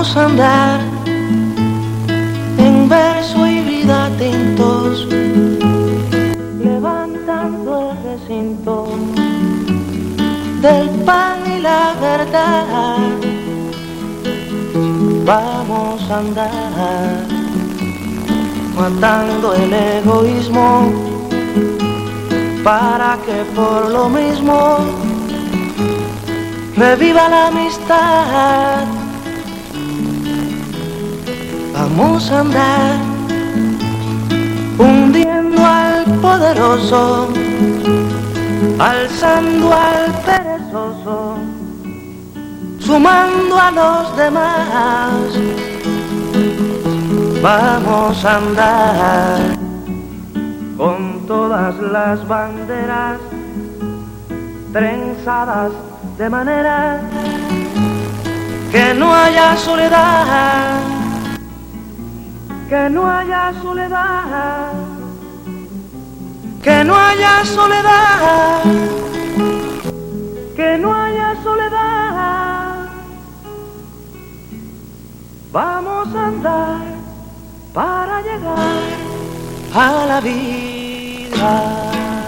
Vamos a andar en verso y vida tintos, levantando el recinto del pan y la verdad. Vamos a andar matando el egoísmo para que por lo mismo reviva la amistad. Vamos a andar hundiendo al poderoso, alzando al perezoso, sumando a los demás. Vamos a andar con todas las banderas trenzadas de manera que no haya soledad, que no haya soledad, que no haya soledad, que no haya soledad. Vamos a andar para llegar a la vida.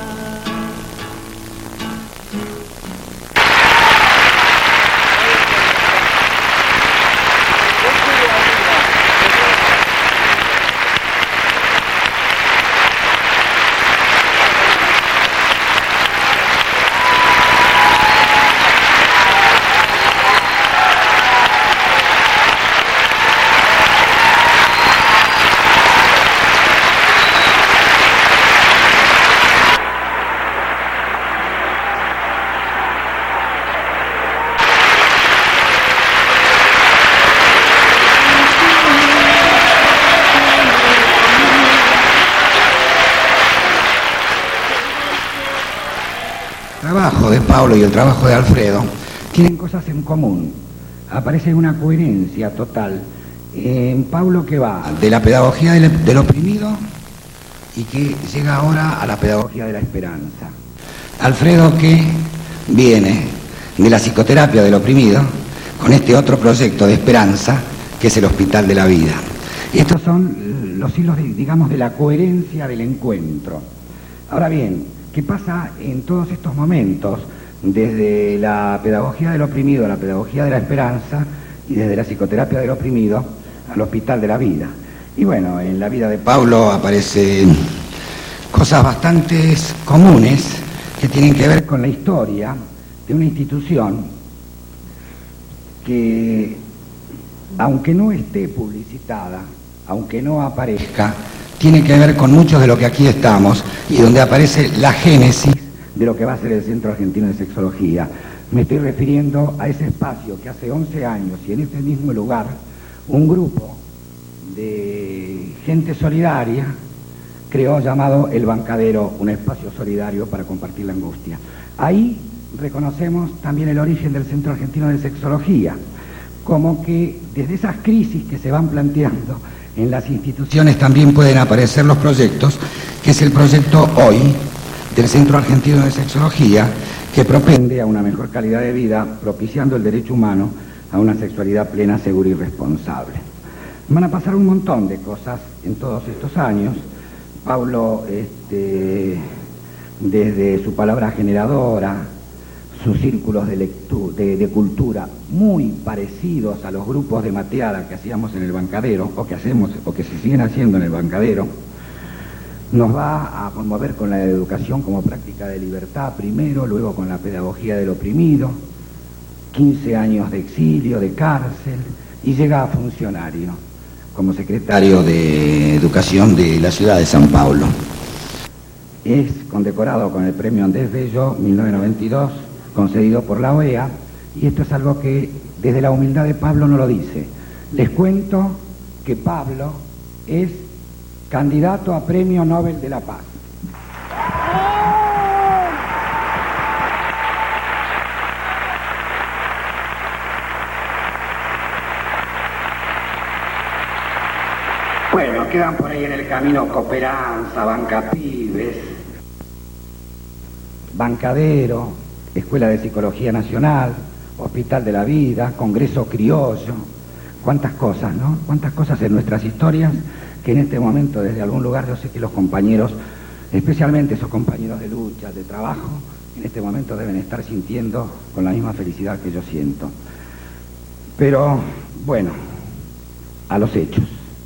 El trabajo de Pablo y el trabajo de Alfredo tienen cosas en común. Aparece una coherencia total en Pablo, que va de la pedagogía del oprimido y que llega ahora a la pedagogía de la esperanza. Alfredo, que viene de la psicoterapia del oprimido con este otro proyecto de esperanza que es el Hospital de la Vida. Y estos son los hilos, digamos, de la coherencia del encuentro. Ahora bien, ¿qué pasa en todos estos momentos, desde la pedagogía del oprimido a la pedagogía de la esperanza y desde la psicoterapia del oprimido al Hospital de la Vida? Y bueno, en la vida de Pablo aparecen cosas bastante comunes que tienen que ver con la historia de una institución que, aunque no esté publicitada, aunque no aparezca, tiene que ver con mucho de lo que aquí estamos y donde aparece la génesis de lo que va a ser el Centro Argentino de Sexología. Me estoy refiriendo a ese espacio que hace 11 años y en ese mismo lugar un grupo de gente solidaria creó, llamado El Bancadero, un espacio solidario para compartir la angustia. Ahí reconocemos también el origen del Centro Argentino de Sexología, como que desde esas crisis que se van planteando en las instituciones también pueden aparecer los proyectos, que es el proyecto hoy del Centro Argentino de Sexología, que propende a una mejor calidad de vida, propiciando el derecho humano a una sexualidad plena, segura y responsable. Van a pasar un montón de cosas en todos estos años. Pablo, desde su palabra generadora, sus círculos de cultura muy parecidos a los grupos de mateada que hacíamos en el Bancadero, o que hacemos, o que se siguen haciendo en el Bancadero, nos va a conmover con la educación como práctica de libertad primero, luego con la pedagogía del oprimido, 15 años de exilio, de cárcel, y llega a funcionario como secretario de Educación de la ciudad de San Paulo. Es condecorado con el premio Andrés Bello 1992, concedido por la OEA, y esto es algo que desde la humildad de Pablo no lo dice. Les cuento que Pablo es candidato a Premio Nobel de la Paz. Bueno, quedan por ahí en el camino Cooperanza, Bancapibes, Bancadero, Escuela de Psicología Nacional, Hospital de la Vida, Congreso Criollo, cuántas cosas, ¿no? Cuántas cosas en nuestras historias que en este momento desde algún lugar yo sé que los compañeros, especialmente esos compañeros de lucha, de trabajo, en este momento deben estar sintiendo con la misma felicidad que yo siento. Pero, bueno, a los hechos.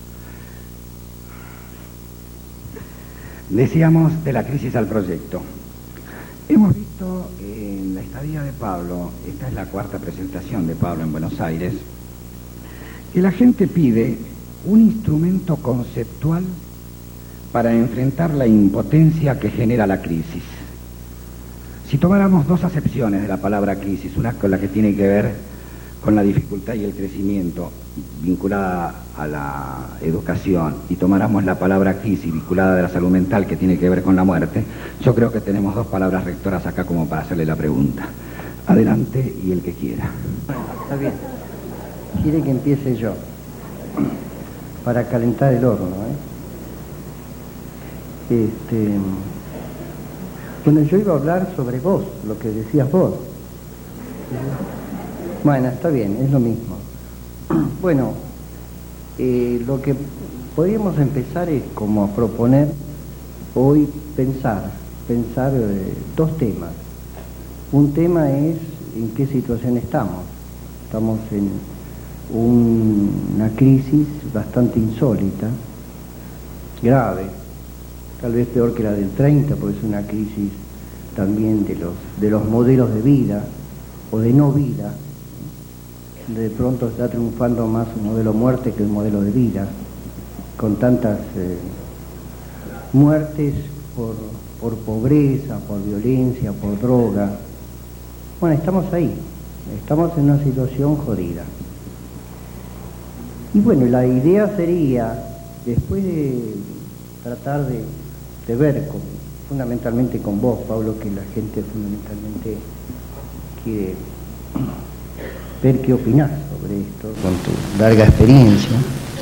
Decíamos de la crisis al proyecto. Hemos visto en la estadía de Pablo, esta es la cuarta presentación de Pablo en Buenos Aires, que la gente pide un instrumento conceptual para enfrentar la impotencia que genera la crisis. Si tomáramos dos acepciones de la palabra crisis, una con la que tiene que ver con la dificultad y el crecimiento vinculada a la educación, y tomáramos la palabra crisis vinculada a la salud mental que tiene que ver con la muerte, yo creo que tenemos dos palabras rectoras acá como para hacerle la pregunta. Adelante y el que quiera. Está bien. Quiere que empiece yo, para calentar el horno, Bueno, yo iba a hablar sobre vos, lo que decías vos. Bueno, está bien, es lo mismo. Bueno, lo que podríamos empezar es como a proponer hoy pensar dos temas. Un tema es en qué situación estamos. Estamos en una crisis bastante insólita, grave, tal vez peor que la del 30, porque es una crisis también de los modelos de vida o de no vida. De pronto está triunfando más un modelo muerte que un modelo de vida, con tantas muertes por pobreza, por violencia, por droga. Bueno, estamos ahí, estamos en una situación jodida. Y bueno, la idea sería, después de tratar de ver fundamentalmente con vos, Pablo, que la gente fundamentalmente quiere ver qué opinás sobre esto, con tu larga experiencia,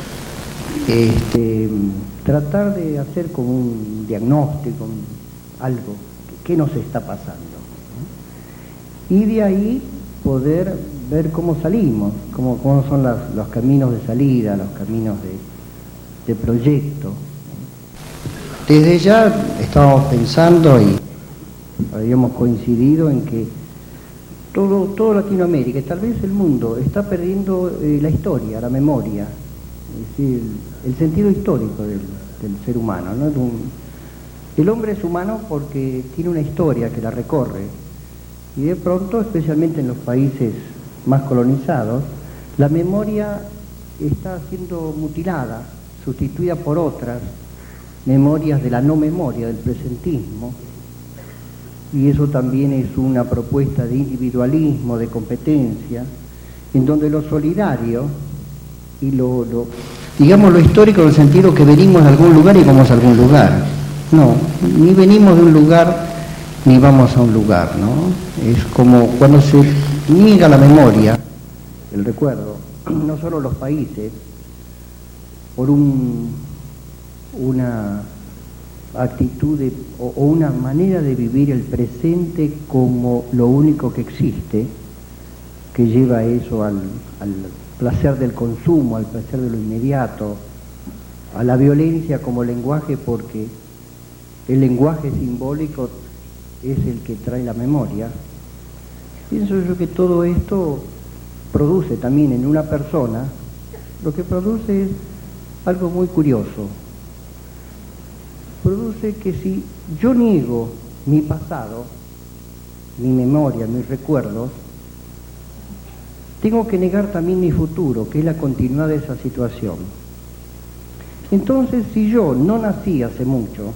tratar de hacer como un diagnóstico, algo, qué nos está pasando, ¿no? Y de ahí poder ver cómo salimos, cómo son los caminos de salida, los caminos de proyecto. Desde ya estábamos pensando y habíamos coincidido en que todo Latinoamérica, y tal vez el mundo, está perdiendo la historia, la memoria, es decir, el sentido histórico del ser humano, ¿no? El hombre es humano porque tiene una historia que la recorre, y de pronto, especialmente en los países más colonizados, la memoria está siendo mutilada, sustituida por otras memorias de la no memoria, del presentismo, y eso también es una propuesta de individualismo, de competencia, en donde lo solidario y digamos lo histórico en el sentido que venimos de algún lugar y vamos a algún lugar. No, ni venimos de un lugar ni vamos a un lugar, ¿no? Es como cuando se niega la memoria, el recuerdo, no solo los países, por una actitud o una manera de vivir el presente como lo único que existe, que lleva eso al placer del consumo, al placer de lo inmediato, a la violencia como lenguaje, porque el lenguaje simbólico es el que trae la memoria. Pienso yo que todo esto produce también en una persona, lo que produce es algo muy curioso. Produce que si yo niego mi pasado, mi memoria, mis recuerdos, tengo que negar también mi futuro, que es la continuidad de esa situación. Entonces, si yo no nací hace mucho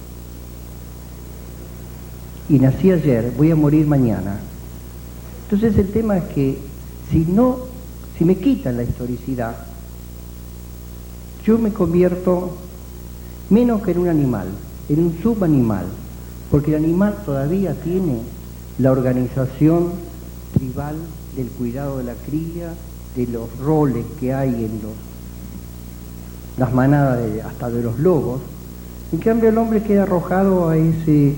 y nací ayer, voy a morir mañana. Entonces el tema es que si me quitan la historicidad, yo me convierto menos que en un animal, en un subanimal, porque el animal todavía tiene la organización tribal del cuidado de la cría, de los roles que hay en las manadas hasta de los lobos. En cambio el hombre queda arrojado a ese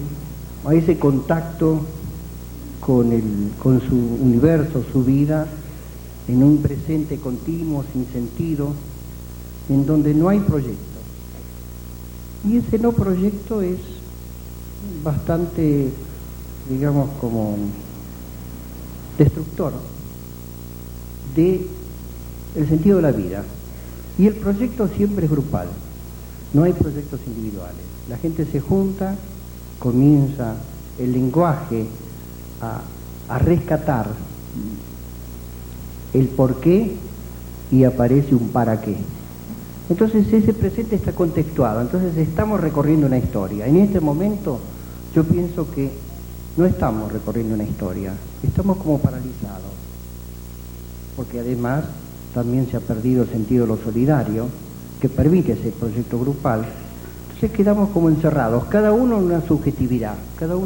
contacto con su universo, su vida, en un presente continuo, sin sentido, en donde no hay proyecto. Y ese no proyecto es bastante, digamos, como destructor del sentido de la vida. Y el proyecto siempre es grupal, no hay proyectos individuales. La gente se junta, comienza el lenguaje a rescatar el por qué y aparece un para qué. Entonces ese presente está contextuado, entonces estamos recorriendo una historia. En este momento yo pienso que no estamos recorriendo una historia, estamos como paralizados, porque además también se ha perdido el sentido de lo solidario, que permite ese proyecto grupal. Entonces quedamos como encerrados, cada uno en una subjetividad,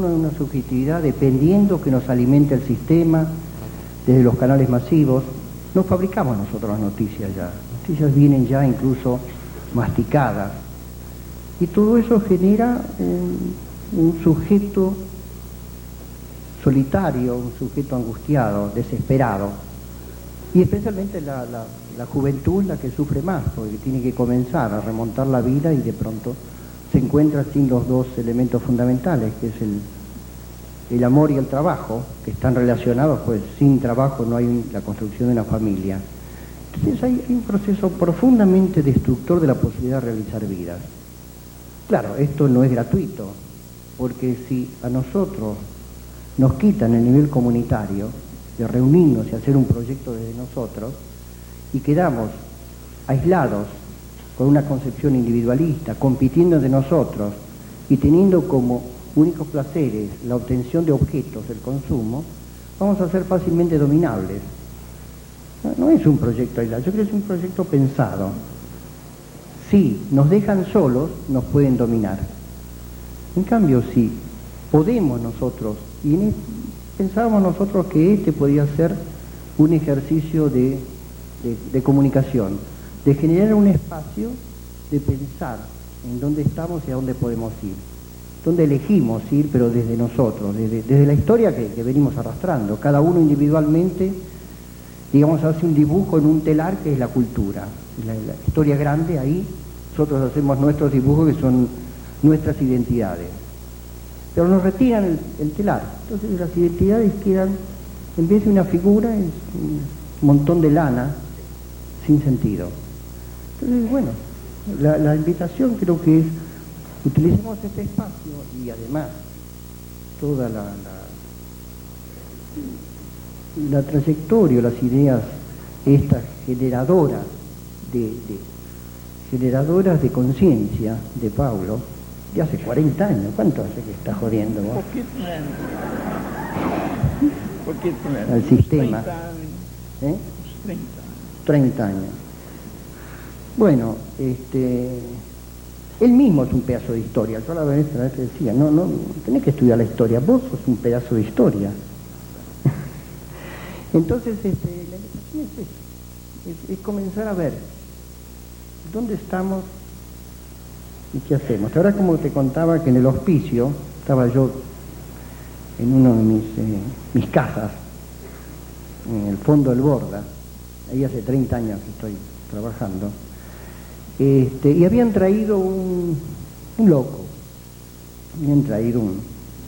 dependiendo que nos alimente el sistema, desde los canales masivos. No fabricamos nosotros las noticias ya, las noticias vienen ya incluso masticadas, y todo eso genera un sujeto solitario, un sujeto angustiado, desesperado, y especialmente la juventud la que sufre más, porque tiene que comenzar a remontar la vida y de pronto se encuentra sin los dos elementos fundamentales, que es el amor y el trabajo, que están relacionados, pues sin trabajo no hay la construcción de una familia. Entonces hay un proceso profundamente destructor de la posibilidad de realizar vidas. Claro, esto no es gratuito, porque si a nosotros nos quitan el nivel comunitario de reunirnos y hacer un proyecto desde nosotros, y quedamos aislados con una concepción individualista, compitiendo de nosotros y teniendo como únicos placeres la obtención de objetos, el consumo, vamos a ser fácilmente dominables. No es un proyecto aislado, yo creo que es un proyecto pensado. Si nos dejan solos, nos pueden dominar. En cambio, si podemos nosotros, y pensábamos nosotros que este podía ser un ejercicio de comunicación, de generar un espacio de pensar en dónde estamos y a dónde podemos ir, dónde elegimos ir, pero desde nosotros, desde la historia que venimos arrastrando. Cada uno individualmente, digamos, hace un dibujo en un telar que es la cultura, la historia grande. Ahí nosotros hacemos nuestros dibujos que son nuestras identidades, pero nos retiran el telar, entonces las identidades quedan, en vez de una figura, es un montón de lana sin sentido. Entonces, bueno, la invitación creo que es: utilicemos este espacio, y además toda la trayectoria, las ideas estas generadoras de conciencia de Paulo, de hace 40 años. ¿Cuánto hace que está jodiendo vos? Poquito menos. Al sistema. 30 años. ¿Eh? 30. 30 años. Bueno, él mismo es un pedazo de historia. Yo la vez decía, no tenés que estudiar la historia, vos sos un pedazo de historia. Entonces, la invitación es eso, es comenzar a ver dónde estamos y qué hacemos. Ahora, como te contaba que en el hospicio estaba yo en uno de mis casas, en el fondo del Borda, ahí hace 30 años que estoy trabajando, y habían traído un loco, habían traído un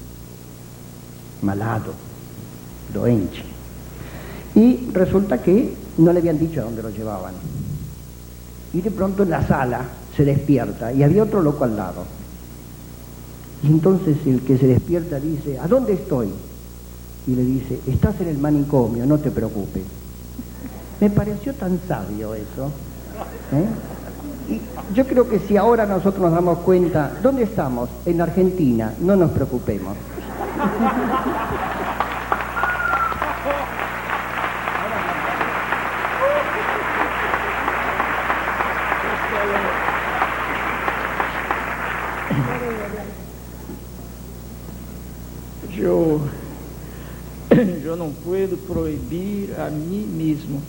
malado, doenche, y resulta que no le habían dicho a dónde lo llevaban, y de pronto en la sala se despierta y había otro loco al lado, y entonces el que se despierta dice: ¿a dónde estoy? Y le dice: estás en el manicomio, no te preocupes. Me pareció tan sabio eso, y yo creo que si ahora nosotros nos damos cuenta, ¿dónde estamos? En Argentina, no nos preocupemos. Yo não puedo proibir a mim mesmo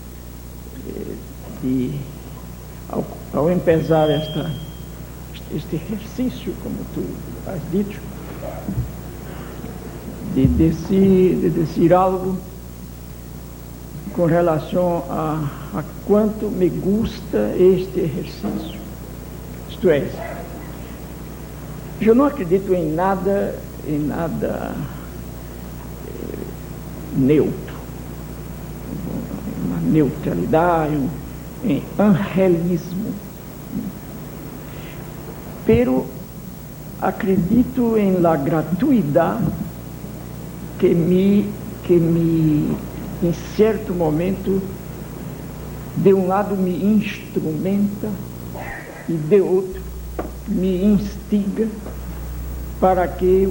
ao empezar este exercício, como tu has dicho, de decir algo com relação a quanto me gusta este exercício. Isto é, eu não acredito em nada neutro, uma neutralidade, em angelismo. Pero acredito em la gratuidade que me em certo momento, de um lado me instrumenta e de outro me instiga para que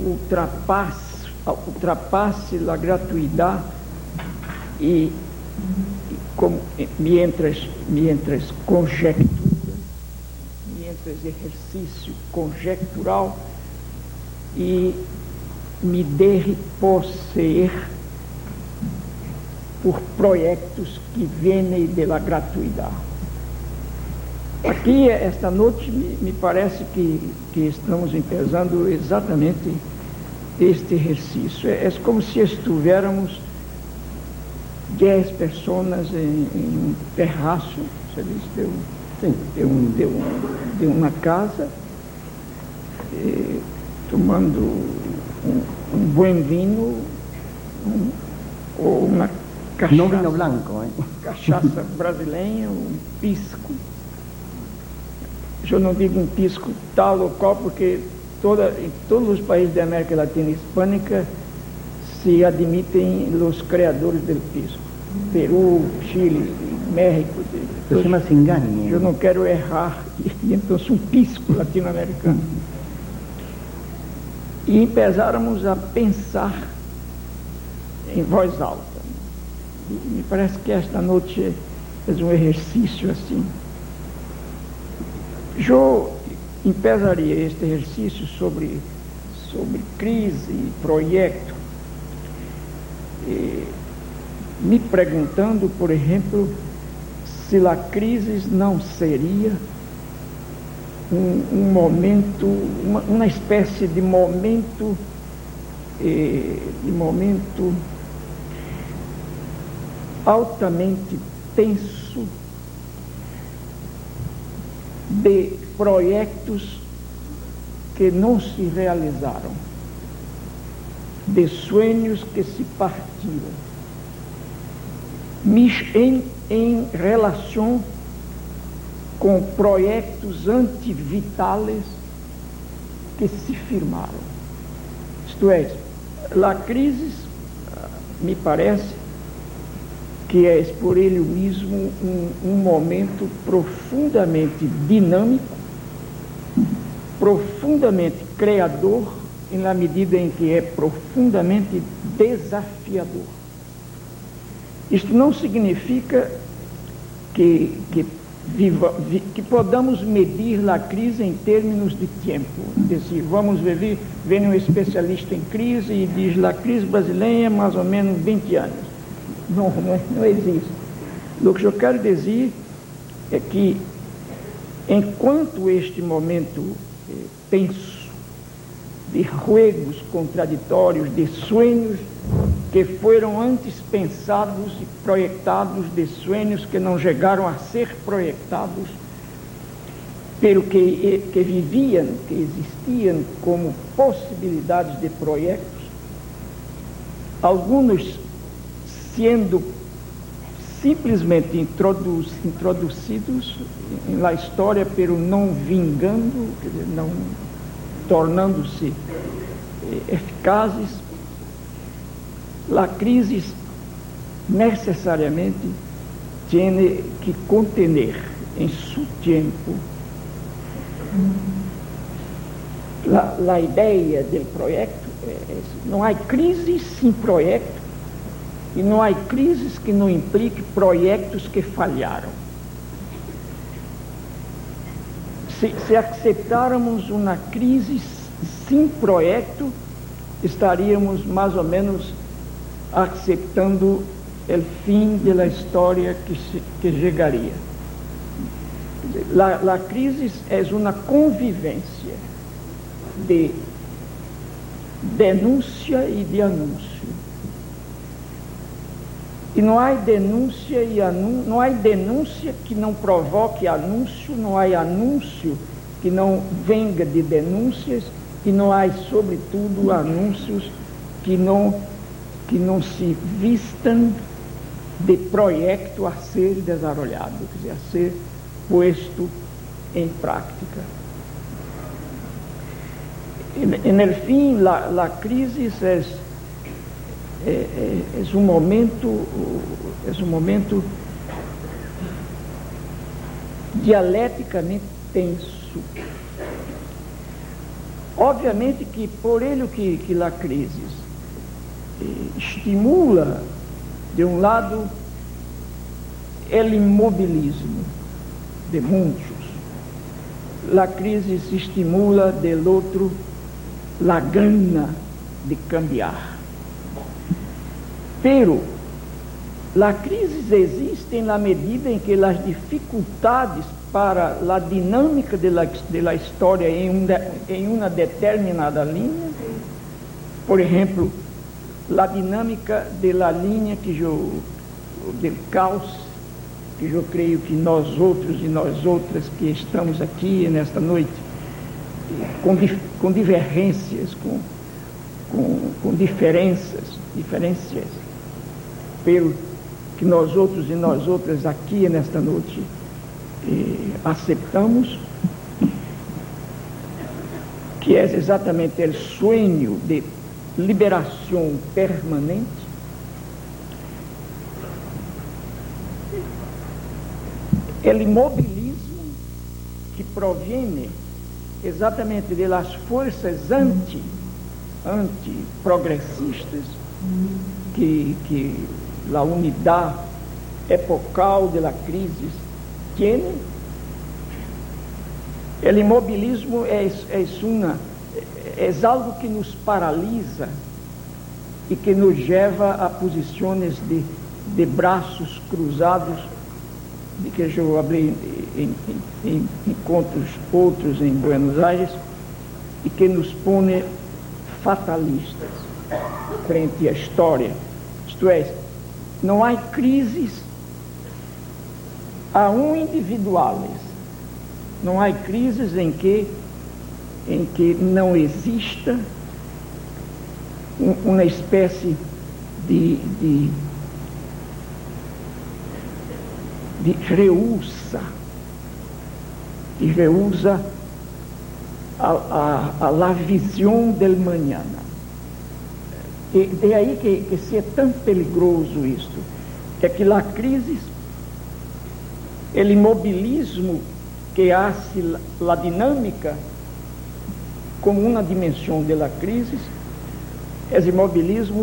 ultrapasse a gratuidade e mientras conjectura, mientras exercício conjectural e me deixe possuir por projetos que vêm da gratuidade. Aqui, esta noite, me parece que estamos empezando exatamente este exercício. É como se estivéssemos 10 pessoas em um terraço, você diz, de uma casa, tomando um bom vinho, ou uma cachaça, no vinho branco, cachaça brasileira, um pisco. Eu não digo um pisco tal ou qual, porque em todos os países da América Latina e Hispânica se admitem os criadores do pisco. Peru, Chile, México. Isso chama-se engano. Eu não quero errar, e então um pisco latino-americano. E empezáramos a pensar em voz alta. E me parece que esta noite é um exercício assim. Eu empezaria este exercício sobre crise e projeto, me perguntando, por exemplo, se a crise não seria um momento, uma espécie de momento altamente tenso de projetos que não se realizaram, de sonhos que se partiram, mas em relação com projetos antivitais que se firmaram. Isto é, a crise, me parece, que é por ele mesmo um momento profundamente dinâmico, profundamente criador, na medida em que é profundamente desafiador. Isto não significa que podamos medir a crise em termos de tempo. Dizer, vamos ver, vem um especialista em crise e diz, a crise brasileira é mais ou menos 20 anos. Não existe. O que eu quero dizer é que, enquanto este momento tenso, de juegos contraditórios, de sonhos que foram antes pensados e proyectados, de sonhos que não chegaram a ser proyectados, pero que viviam, que existiam como possibilidades de projetos, alguns sendo simplesmente introduzidos na história, pero não vingando, quer dizer, não tornando-se eficazes. A crise necessariamente tem que conter em seu tempo a ideia do projeto. Não há crise sem projeto, e não há crises que não impliquem projetos que falharam. Se aceitarmos uma crise sem projeto, estaríamos mais ou menos aceitando o fim da história que chegaria. A crise é uma convivência de denúncia e de anúncio. E não há denúncia não há denúncia que não provoque anúncio, não há anúncio que não venga de denúncias, e não há, sobretudo, anúncios que não se vistam de projeto a ser desarrollado, quer dizer, a ser posto em prática. En el fin, la crisis es um momento dialeticamente tenso. Obviamente que por ele que a crise estimula, de um lado, o imobilismo de muitos. A crise estimula, del outro, a gana de cambiar. Pero a crise existe na medida em que as dificuldades para a dinâmica da história em uma determinada linha, por exemplo, a dinâmica da linha do caos, que eu creio que nós outros e nós outras que estamos aqui nesta noite, com divergências, com diferenças, pelo que nós outros e nós outras aqui nesta noite aceitamos, que é exatamente o sonho de liberação permanente, o imobilismo que provém exatamente das forças antiprogressistas que a unidade epocal da crise tem. O imobilismo é algo que nos paralisa e que nos leva a posições de braços cruzados, de que eu falei em encontros outros em Buenos Aires, e que nos põe fatalistas frente à história. Isto é, não há crises individuais, não há crises em que não exista uma espécie de rehúsa a la visão del mañana. E de aí que se é tão perigoso isto, é que a crise, o imobilismo que hace a dinâmica como uma dimensão da crise, esse imobilismo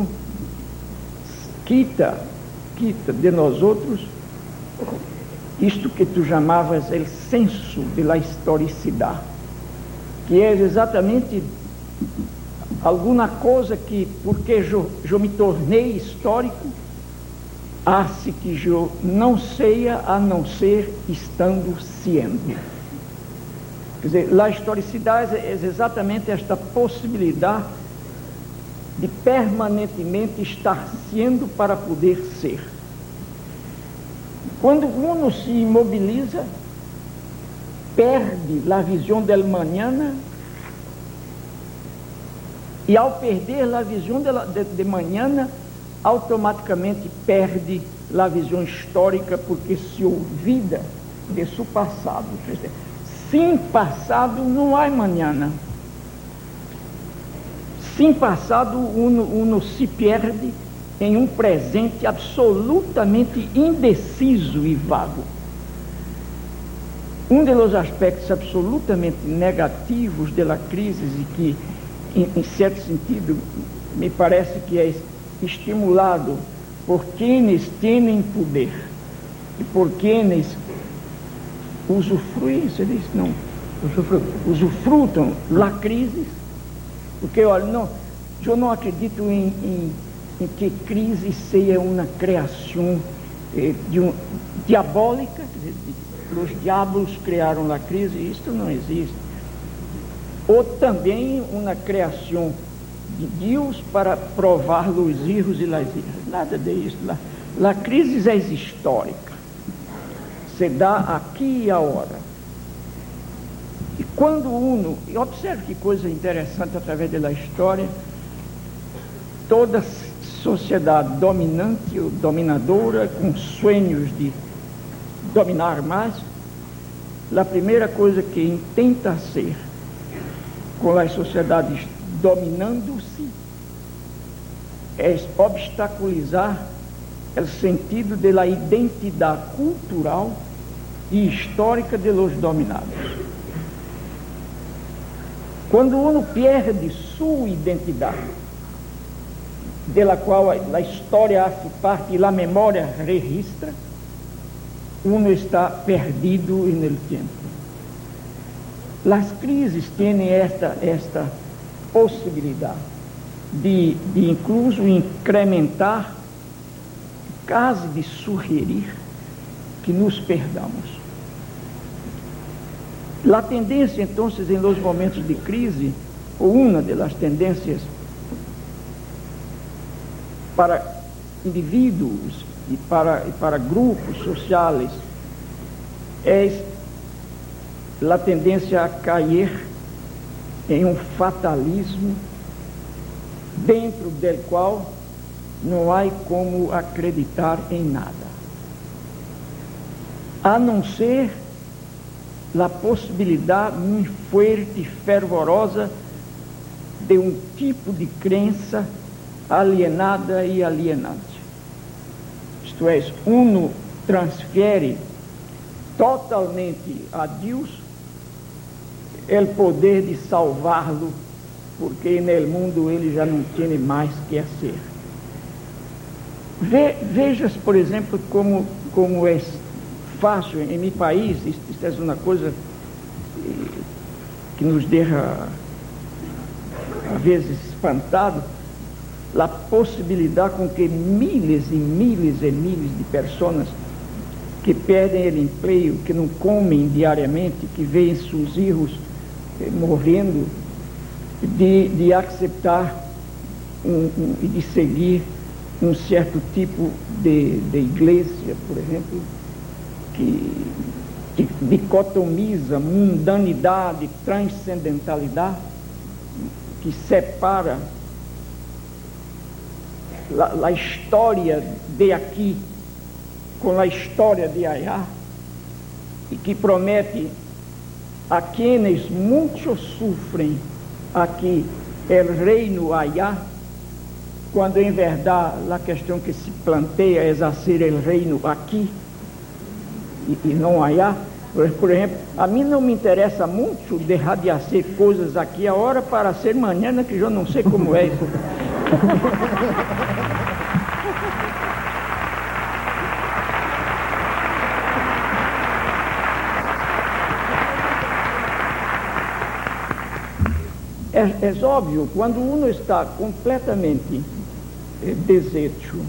quita de nós outros isto que tu chamavas o senso da historicidade, que é exatamente alguma coisa que, porque eu me tornei histórico, hace que eu não seja a não ser estando sendo. Quer dizer, a historicidade é exatamente esta possibilidade de permanentemente estar sendo para poder ser. Quando uno se imobiliza, perde a visão del mañana, e ao perder a visão de mañana, automaticamente perde a visão histórica, porque se olvida de seu passado. Sem passado não há mañana. Sem passado uno se perde em um presente absolutamente indeciso e vago. Um dos aspectos absolutamente negativos da crise, e que, em certo sentido, me parece que é estimulado por quienes têm poder e por quienes usufrutam da crise, porque, olha, eu não acredito em que crise seja uma criação diabólica, quer dizer, os diabos criaram a crise, isto não existe. Ou também uma criação de Deus para provar os erros e as erras. Nada disso. A crise é histórica, se dá aqui e agora. E quando uno, e observe que coisa interessante através da história, toda sociedade dominante ou dominadora, com sonhos de dominar mais, a primeira coisa que tenta ser com as sociedades dominando-se é obstaculizar o sentido da identidade cultural e histórica de los dominados. Quando uno perde sua identidade, de qual a história hace parte e a memória registra, uno está perdido no tempo. As crises têm esta possibilidade de incluso incrementar, quase de sugerir que nos perdamos. A tendência, então, em los momentos de crise, ou uma das tendências para indivíduos e para grupos sociais, é a tendência a cair em um fatalismo dentro do qual não há como acreditar em nada, a não ser a possibilidade muito forte e fervorosa de um tipo de crença alienada e alienante. Isto é, uno transfere totalmente a Deus o poder de salvá-lo, porque no mundo ele já não tem mais que ser. Vejas, por exemplo, como é fácil em meu país, isto é uma coisa que nos deixa, às vezes, espantado, a possibilidade com que miles e miles e miles de pessoas que perdem o emprego, que não comem diariamente, que veem seus filhos morrendo, de aceitar e de seguir um certo tipo de igreja, por exemplo, que dicotomiza mundanidade e transcendentalidade, que separa a história de aqui com a história de allá, e que promete a quienes muitos sofrem aqui el reino allá, quando em verdade a questão que se planteia é ser el reino aqui e não allá. Por exemplo, a mim não me interessa muito deixar de fazer coisas aqui a hora para ser amanhã, que eu não sei como é isso. É óbvio, quando uno está completamente deshecho,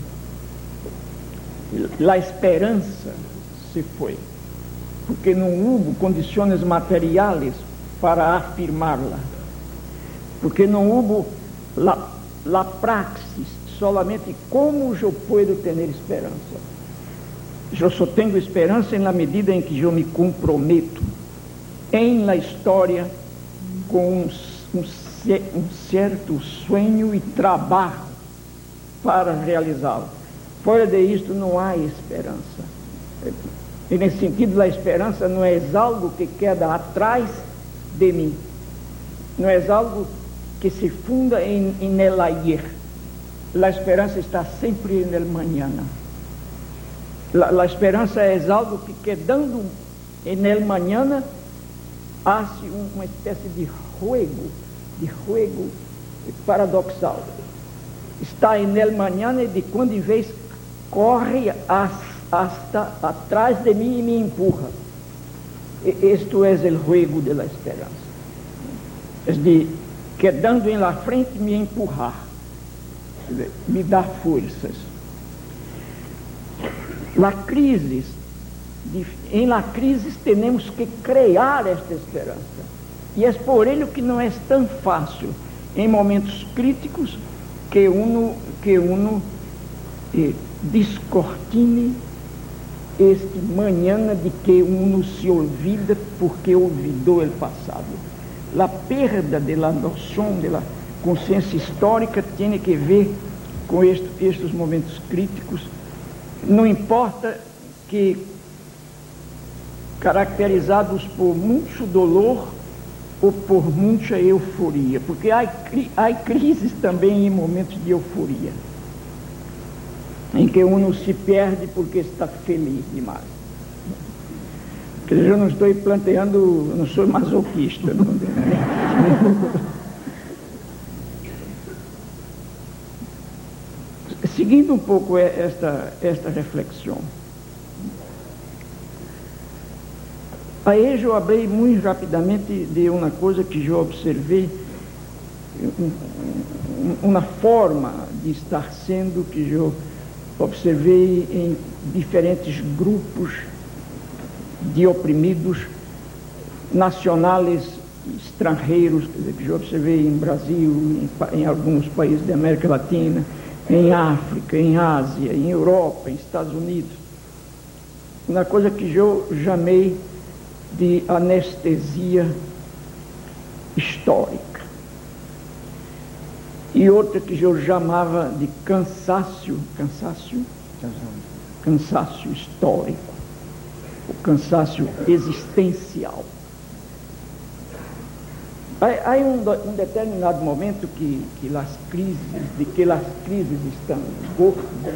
a esperança se foi, porque não houve condições materiais para afirmá-la, porque não houve la praxis, solamente como eu posso ter esperança. Eu só tenho esperança na medida em que eu me comprometo em la história com um certo sonho e trabalho para realizá-lo. Fora de isto não há esperança. E nesse sentido, a esperança não é algo que queda atrás de mim, não é algo que se funda em el ayer. A esperança está sempre en el mañana. A esperança é algo que, quedando en el mañana, hace uma espécie de juego paradoxal. Está en el mañana e de quando em vez corre hasta atrás de mim e me empurra. Isto é o juego de la esperança. É de quedando em la frente me empurrar, me dar forças. Em la crise temos que criar esta esperança. E é por ele que não é tão fácil, em momentos críticos, que uno discortine este mañana de que uno se olvida porque olvidou o passado. A perda da noção da consciência histórica tem que ver com estes momentos críticos, não importa que caracterizados por muito dolor ou por muita euforia, porque há crises também em momentos de euforia, em que uno se perde porque está feliz demais. Quer dizer, eu não estou planteando, não sou masoquista. Não. Seguindo um pouco esta reflexão, aí eu abri muito rapidamente de uma coisa que eu observei, uma forma de estar sendo que eu observei em diferentes grupos de oprimidos nacionais estrangeiros, quer dizer, que eu observei em Brasil, em alguns países da América Latina, em África, em Ásia, em Europa, em Estados Unidos. Uma coisa que eu chamei de anestesia histórica. E outra que eu chamava de cansaço histórico, o cansaço existencial. Há um determinado momento que as crises estão gordas,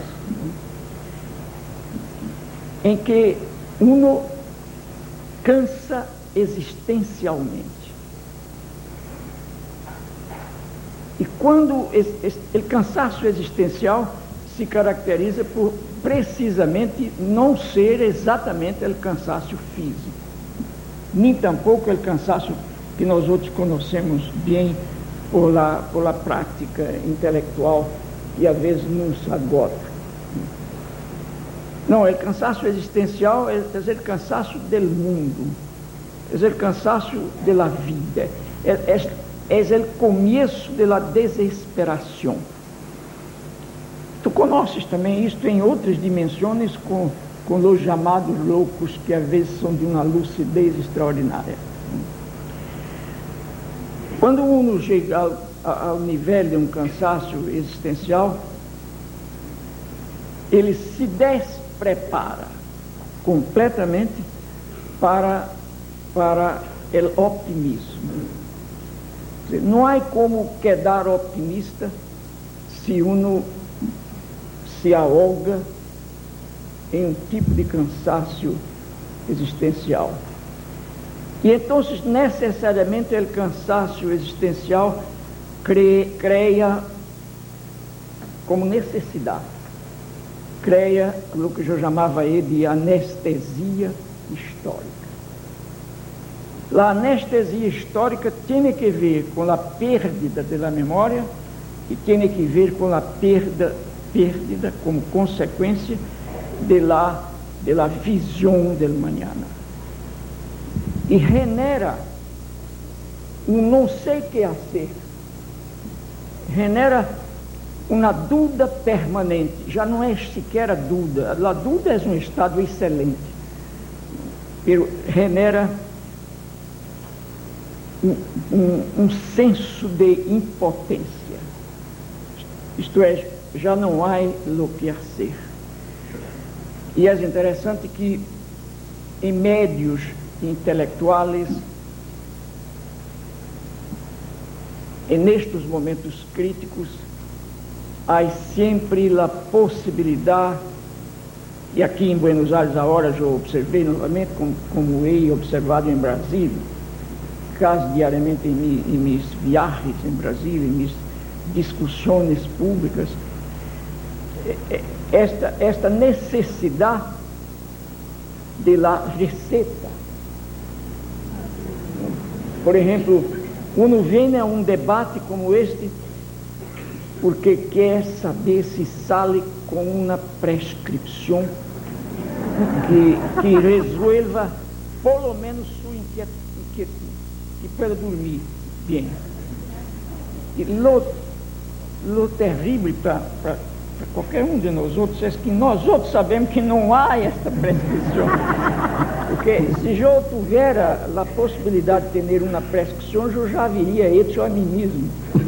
em que uno cansa existencialmente. E quando o cansaço existencial se caracteriza por precisamente não ser exatamente o cansaço físico, nem tampouco o cansaço que nós outros conhecemos bem por la prática intelectual e às vezes nos agota. Não, o cansaço existencial é o cansaço do mundo, é o cansaço da vida, é o começo da desesperação. Tu conheces também isto em outras dimensões com os chamados loucos, que às vezes são de uma lucidez extraordinária. Quando uno chega ao nível de um cansaço existencial, ele se desprepara completamente para o optimismo. Não há como quedar optimista se uno se ahoga em um tipo de cansaço existencial. E então, necessariamente, o cansaço existencial cria como necessidade, cria o que eu chamava aí de anestesia histórica. A anestesia histórica tem que ver com a perda da memória e tem que ver com a perda como consequência de la visão del mañana. E genera um não sei o que fazer, genera uma dúvida permanente, já não é sequer a dúvida, a dúvida é um estado excelente, mas genera um senso de impotência, isto é, já não há o que fazer. E é interessante que em médios intelectuais, e nestes momentos críticos, há sempre a possibilidade, e aqui em Buenos Aires agora eu observei novamente, como eu observado em Brasília, quase diariamente em minhas viagens em Brasília, em minhas discussões públicas, esta necessidade de la receita. Por exemplo, uno vem a um debate como este porque quer saber se sale com uma prescrição que resolva pelo menos sua inquietude, que pueda dormir bem. E lo terrível para para qualquer um de nós outros, é que nós outros sabemos que não há esta prescrição. Porque se eu tivesse a possibilidade de ter uma prescrição, eu já haveria hecho a mim mesmo.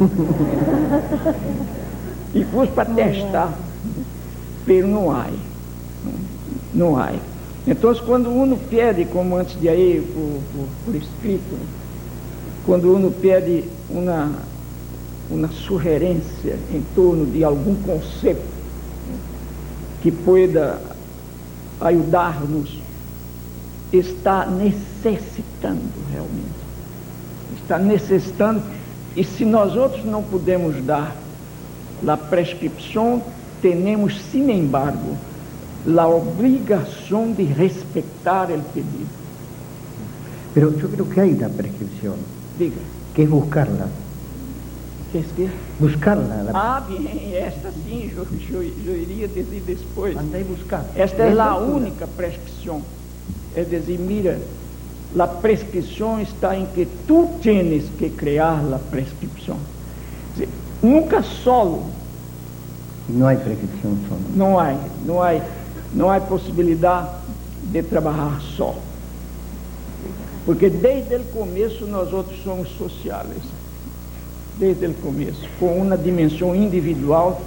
E pus para testar. Pero não há. Não há. Então, quando uno pede, como antes de aí, por escrito, quando uno pede uma sugerência em torno de algum conceito que pueda ajudar-nos, está necessitando realmente. Está necessitando, e se nós outros não podemos dar a prescrição, temos, sin embargo, a obrigação de respeitar o pedido. Pero yo creo que hay una prescripción, Diga. que es buscarla. ¿Qué es qué? Buscarla. Bien, esta sim, eu iria dizer depois. Anda y buscar. Esta é a única prescrição. É dizer, mira, a prescrição está em que tu tienes que criar a prescrição. Nunca solo. No hay prescripción solo. Não há possibilidade de trabalhar só. Porque desde o começo nós outros somos sociais. Desde o começo, com uma dimensão individual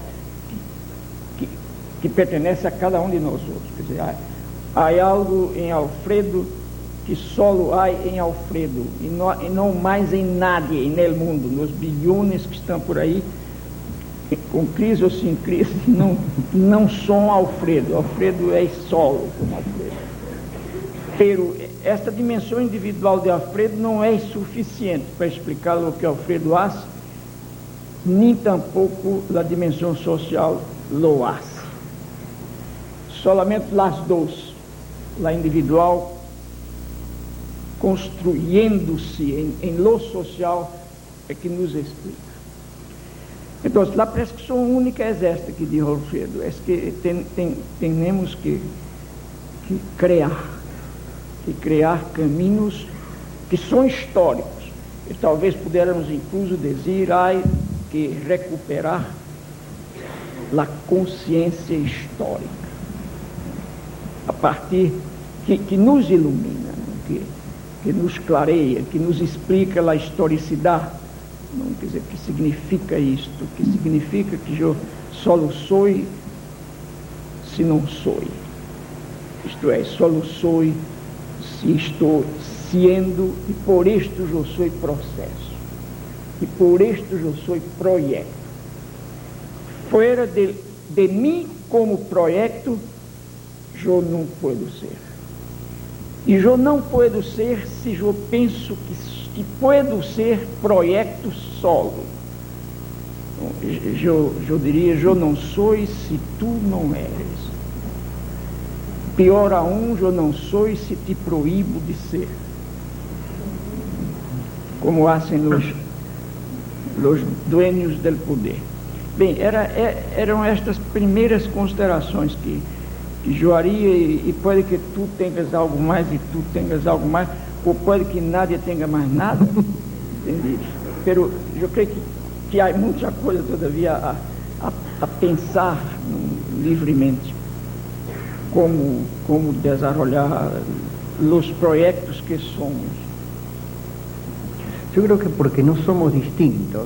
que pertence a cada um de nós outros. Quer dizer, há algo em Alfredo que solo há em Alfredo e não mais em nadie no mundo, nos bilhões que estão por aí, com crise ou sem crise, não são Alfredo. Alfredo é solo como Alfredo. Pero esta dimensão individual de Alfredo não é suficiente para explicar o que Alfredo faz, nem tampouco a dimensão social lo hace. Solamente as duas, a individual construindo-se em lo social, é que nos explica. Então, a prescrição única é esta que diz Alfredo, é que temos que criar caminhos que são históricos, e talvez pudermos incluso dizer, que recuperar a consciência histórica, a partir que nos ilumina, que nos clareia, que nos explica a historicidade. Não quer dizer, que significa isto, que significa que eu solo sou se não sou. Isto é, solo sou se estou sendo, e por isto eu sou processo, e por isto eu sou projeto. Fora de mim como projeto, eu não posso ser. E eu não posso ser se eu penso que posso ser projeto solo. Eu diria, eu não sou se tu não eres. Pior aún, eu não sou se te proíbo de ser. Como fazem os dueños do poder. Bem, eram estas primeiras considerações que eu haria, e pode que tu tenhas algo mais e tu tenhas algo mais, ou pode que nadie tenha mais nada, entendi? Pero eu creio que há muita coisa todavia a pensar livremente como desarrollar os projetos que somos. Yo creo que porque no somos distintos,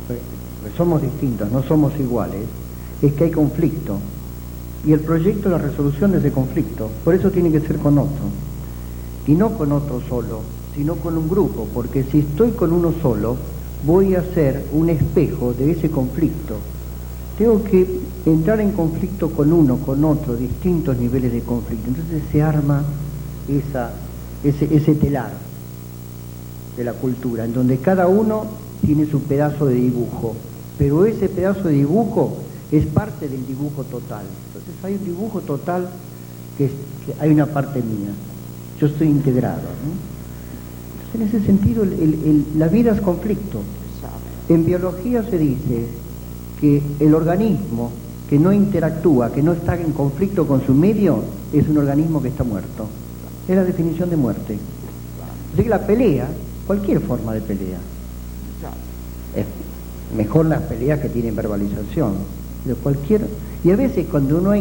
no somos iguales, es que hay conflicto. Y el proyecto de la resolución es de conflicto, por eso tiene que ser con otro. Y no con otro solo, sino con un grupo, porque si estoy con uno solo, voy a ser un espejo de ese conflicto. Tengo que entrar en conflicto con uno, con otro, distintos niveles de conflicto. Entonces se arma ese telar de la cultura, en donde cada uno tiene su pedazo de dibujo, pero ese pedazo de dibujo es parte del dibujo total. Entonces hay un dibujo total que hay una parte mía, yo estoy integrado, ¿no? Entonces, en ese sentido la vida es conflicto. En biología se dice que el organismo que no interactúa, que no está en conflicto con su medio, es un organismo que está muerto. Es la definición de muerte. Así que la pelea, cualquier forma de pelea, es mejor las peleas que tienen verbalización, Y a veces cuando no hay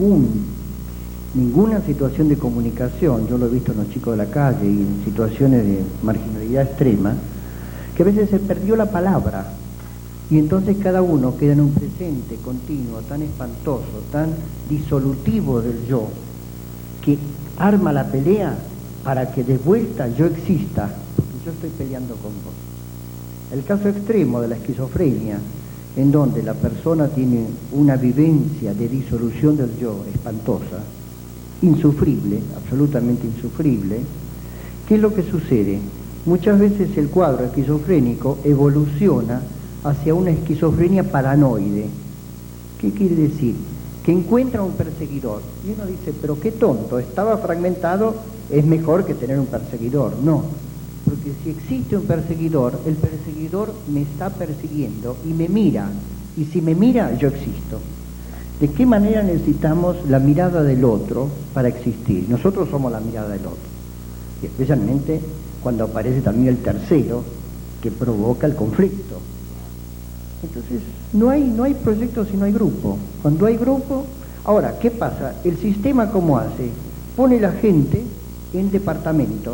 ninguna situación de comunicación, yo lo he visto en los chicos de la calle y en situaciones de marginalidad extrema, que a veces se perdió la palabra y entonces cada uno queda en un presente continuo tan espantoso, tan disolutivo del yo, que arma la pelea para que de vuelta yo exista, porque yo estoy peleando con vos. El caso extremo de la esquizofrenia, en donde la persona tiene una vivencia de disolución del yo espantosa, insufrible, absolutamente insufrible, ¿qué es lo que sucede? Muchas veces el cuadro esquizofrénico evoluciona hacia una esquizofrenia paranoide. ¿Qué quiere decir? Que encuentra un perseguidor. Y uno dice, pero qué tonto, estaba fragmentado, es mejor que tener un perseguidor. No, porque si existe un perseguidor, el perseguidor me está persiguiendo y me mira. Y si me mira, yo existo. ¿De qué manera necesitamos la mirada del otro para existir? Nosotros somos la mirada del otro. Y especialmente cuando aparece también el tercero que provoca el conflicto. Entonces, no hay proyecto si no hay grupo. Cuando hay grupo, ahora, ¿qué pasa? El sistema, ¿cómo hace? Pone la gente en departamentos,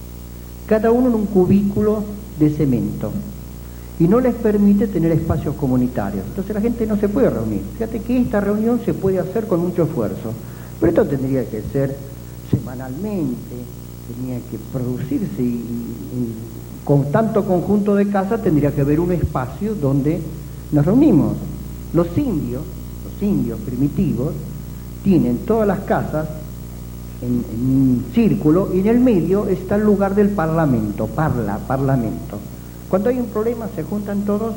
cada uno en un cubículo de cemento, y no les permite tener espacios comunitarios. Entonces la gente no se puede reunir. Fíjate que esta reunión se puede hacer con mucho esfuerzo, pero esto tendría que ser semanalmente, tenía que producirse y con tanto conjunto de casas tendría que haber un espacio donde nos reunimos. Los indios primitivos, tienen todas las casas en un círculo y en el medio está el lugar del parlamento, parlamento. Cuando hay un problema se juntan todos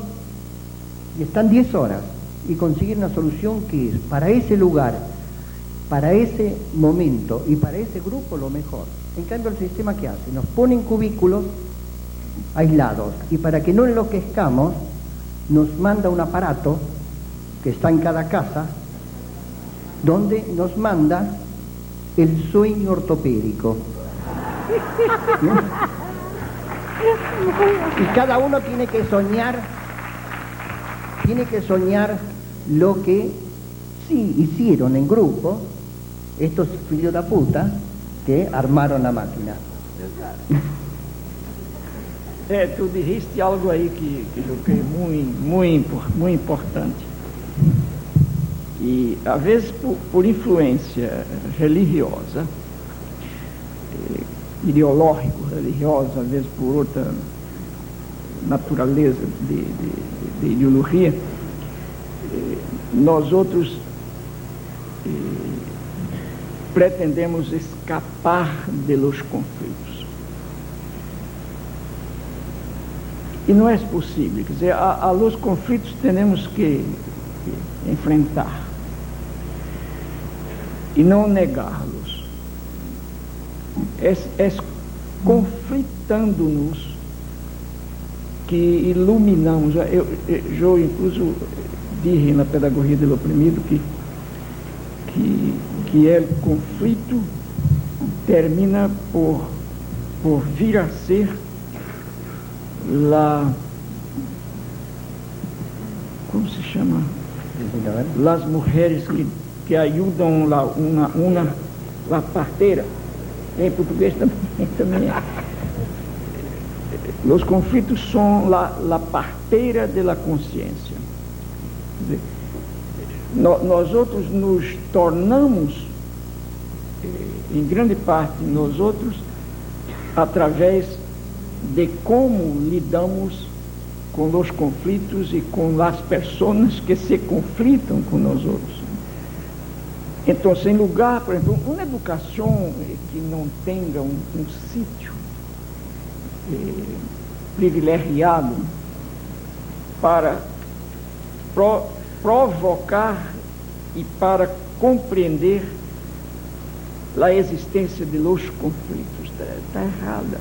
y están 10 horas y consiguen una solución que es para ese lugar, para ese momento y para ese grupo lo mejor. En cambio el sistema, ¿qué hace? Nos pone en cubículos aislados y para que no enloquezcamos nos manda un aparato que está en cada casa donde nos manda el sueño ortopédico. Y cada uno tiene que soñar lo que sí hicieron en grupo estos filhos de puta que armaron la máquina. Tu dijiste algo aí que eu creio muito importante. E, às vezes, por influência religiosa, ideológico-religiosa, às vezes por outra natureza de ideologia, nós outros pretendemos escapar de los conflitos. E não é possível, quer dizer, a los conflitos temos que enfrentar e não negá-los. É conflitando-nos que iluminamos. Eu incluso dije na pedagogia do oprimido que o conflito termina por vir a ser como se chama? Las mujeres que ajudam la parteira. Em português também é. Os conflitos são la parteira de la consciência. Quer dizer, nós outros nos tornamos, em grande parte, nós outros, através de como lidamos com os conflitos e com as pessoas que se conflitam com nós outros. Então, em lugar, por exemplo, uma educação que não tenha um sítio privilegiado para provocar e para compreender a existência de los conflitos, está errada.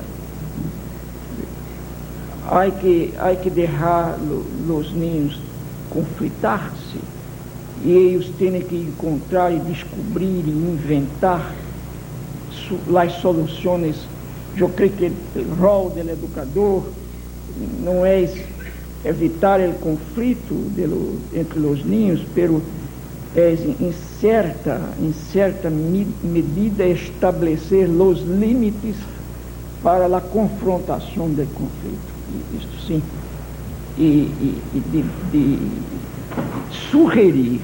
Há que deixar os ninhos conflitar-se e eles têm que encontrar e descobrir e inventar as soluções. Eu creio que o rol do educador não é evitar o conflito entre os ninhos, pero em certa medida estabelecer os limites para a confrontação do conflito. Isto sim, e de sugerir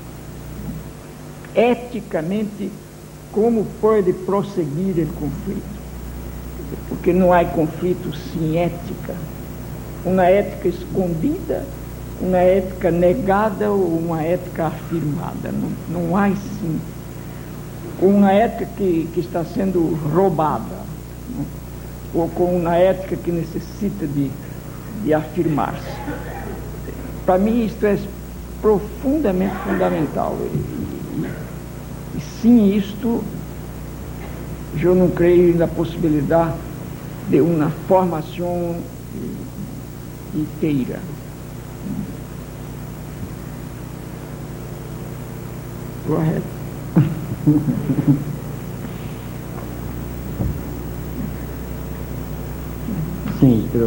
eticamente como pode prosseguir o conflito, porque não há conflito sem ética. Uma ética escondida, uma ética negada ou uma ética afirmada. Não há sim. Uma ética que está sendo roubada, né? Ou com uma ética que necessita de afirmar-se. Para mim isto é profundamente fundamental. E sem isto, eu não creio na possibilidade de uma formação inteira. Go ahead. Sí, pero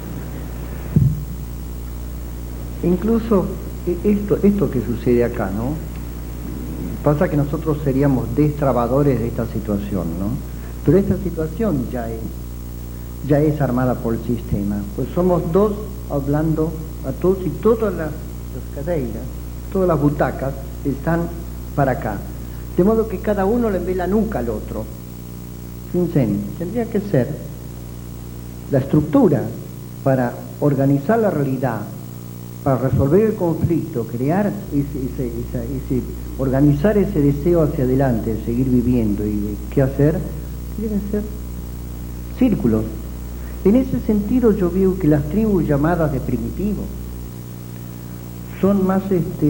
incluso esto que sucede acá, ¿no? Pasa que nosotros seríamos destrabadores de esta situación, ¿no? Pero esta situación ya es armada por el sistema. Pues somos dos hablando a todos y todas las cadeiras, todas las butacas están para acá. De modo que cada uno le ve la nuca al otro. Fíjense, tendría que ser la estructura para organizar la realidad, para resolver el conflicto, crear organizar ese deseo hacia adelante, de seguir viviendo y de qué hacer, tiene que ser círculos. En ese sentido yo veo que las tribus llamadas de primitivos son más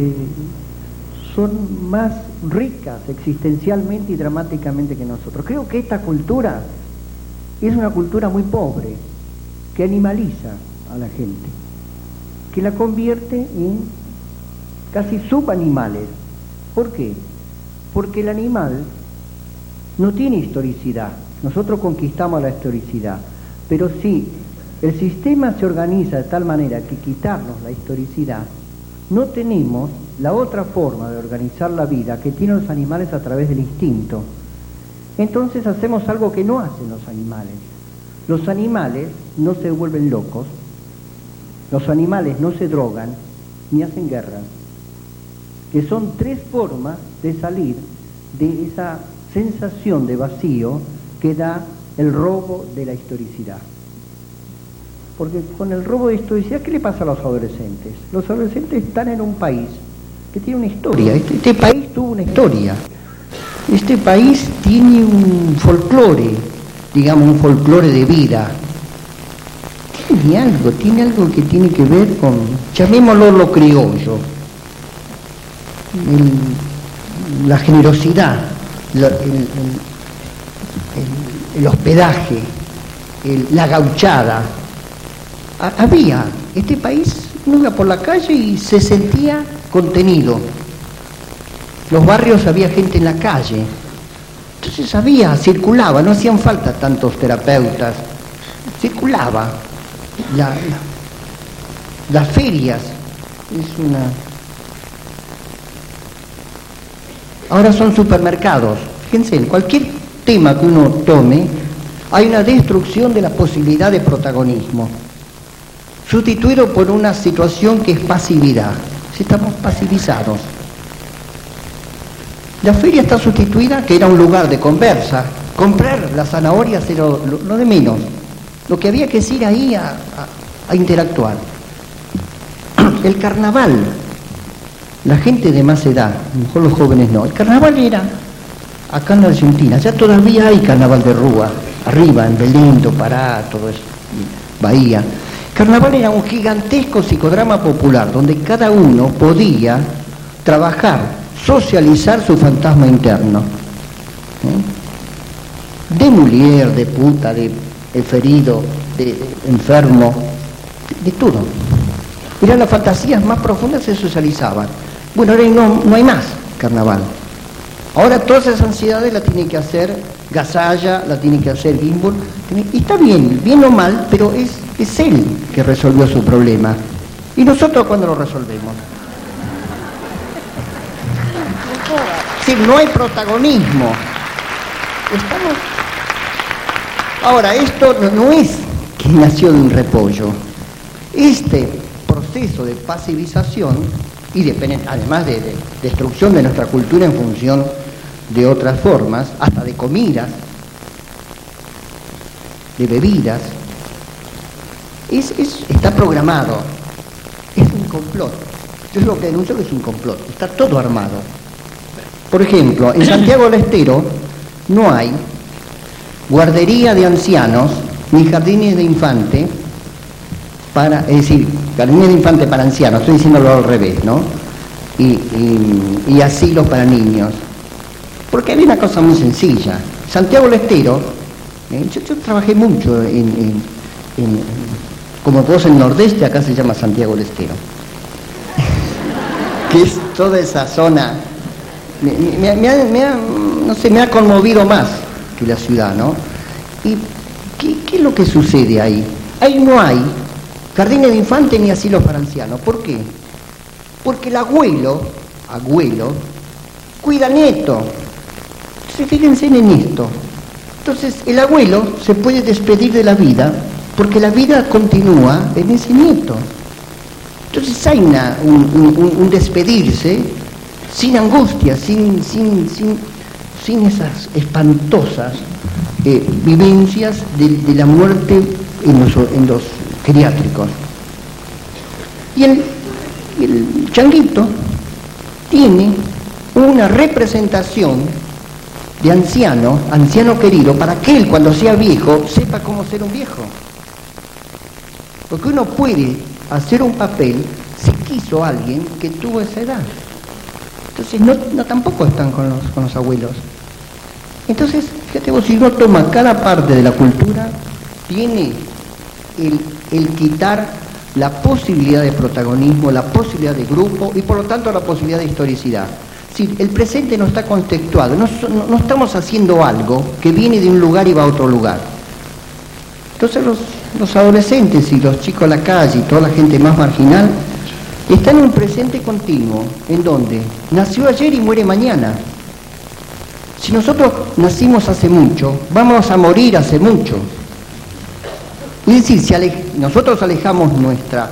ricas existencialmente y dramáticamente que nosotros. Creo que esta cultura es una cultura muy pobre, que animaliza a la gente, que la convierte en casi subanimales. ¿Por qué? Porque el animal no tiene historicidad. Nosotros conquistamos la historicidad, pero si el sistema se organiza de tal manera que quitarnos la historicidad, no tenemos la otra forma de organizar la vida que tienen los animales a través del instinto. Entonces hacemos algo que no hacen los animales. Los animales no se vuelven locos, los animales no se drogan ni hacen guerras, que son tres formas de salir de esa sensación de vacío que da el robo de la historicidad. Porque con el robo de historicidad, ¿qué le pasa a los adolescentes? Los adolescentes están en un país que tiene una historia. Este país tuvo una historia. Este país tiene un folclore, digamos un folclore de vida. Tiene algo que tiene que ver con, llamémoslo lo criollo, la generosidad, el hospedaje, la gauchada. Este país uno iba por la calle y se sentía contenido. Los barrios había gente en la calle, entonces circulaba, no hacían falta tantos terapeutas, circulaba. Las ferias ahora son supermercados. Fíjense, en cualquier tema que uno tome hay una destrucción de la posibilidad de protagonismo, sustituido por una situación que es pasividad. Si estamos pasivizados. La feria está sustituida, que era un lugar de conversa. Comprar las zanahorias era lo de menos. Lo que había que es ir ahí a interactuar. El carnaval, la gente de más edad, a lo mejor los jóvenes no, el carnaval era, acá en la Argentina, ya todavía hay carnaval de Rúa, arriba, en Belén, Pará, todo eso, Bahía. Carnaval era un gigantesco psicodrama popular, donde cada uno podía trabajar, socializar su fantasma interno. De mulier, de puta, de ferido, de enfermo, de todo. Eran las fantasías más profundas, se socializaban. Bueno, ahora no hay más carnaval. Ahora todas esas ansiedades las tiene que hacer Gasalla, la tiene que hacer Gimbur. Y está bien o mal, pero es él que resolvió su problema. ¿Y nosotros cuándo lo resolvemos? Sí, no hay protagonismo. Estamos... Ahora, esto no es que nació de un repollo. Este proceso de pasivización y además de destrucción de nuestra cultura en función de otras formas, hasta de comidas, de bebidas, está programado. Es un complot. Yo es lo que denuncio, que es un complot. Está todo armado. Por ejemplo, en Santiago del Estero no hay guardería de ancianos ni jardines de infante jardines de infante para ancianos, estoy diciéndolo al revés, ¿no? Y asilos para niños. Porque hay una cosa muy sencilla. Santiago del Estero, yo trabajé mucho como vos en Nordeste, acá se llama Santiago del Estero, que es toda esa zona. Me ha conmovido más que la ciudad, ¿no? ¿Y qué es lo que sucede ahí? Ahí no hay jardines de infantes ni asilos para ancianos. ¿Por qué? Porque el abuelo cuida nieto. Entonces, fíjense en esto. Entonces, el abuelo se puede despedir de la vida porque la vida continúa en ese nieto. Entonces hay un despedirse sin angustia, sin esas espantosas vivencias de la muerte en los geriátricos. Y el changuito tiene una representación de anciano querido, para que él cuando sea viejo sepa cómo ser un viejo. Porque uno puede hacer un papel si quiso alguien que tuvo esa edad. Entonces no tampoco están con los abuelos. Entonces, fíjate vos, si uno toma cada parte de la cultura, tiene el quitar la posibilidad de protagonismo, la posibilidad de grupo y por lo tanto la posibilidad de historicidad. Es decir, el presente no está contextuado, no estamos haciendo algo que viene de un lugar y va a otro lugar. Entonces los adolescentes y los chicos a la calle y toda la gente más marginal están en un presente continuo, en donde nació ayer y muere mañana. Si nosotros nacimos hace mucho, vamos a morir hace mucho. Es decir, si nosotros alejamos nuestra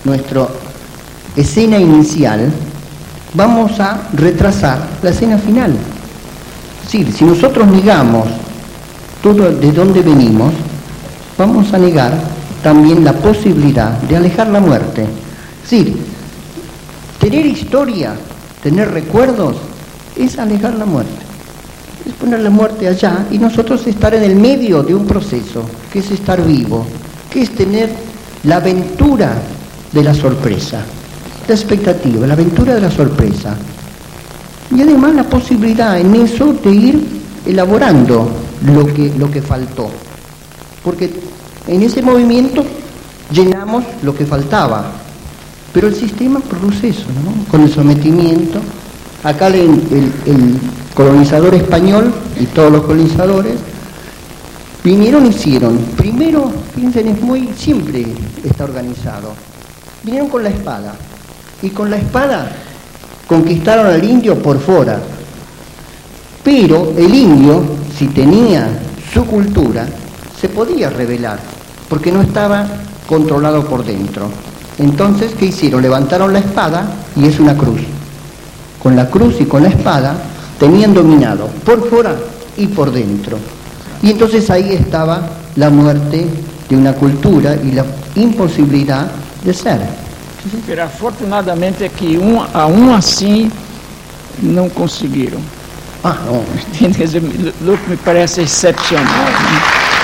escena inicial, vamos a retrasar la escena final. Es decir, si nosotros negamos todo de dónde venimos, vamos a negar también la posibilidad de alejar la muerte. Es decir, tener historia, tener recuerdos, es alejar la muerte. Es poner la muerte allá y nosotros estar en el medio de un proceso, que es estar vivo, que es tener la aventura de la sorpresa, la expectativa, la aventura de la sorpresa. Y además la posibilidad en eso de ir elaborando lo que faltó. Porque en ese movimiento llenamos lo que faltaba. Pero el sistema produce eso, ¿no? Con el sometimiento. Acá el colonizador español y todos los colonizadores vinieron y hicieron. Primero, fíjense, siempre está organizado. Vinieron con la espada. Y con la espada conquistaron al indio por fuera. Pero el indio, si tenía su cultura, se podía rebelar, porque no estaba controlado por dentro. Entonces, ¿qué hicieron? Levantaron la espada y es una cruz. Con la cruz y con la espada tenían dominado por fuera y por dentro. Y entonces ahí estaba la muerte de una cultura y la imposibilidad de ser. Pero afortunadamente é que aún assim não conseguiram. Não. O que me parece excepcional. Né?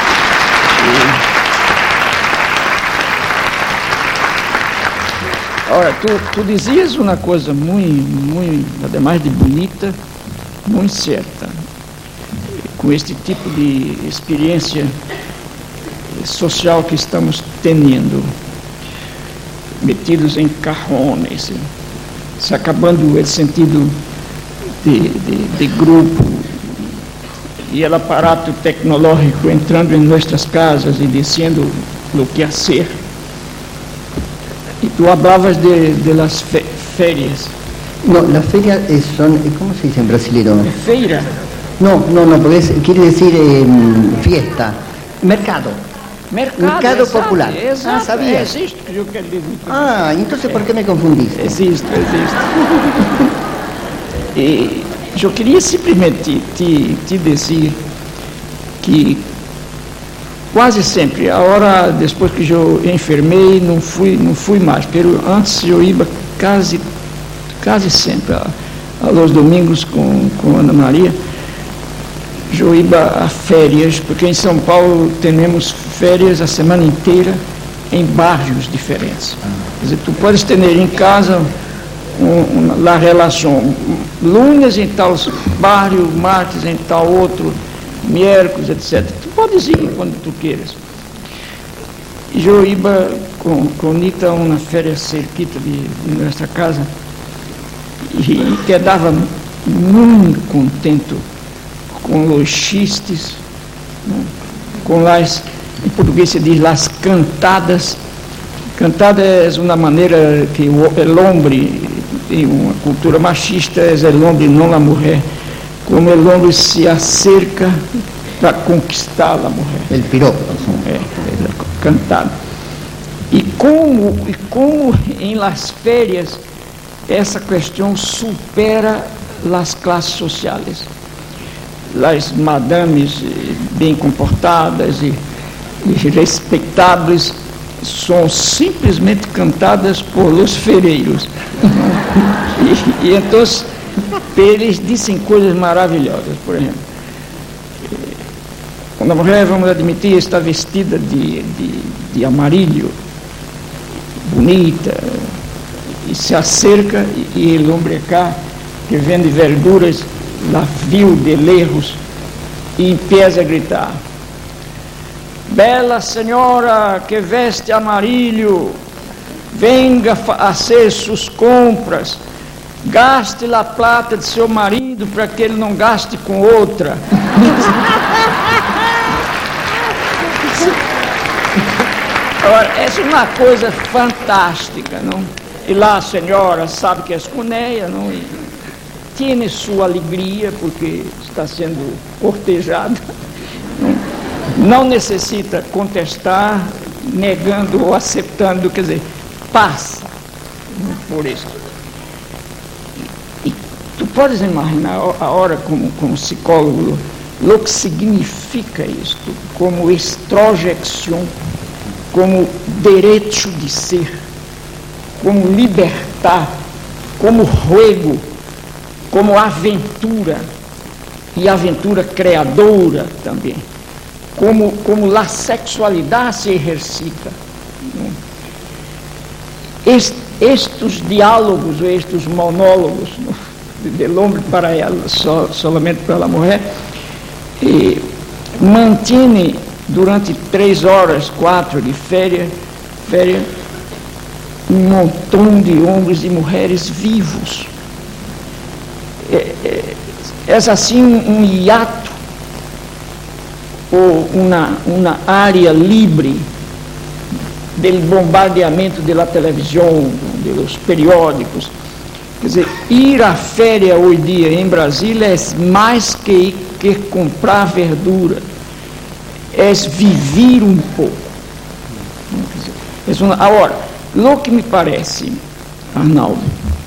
Ora, tu dizias uma coisa muito, ademais de bonita, muito certa. Com este tipo de experiência social que estamos tendo, metidos em cajones, se acabando o sentido de grupo e o aparato tecnológico entrando em nossas casas e dizendo o que fazer. Y tú hablabas de las ferias. No, las ferias son, ¿cómo se dice en brasileño? Feira. No, porque quiere decir fiesta. Mercado Mercado popular. Exato, sabía. Existe, eu quero dizer. Entonces ¿por qué me confundiste? Existe. E eu queria simplesmente te dizer que quase sempre, a hora depois que eu enfermei, não fui mais, pero antes eu ia quase sempre aos domingos com Ana Maria. Eu ia a férias, porque em São Paulo temos férias a semana inteira em bairros diferentes. Quer dizer, tu podes ter em casa a relação lunes em tal bairro, martes em tal outro, miércoles, etc. Tu podes ir quando tu queiras. E eu ia com Nita a uma férias cerquita de nossa casa e quedava muito contente com os chistes, né? Com as, em português se diz, las cantadas. Cantada é uma maneira que o homem, em uma cultura machista, é o homem, não a mulher, como o homem se acerca para conquistar a mulher. El piropo. Cantada. E como em las férias essa questão supera as classes sociais. As madames bem comportadas e respeitáveis são simplesmente cantadas por los ferreiros. E então eles dizem coisas maravilhosas. Por exemplo, quando a mulher, vamos admitir, está vestida de amarillo, bonita, e se acerca, e o homem cá, que vende verduras, lá viu de lejos, e empieza a gritar: bela senhora que veste amarillo, venga a fazer suas compras, gaste a plata de seu marido para que ele não gaste com outra. Agora, essa é uma coisa fantástica, não? E lá a senhora sabe que é escuneia, não? E tem sua alegria porque está sendo cortejada. Não necessita contestar, negando ou aceitando, quer dizer, passa por isso. E tu podes imaginar a hora como psicólogo o que significa isto, como extrojeção, como direito de ser, como libertar, como juego, como aventura, e aventura criadora também, como a sexualidade se exercita. Estes diálogos, estes monólogos do homem para ela, somente para a mulher, mantém durante 3 horas, 4 de férias, um montão de homens e mulheres vivos. É assim um hiato ou uma área livre do bombardeamento da televisão, dos periódicos. Quer dizer, ir à férias hoje em dia em Brasília é mais que comprar verdura, é viver um pouco. Agora, o que me parece, Arnaldo,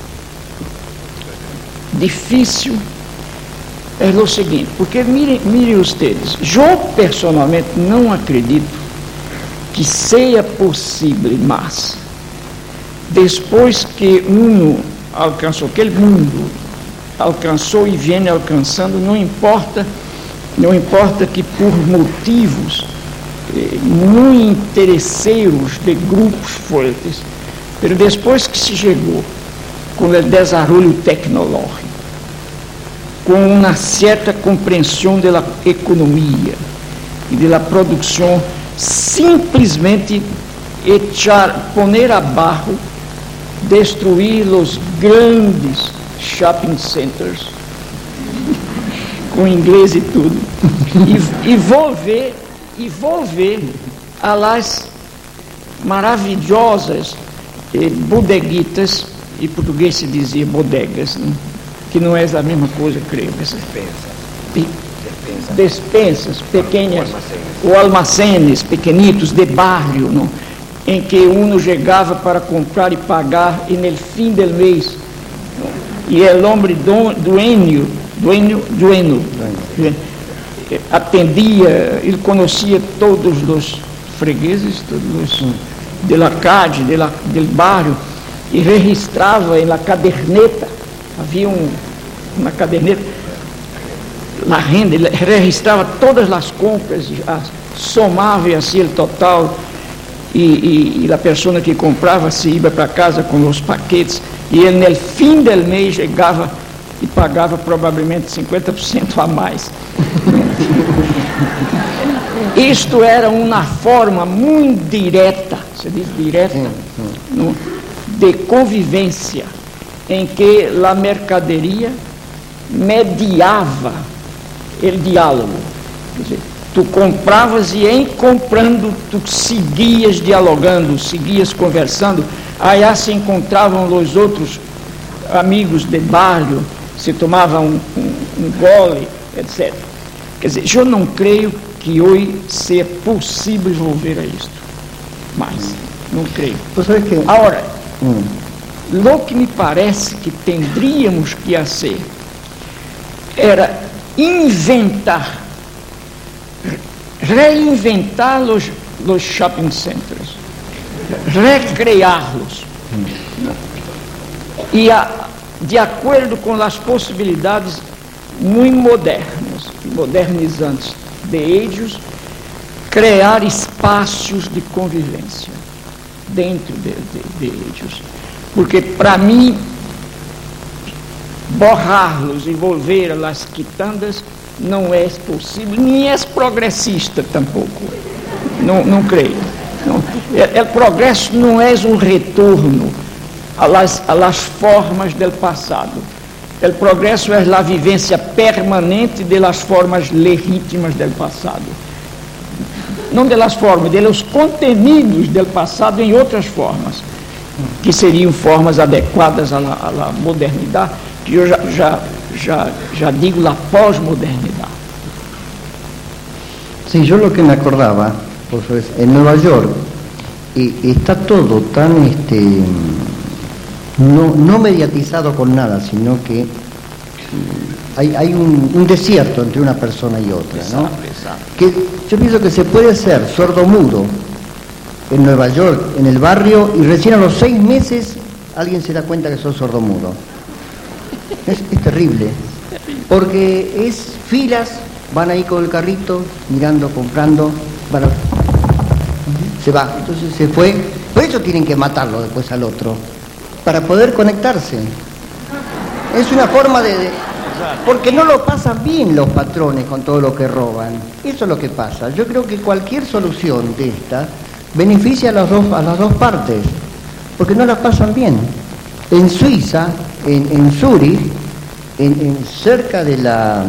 difícil é o seguinte, porque mirem ustedes, eu personalmente não acredito que seja possível, mas depois que alcançou, aquele mundo alcançou e vem alcançando, não importa que por motivos muito interesseiros de grupos fortes, mas depois que se chegou com o desenvolvimento tecnológico, com uma certa compreensão da economia e da produção, simplesmente poner abaixo, destruir os grandes shopping centers, com inglês e tudo, e volver a las maravilhosas bodeguitas, em português se dizia bodegas, né? Que não é a mesma coisa, creio. Despensas pequenas, ou almacenes pequenitos de barrio, não? Em que uno chegava para comprar e pagar, e no fim do mês, e o homem dueño, atendia, ele conhecia todos os fregueses, todos os de la calle, del barrio, e registrava na caderneta, havia uma caderneta, na renda, ele registrava todas as compras, somava assim o total, e a pessoa que comprava se ia para casa com os paquetes, e ele no fim do mês chegava e pagava provavelmente 50% a mais. Isto era uma forma muito direta, se diz direta, de convivência, em que a mercaderia mediava o diálogo. Quer dizer, tu compravas e em comprando tu seguias dialogando, seguias conversando, aí se encontravam os outros amigos de barrio, se tomavam um gole, etc. Quer dizer, eu não creio que hoje seja possível volver a isto, mas não creio. Agora, o que me parece que teríamos que fazer era inventar, reinventar os shopping centers, recriá-los, e de acordo com as possibilidades muito modernizantes de ellos, criar espaços de convivência dentro de ellos, porque para mim borrá-los e volver às quitandas não é possível, nem é progressista tampouco, não creio. O progresso não é um retorno às formas do passado. O progresso é a vivência permanente das formas legítimas do passado. Não das formas, dos contenidos do passado em outras formas, que seriam formas adequadas à modernidade, que eu já digo a pós-modernidade. Sí, yo lo que me acordaba, pues, en Nueva York está todo tan no mediatizado con nada, sino que hay un desierto entre una persona y otra, ¿no? Exacto. Que yo pienso que se puede ser sordomudo en Nueva York, en el barrio, y recién a los 6 meses alguien se da cuenta que sos sordomudo. Es terrible, porque es filas, van ahí con el carrito, mirando, comprando, se va, entonces se fue. Por eso tienen que matarlo después al otro, para poder conectarse. Es una forma porque no lo pasan bien los patrones con todo lo que roban. Eso es lo que pasa. Yo creo que cualquier solución de esta beneficia a las dos partes, porque no las pasan bien. En Suiza, en Zurich, cerca de la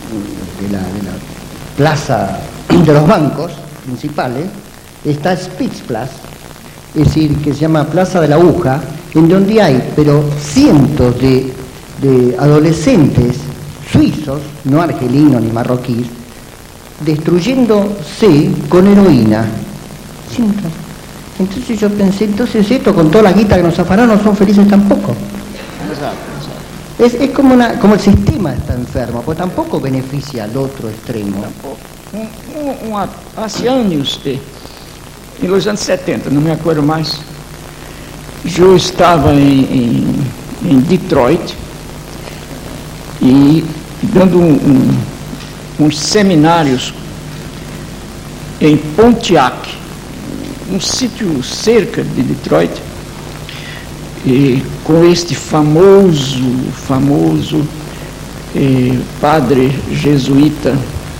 plaza de los bancos principales, está Spitzplatz, es decir, que se llama Plaza de la Aguja, en donde hay, pero cientos de adolescentes suizos, no argelinos ni marroquíes, destruyéndose con heroína. Entonces yo pensé, entonces esto con toda la guita que nos afanaron no son felices tampoco. Es como el sistema está enfermo, pues tampoco beneficia al otro extremo. Hace anos, em los anos 70, não me acordo mais, eu estava em Detroit e dando uns seminários em Pontiac, um sítio cerca de Detroit, e com este famoso padre jesuíta.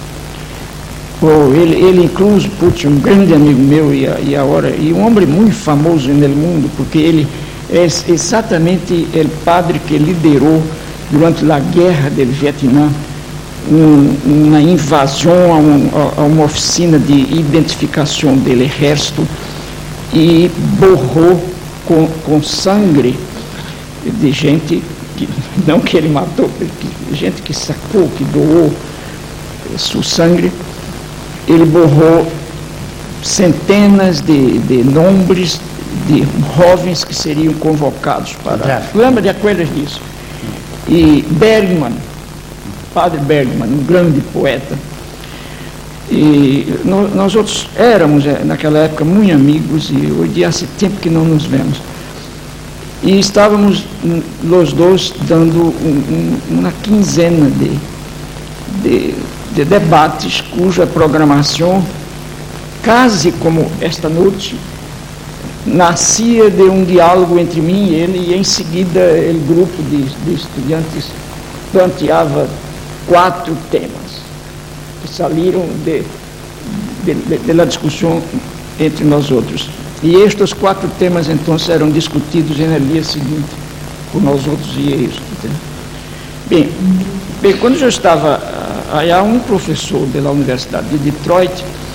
Ele incluso, um grande amigo meu e um homem muito famoso no mundo, porque ele é exatamente o padre que liderou durante a guerra do Vietnã uma invasão a uma oficina de identificação do exército e borrou com sangue de gente que, não que ele matou, gente que sacou, que doou seu sangue. Ele borrou centenas de nomes de jovens que seriam convocados para... Lembra de acordas disso? E Bergman, Padre Bergman, um grande poeta, e nós outros éramos naquela época muito amigos, e hoje há tempo que não nos vemos, e estávamos nós dois dando uma quinzena de debates cuja programação, quase como esta noite, nascia de um diálogo entre mim e ele, e em seguida o grupo de estudantes planteava 4 temas que saíram da discussão entre nós outros. E estes 4 temas, então, eram discutidos no dia seguinte por nós outros e eles. Bem, quando eu estava aí, um professor da Universidade de Detroit,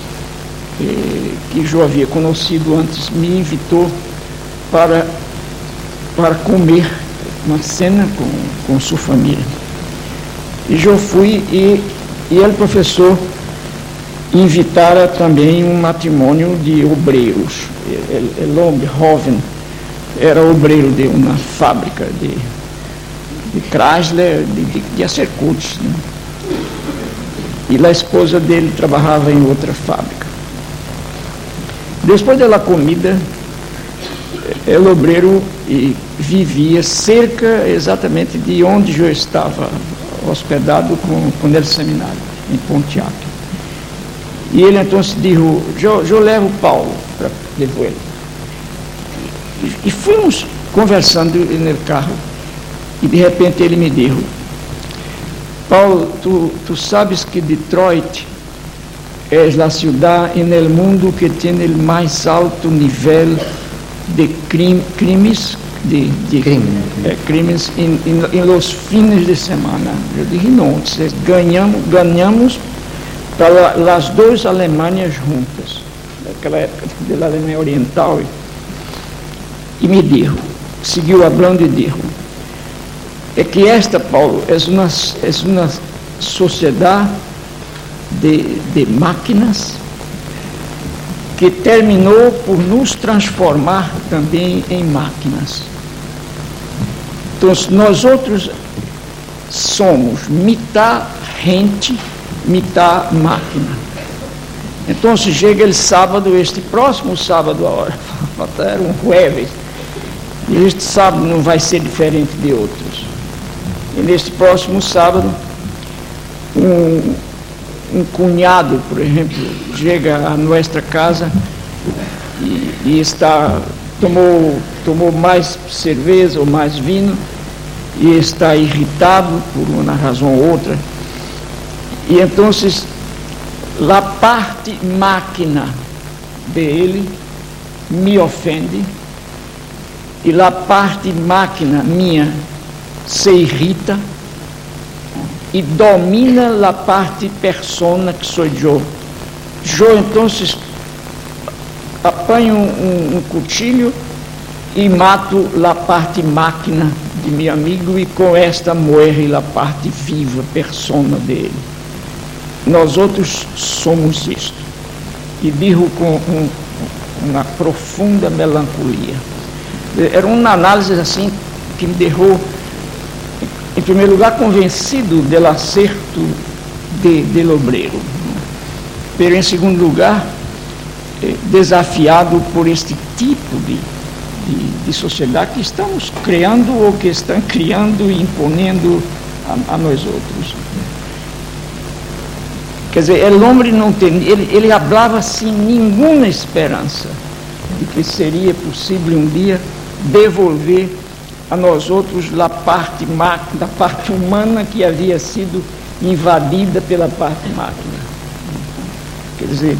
que eu havia conhecido antes, me invitou para comer uma cena com sua família. E eu fui, e ele, professor, invitara também um matrimônio de obreiros. O homem jovem era obreiro de uma fábrica de Chrysler, de acercutos, né? E a esposa dele trabalhava em outra fábrica. Depois da comida, o obreiro vivia cerca exatamente de onde eu estava hospedado com o seminário, em Pontiac. E ele então disse: eu levo Paulo para levar ele. E fomos conversando no carro, e de repente ele me disse: Paulo, tu sabes que Detroit é a cidade no mundo que tem o mais alto nível de crimes em los fines de semana. Eu disse: não, ganhamos para as 2 Alemanhas juntas, naquela época da Alemanha Oriental. E me disse, seguiu falando e disse: é que esta, Paulo, é uma sociedade de máquinas que terminou por nos transformar também em máquinas. Então, nós outros somos metade gente, metade máquina. Então, se chega o sábado, este próximo sábado, a hora, era um jueves, e este sábado não vai ser diferente de outros. E neste próximo sábado, um cunhado, por exemplo, chega à nossa casa e tomou mais cerveja ou mais vinho e está irritado por uma razão ou outra. E então, a parte máquina dele me ofende e a parte máquina minha se irrita e domina a parte persona que sou eu. Eu então apanho um cuchillo e mato a parte máquina de meu amigo, e com esta morre a parte viva, persona dele. Nós outros somos isto. E digo com uma profunda melancolia. Era uma análise assim que me deixou, em primeiro lugar, convencido do acerto do obreiro, mas em segundo lugar, desafiado por este tipo de sociedade que estamos criando, ou que estão criando e imponendo a nós outros. Quer dizer, o homem não tem, ele falava sem nenhuma esperança de que seria possível um dia devolver a nós outros a parte humana que havia sido invadida pela parte máquina. Quer dizer,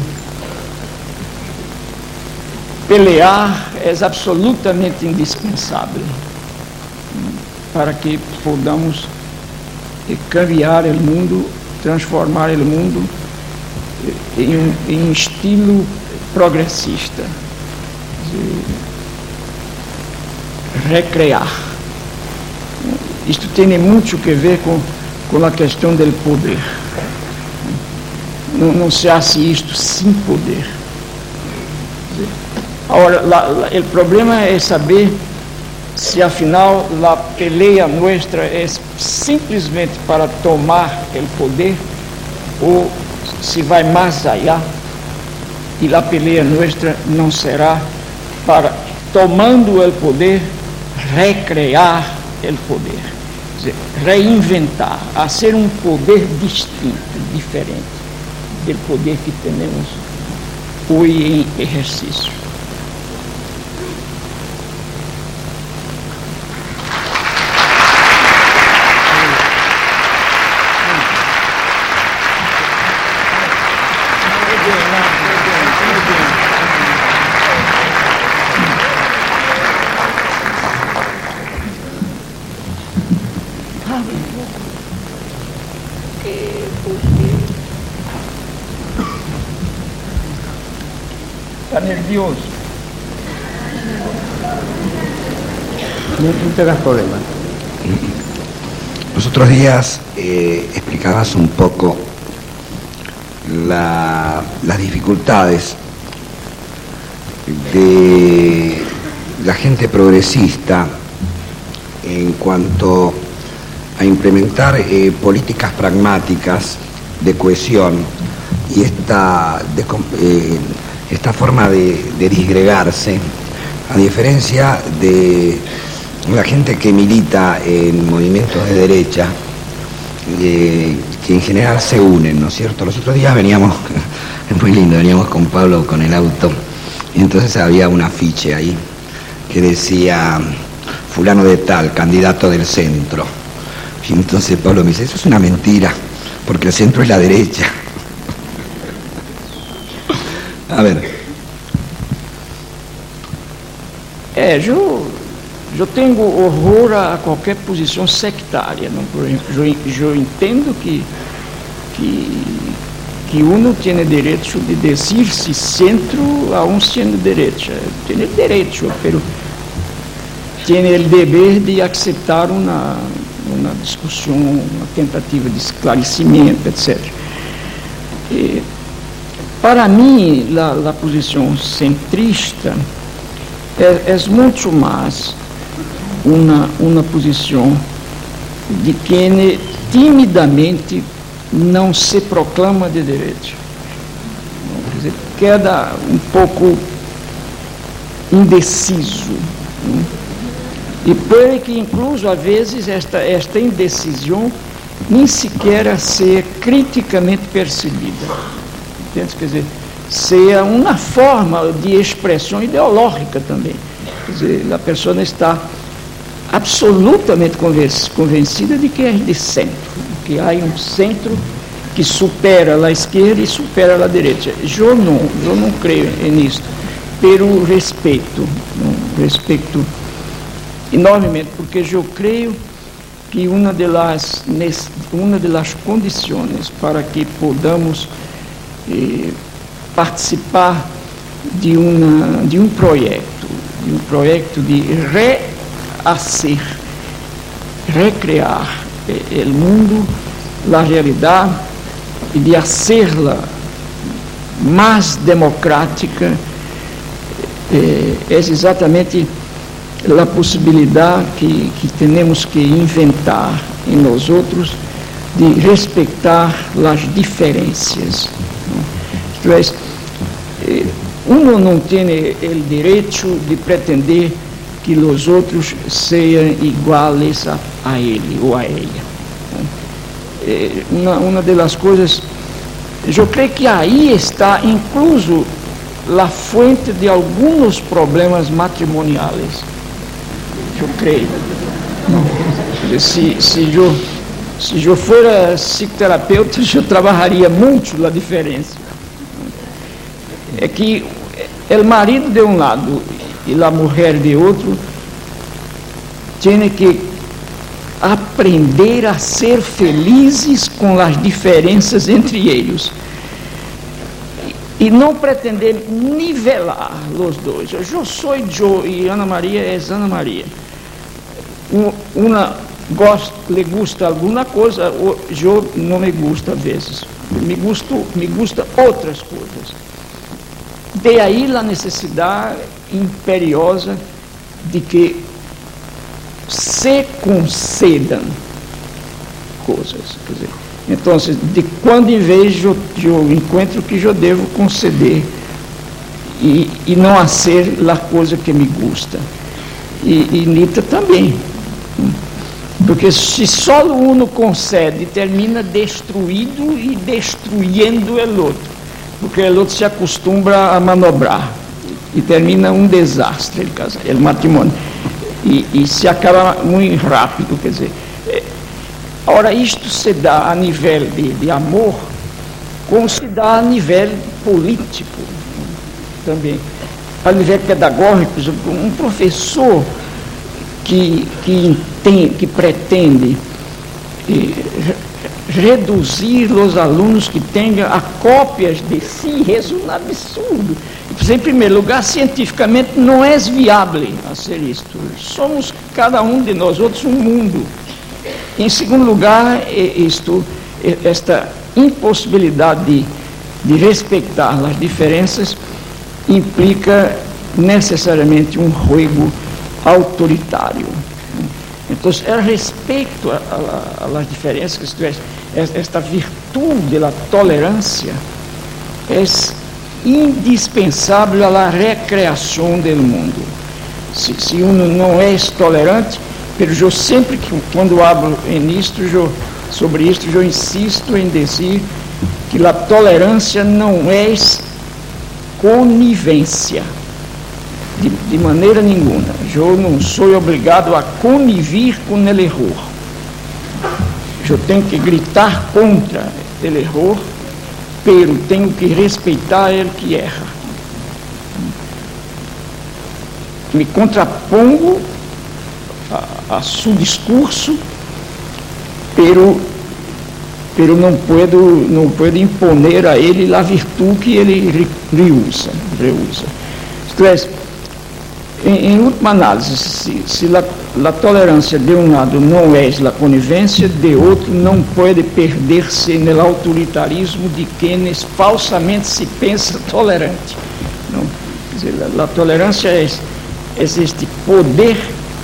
pelear é absolutamente indispensável para que podamos cambiar o mundo, transformar o mundo em estilo progressista. recrear. Isto tem muito que ver com a questão do poder. Não se hace isto sem poder. Agora, o problema é saber se afinal a pelea nuestra é simplesmente para tomar o poder ou se vai mais allá e a pelea nuestra não será para, tomando o poder, recrear o poder, quer dizer, reinventar, fazer um poder distinto, diferente do poder que temos hoje em exercício. Está nervioso. No tengas problema. Los otros días explicabas un poco las dificultades de la gente progresista en cuanto a implementar políticas pragmáticas de cohesión y esta forma de disgregarse, a diferencia de la gente que milita en movimientos de derecha, que en general se unen, ¿no es cierto? Los otros días veníamos, es muy lindo, veníamos con Pablo con el auto, y entonces había un afiche ahí que decía fulano de tal, candidato del centro. Y entonces Pablo me dice, eso es una mentira, porque el centro es la derecha. A ver. Eu tenho horror a qualquer posição sectária. Não? Eu entendo que uno tem direito de dizer se centro a um sendo direita. Tem direito, mas tem o dever de aceitar uma discussão, uma tentativa de esclarecimento, etc. E, para mim, a posição centrista é muito mais uma posição de quem timidamente não se proclama de direita. Quer dizer, queda um pouco indeciso. E pode que, incluso, às vezes, esta indecisão nem sequer ser criticamente percebida. Entende? Quer dizer, seja uma forma de expressão ideológica também. Quer dizer, a pessoa está absolutamente convencida de que é de centro, que há um centro que supera a esquerda e supera a direita. Eu não creio nisso, pelo respeito enormemente, porque eu creio que uma das condições para que podamos participar de um projeto de recrear o mundo, a realidade, e de fazê-la mais democrática, é exatamente a possibilidade que temos que inventar em nós outros de respeitar as diferenças. Isto é, uno não tem o direito de pretender que os outros sejam iguais a ele ou a ela. Uma das coisas, eu creio que aí está incluso a fonte de alguns problemas matrimoniais. Eu creio. Se eu fosse psicoterapeuta, eu trabalharia muito a diferença. É que o marido de um lado e a mulher de outro tem que aprender a ser felizes com as diferenças entre eles e não pretender nivelar os dois. Eu sou Joe e Ana Maria é Ana Maria. le gusta alguma coisa, eu não me gusta às vezes. Me gusta outras coisas. De aí a necessidade imperiosa de que se concedam coisas. Quer dizer, então, de quando em vez eu encontro que eu devo conceder e não fazer a coisa que me gusta. E Nita também. Porque se só o uno concede, termina destruído e destruindo o outro. Porque o outro se acostuma a manobrar. E termina um desastre o matrimônio. E se acaba muito rápido, quer dizer. Ora, isto se dá a nível de amor, como se dá a nível político também. A nível pedagógico, um professor que pretende reduzir os alunos que tenham a cópias de si, é um absurdo. Em primeiro lugar, cientificamente não é viável fazer isto. Somos, cada um de nós outros, um mundo. Em segundo lugar, esta impossibilidade de respeitar as diferenças implica necessariamente um juego autoritário. Então, o respeito às diferenças, esta virtude da tolerância é indispensável à recreação do mundo. Se uno não é tolerante, mas eu sempre, quando hablo sobre isto, eu insisto em dizer que a tolerância não é conivência, de maneira nenhuma. Eu não sou obrigado a conivir com o erro. Eu tenho que gritar contra o erro, pero tenho que respeitar ele que erra. Me contrapongo a seu discurso, pero não puedo imponer a ele a virtude que ele rehúsa. Isto é, em última análise, se a tolerância de um lado não é a conivência, de outro não pode perder-se no autoritarismo de quienes falsamente se pensa tolerante. Não? Quer dizer, a tolerância é este poder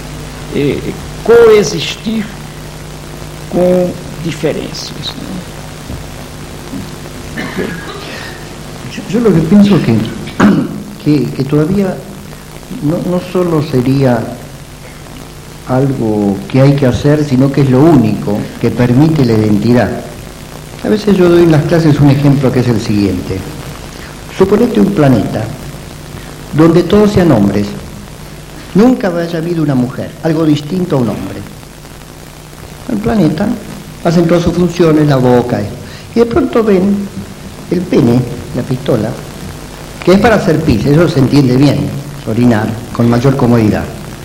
coexistir com diferencias. ¿No? Okay. Yo lo que pienso que todavía no solo sería algo que hay que hacer, sino que es lo único que permite la identidad. A veces yo doy en las clases un ejemplo que es el siguiente. Suponete un planeta donde todos sean hombres. Nunca haya habido una mujer, algo distinto a un hombre. El planeta hacen todas sus funciones, la boca, y de pronto ven el pene, la pistola, que es para hacer pis, eso se entiende bien, orinar con mayor comodidad.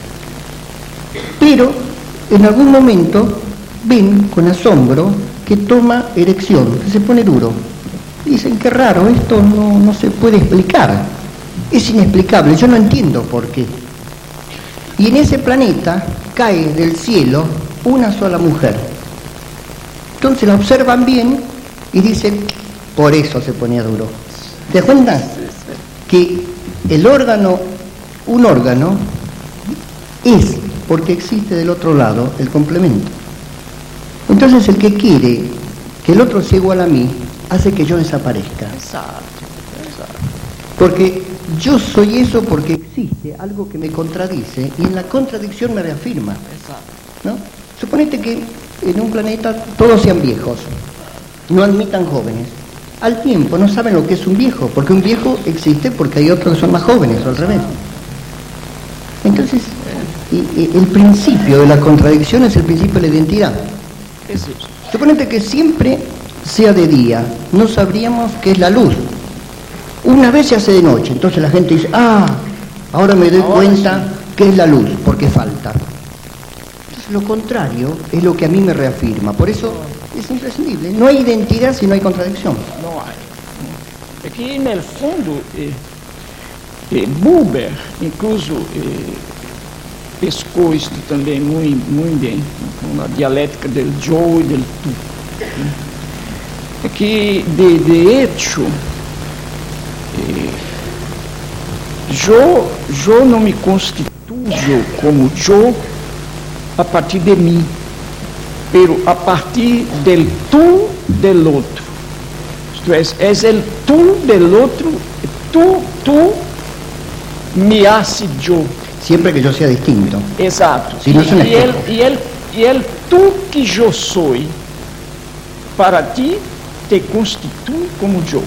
Pero en algún momento ven con asombro que toma erección, que se pone duro. Dicen, qué raro, esto no se puede explicar, es inexplicable, yo no entiendo por qué. Y en ese planeta cae del cielo una sola mujer. Entonces la observan bien y dicen, por eso se ponía duro. ¿Te das cuenta? Que el órgano, un órgano, es porque existe del otro lado el complemento. Entonces el que quiere que el otro sea igual a mí, hace que yo desaparezca. Exacto. Porque yo soy eso porque existe algo que me contradice y en la contradicción me reafirma. ¿No? Suponete que en un planeta todos sean viejos, no admitan jóvenes. Al tiempo no saben lo que es un viejo, porque un viejo existe porque hay otros que son más jóvenes, o al revés. Entonces, el principio de la contradicción es el principio de la identidad. Suponete que siempre sea de día, no sabríamos qué es la luz. Una vez se hace de noche, entonces la gente dice, ahora me doy cuenta qué es la luz, porque falta. Entonces lo contrario es lo que a mí me reafirma, por eso es imprescindible. No hay identidad si no hay contradicción. No hay. Aquí en el fondo, Buber, incluso pescou isto também muito bem, com a dialética do eu e do tu. É que, de hecho, eu não me constituyo como eu a partir de mim, pero a partir del tú del outro. Isto é el tú del outro, tú me hace yo. Siempre que yo sea distinto. Exato. Si no es un espejo. E el tú que eu sou, para ti, te constitui como eu.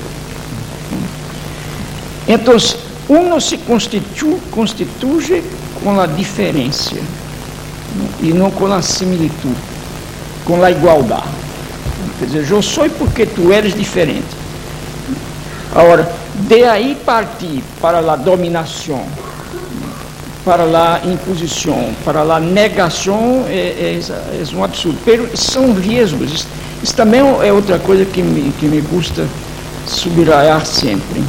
Então, uno se constitui com a diferença e não com a similitude, com a igualdade. Quer dizer, eu sou porque tu eres diferente. Agora, de aí partir para a dominação, para a imposição, para a negação, é um absurdo. Pero são riesgos. Isso também é outra coisa que me gusta subrayar sempre.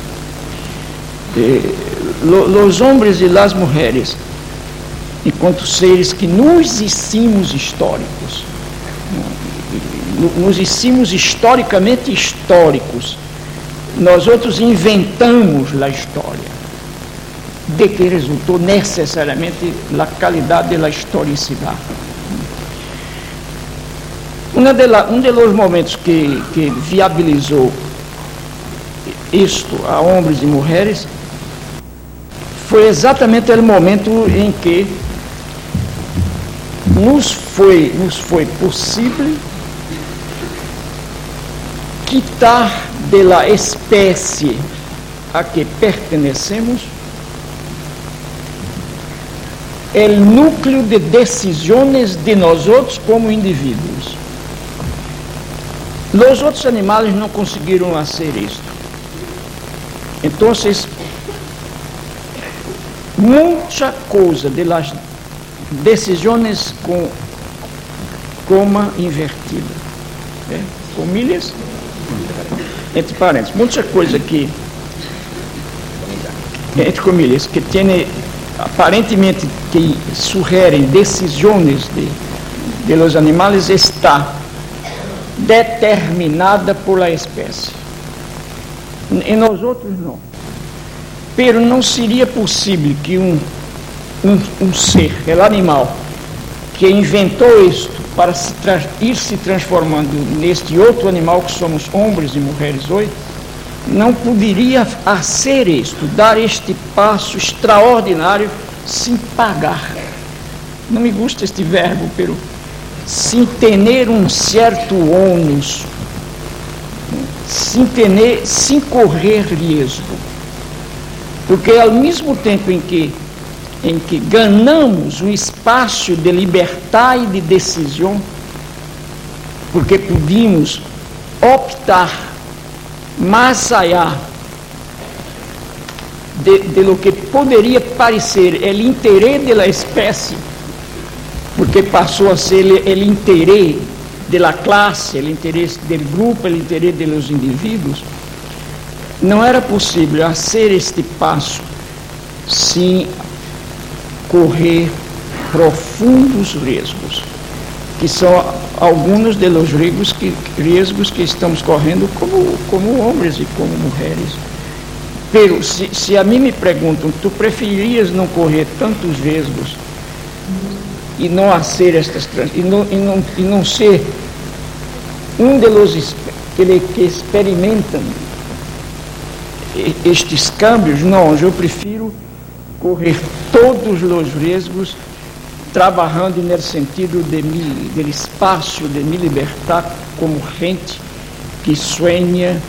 Os homens e as mulheres, enquanto seres que nos hicimos históricos, nos hicimos historicamente históricos, nós outros inventamos a história, de que resultou necessariamente a qualidade da historicidade. Um dos momentos que viabilizou isto a homens e mulheres foi exatamente o momento em que nos foi possível quitar da espécie a que pertenecemos o núcleo de decisões de nós outros como indivíduos. Os outros animais não conseguiram fazer isso. Então, muita coisa de las decisões com coma invertida, comilhas, entre parênteses, muita coisa que, entre comilhas, que tem aparentemente que sugerem decisões de los animais está determinada por a espécie. E nós outros não. Pero não seria possível que um ser, o animal, que inventou isto para ir se transformando neste outro animal que somos homens e mulheres hoje, não poderia fazer isto, dar este passo extraordinário sem pagar. Não me gusta este verbo, pero sem ter um certo ônus, sem correr risco. Porque ao mesmo tempo em que ganhamos um espaço de liberdade e de decisão, porque podíamos optar mais allá de lo que poderia parecer o interesse da espécie, porque passou a ser o interesse da classe, o interesse do grupo, o interesse dos indivíduos, não era possível fazer este passo sem correr profundos riscos, que são alguns dos riscos que estamos correndo como homens e como mulheres. Pero, se a mim me perguntam, tu preferirias não correr tantos riscos e não fazer estas e não ser um dos que experimentam estes câmbios? Não, eu prefiro correr todos os riscos, trabalhando no sentido de espaço, de me libertar como gente que sonha,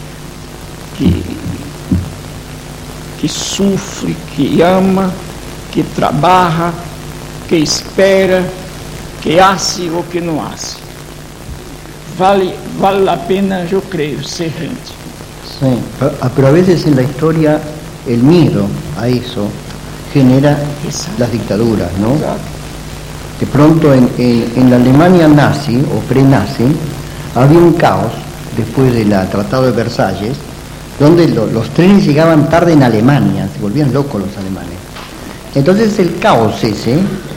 que sofre, que ama, que trabalha, que espera, que hace ou que não hace. Vale a pena, eu creio, ser gente. Sí, pero a veces en la historia el miedo a eso genera las dictaduras, ¿no? De pronto en la Alemania nazi o pre-nazi había un caos después del Tratado de Versalles, donde los trenes llegaban tarde en Alemania, se volvían locos los alemanes. Entonces el caos ese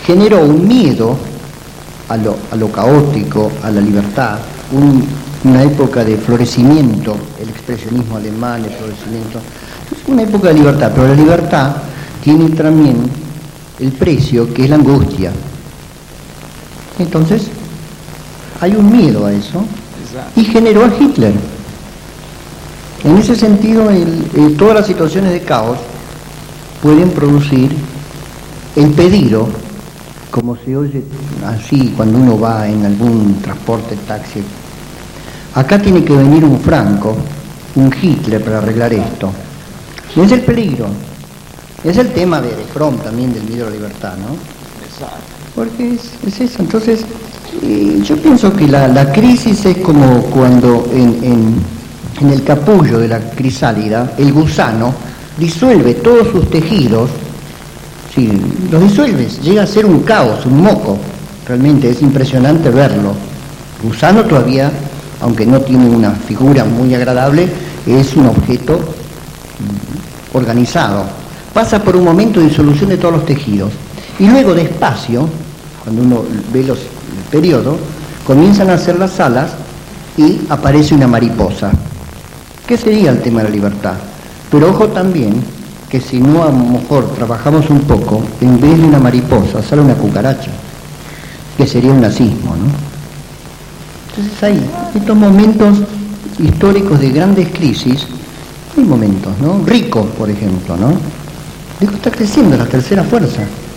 generó un miedo a lo caótico, a la libertad, una época de florecimiento, el expresionismo alemán, el florecimiento, es una época de libertad, pero la libertad tiene también el precio que es la angustia. Entonces, hay un miedo a eso y generó a Hitler. En ese sentido, todas las situaciones de caos pueden producir el peligro, como se oye así cuando uno va en algún transporte, taxi. Acá tiene que venir un Franco, un Hitler para arreglar esto. Y es el peligro. Es el tema de Fromm también del miedo a la libertad, ¿no? Exacto. Porque es eso. Entonces, yo pienso que la crisis es como cuando en el capullo de la crisálida, el gusano disuelve todos sus tejidos, sí, los disuelves, llega a ser un caos, un moco. Realmente es impresionante verlo. El gusano todavía, aunque no tiene una figura muy agradable, es un objeto organizado. Pasa por un momento de disolución de todos los tejidos. Y luego despacio, cuando uno ve el periodo, comienzan a hacer las alas y aparece una mariposa. ¿Qué sería el tema de la libertad? Pero ojo también que si no a lo mejor trabajamos un poco, en vez de una mariposa sale una cucaracha, que sería un nazismo, ¿no? Entonces ahí, estos momentos históricos de grandes crisis, hay momentos, ¿no? Rico, por ejemplo, ¿no? Rico está creciendo, la tercera fuerza.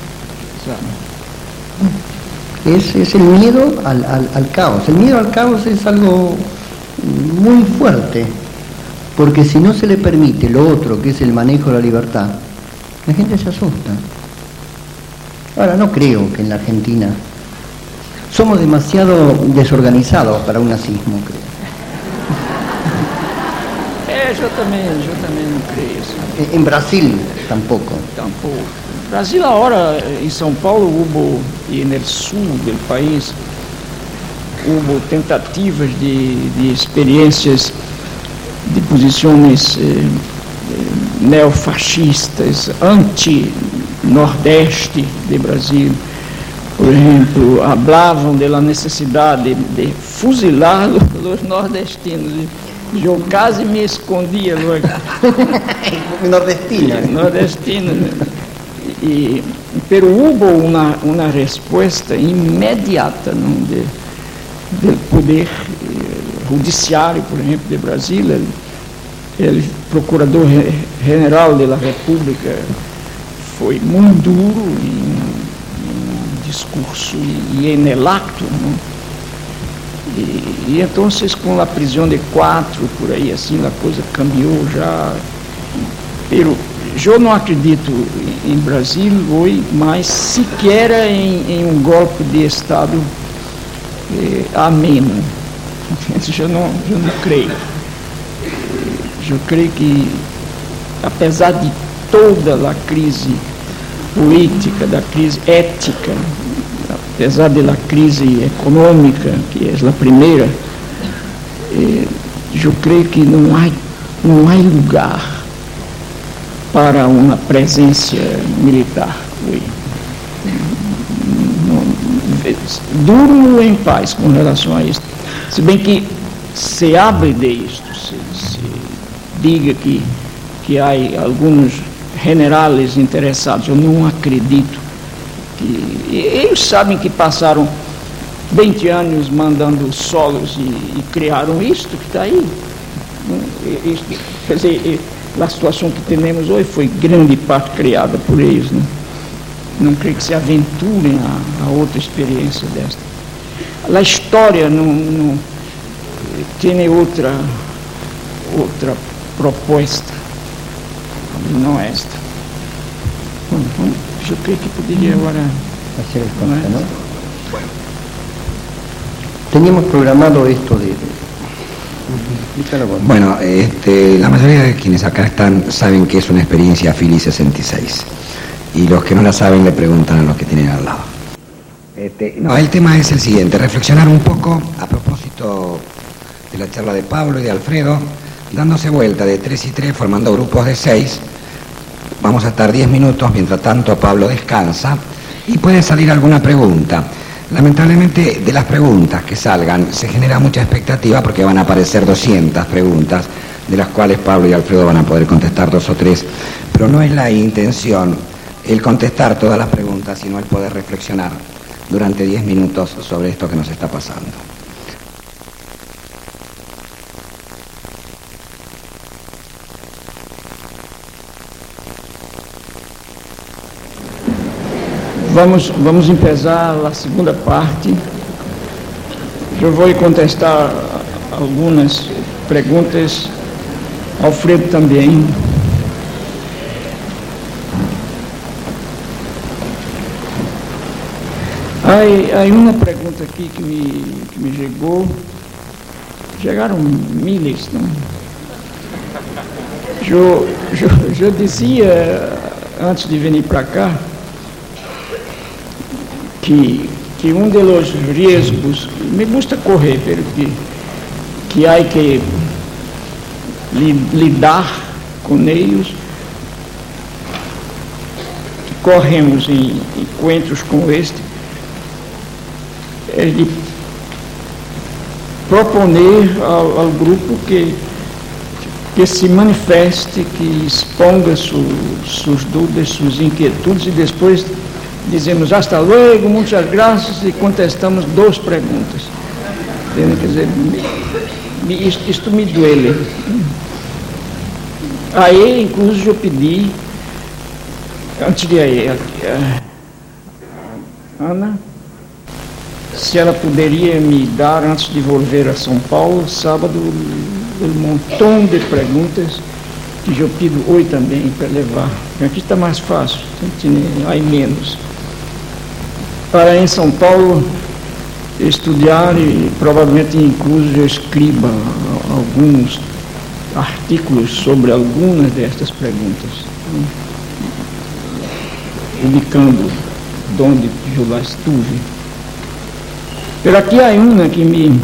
Es el miedo al caos. El miedo al caos es algo muy fuerte, porque si no se le permite lo otro, que es el manejo de la libertad, la gente se asusta. Ahora, no creo que en la Argentina somos demasiado desorganizados para un nazismo, creo. Yo también no creio isso. En Brasil tampoco. Tampoco. Brasil ahora, en São Paulo hubo, y en el sur del país, hubo tentativas de experiencias de posiciones neofascistas, anti-nordeste de Brasil. Por ejemplo, hablavam de la necesidad de fuzilar los nordestinos. Eu quase me escondia no nordestino. Nordestino. Pero hubo una respuesta inmediata, ¿no? del poder judiciário, por exemplo, de Brasília. El procurador-general de la República foi muito duro em discurso e en el acto, ¿no? E então, com a prisão de 4, por aí assim, a coisa cambiou já. Pero eu não acredito em Brasil hoje, mas sequer em um golpe de Estado ameno. Eu não creio. Eu creio que, apesar de toda a crise política, da crise ética, apesar da crise econômica, que é a primeira, eu creio que não há lugar para uma presença militar. Durmo em paz com relação a isso. Se bem que se abre de isto, se diga que há alguns generais interessados, eu não acredito. Eles sabem que passaram 20 anos mandando solos e criaram isto que está aí. Quer dizer, a situação que temos hoje foi grande parte criada por eles. Não creio que se aventurem a outra experiência desta. A história não tem outra proposta, não esta. Eu creio que poderia agora hacer el corte, ¿no? Bueno. Teníamos programado esto de... Bueno, la mayoría de quienes acá están saben que es una experiencia Philly 66. Y los que no la saben le preguntan a los que tienen al lado. No, el tema es el siguiente, reflexionar un poco a propósito de la charla de Pablo y de Alfredo, dándose vuelta de 3 y 3, formando grupos de 6. Vamos a estar 10 minutos, mientras tanto Pablo descansa, y puede salir alguna pregunta. Lamentablemente, de las preguntas que salgan se genera mucha expectativa porque van a aparecer 200 preguntas, de las cuales Pablo y Alfredo van a poder contestar 2 o 3, pero no es la intención el contestar todas las preguntas, sino el poder reflexionar durante 10 minutos sobre esto que nos está pasando. Vamos empezar a segunda parte. Eu vou contestar algumas perguntas, Alfredo também. Há uma pergunta aqui que me chegou. Chegaram milhares, não? Eu dizia antes de vir para cá que dos riscos me gusta correr, que há que lidar com eles, que corremos em encontros com este, é de proponer ao grupo que se manifeste, que exponga suas dúvidas, suas inquietudes, e depois dizemos hasta luego, muitas graças, e contestamos 2 perguntas. Quer dizer, isto me duele. Aí, inclusive, eu pedi, antes de aí, Ana, se ela poderia me dar, antes de volver a São Paulo, sábado, montão de perguntas que eu pido hoje também para levar. Aqui está mais fácil, aí menos. Para em São Paulo estudar e provavelmente inclusive eu escreva alguns artigos sobre algumas destas perguntas, indicando de onde eu lá estive. Pero aqui há uma que me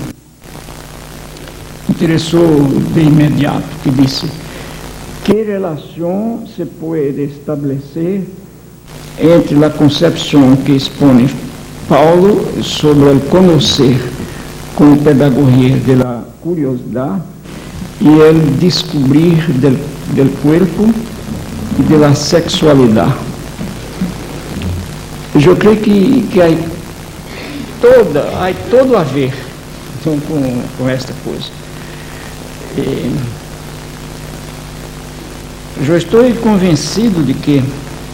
interessou de imediato, que disse: que relação se pode estabelecer entre a concepção que expõe Paulo sobre o conhecer como pedagogia da curiosidade e o descobrir do corpo e da sexualidade? Eu creio que há todo a ver então, com esta coisa. Eu estou convencido de que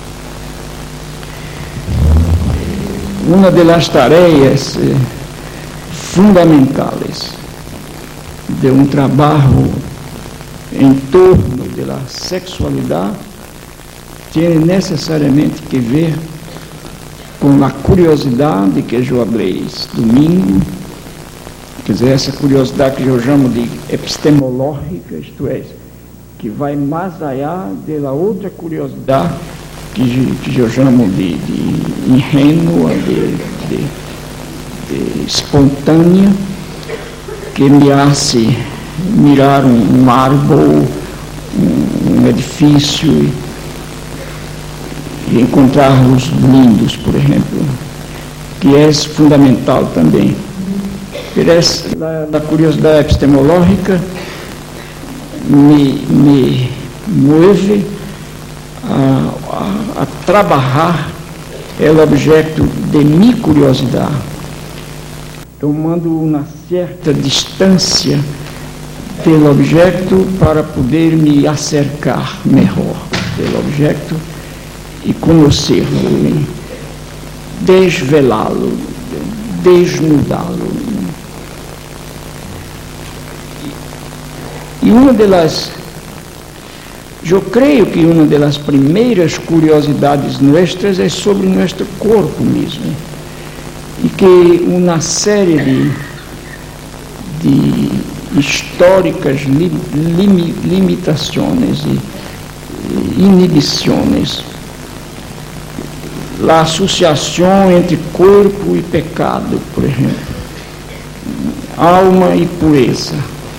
uma das tarefas fundamentais de um trabalho em torno da sexualidade tem necessariamente que ver com a curiosidade que eu falei domingo, quer dizer, essa curiosidade que eu chamo de epistemológica, isto é, que vai mais allá da outra curiosidade que eu chamo de ingênua, de espontânea, que me hace mirar um árvore, um edifício e encontrá-los lindos, por exemplo, que é fundamental também. A curiosidade epistemológica me move a trabalhar o objeto de minha curiosidade, tomando uma certa distância do objeto para poder me acercar melhor do objeto e conhecê-lo, desvelá-lo, desnudá-lo. E eu creio que uma das primeiras curiosidades nossas é sobre nosso corpo mesmo, e que uma série de históricas limitações e inibições, a associação entre corpo e pecado, por exemplo, alma e pureza.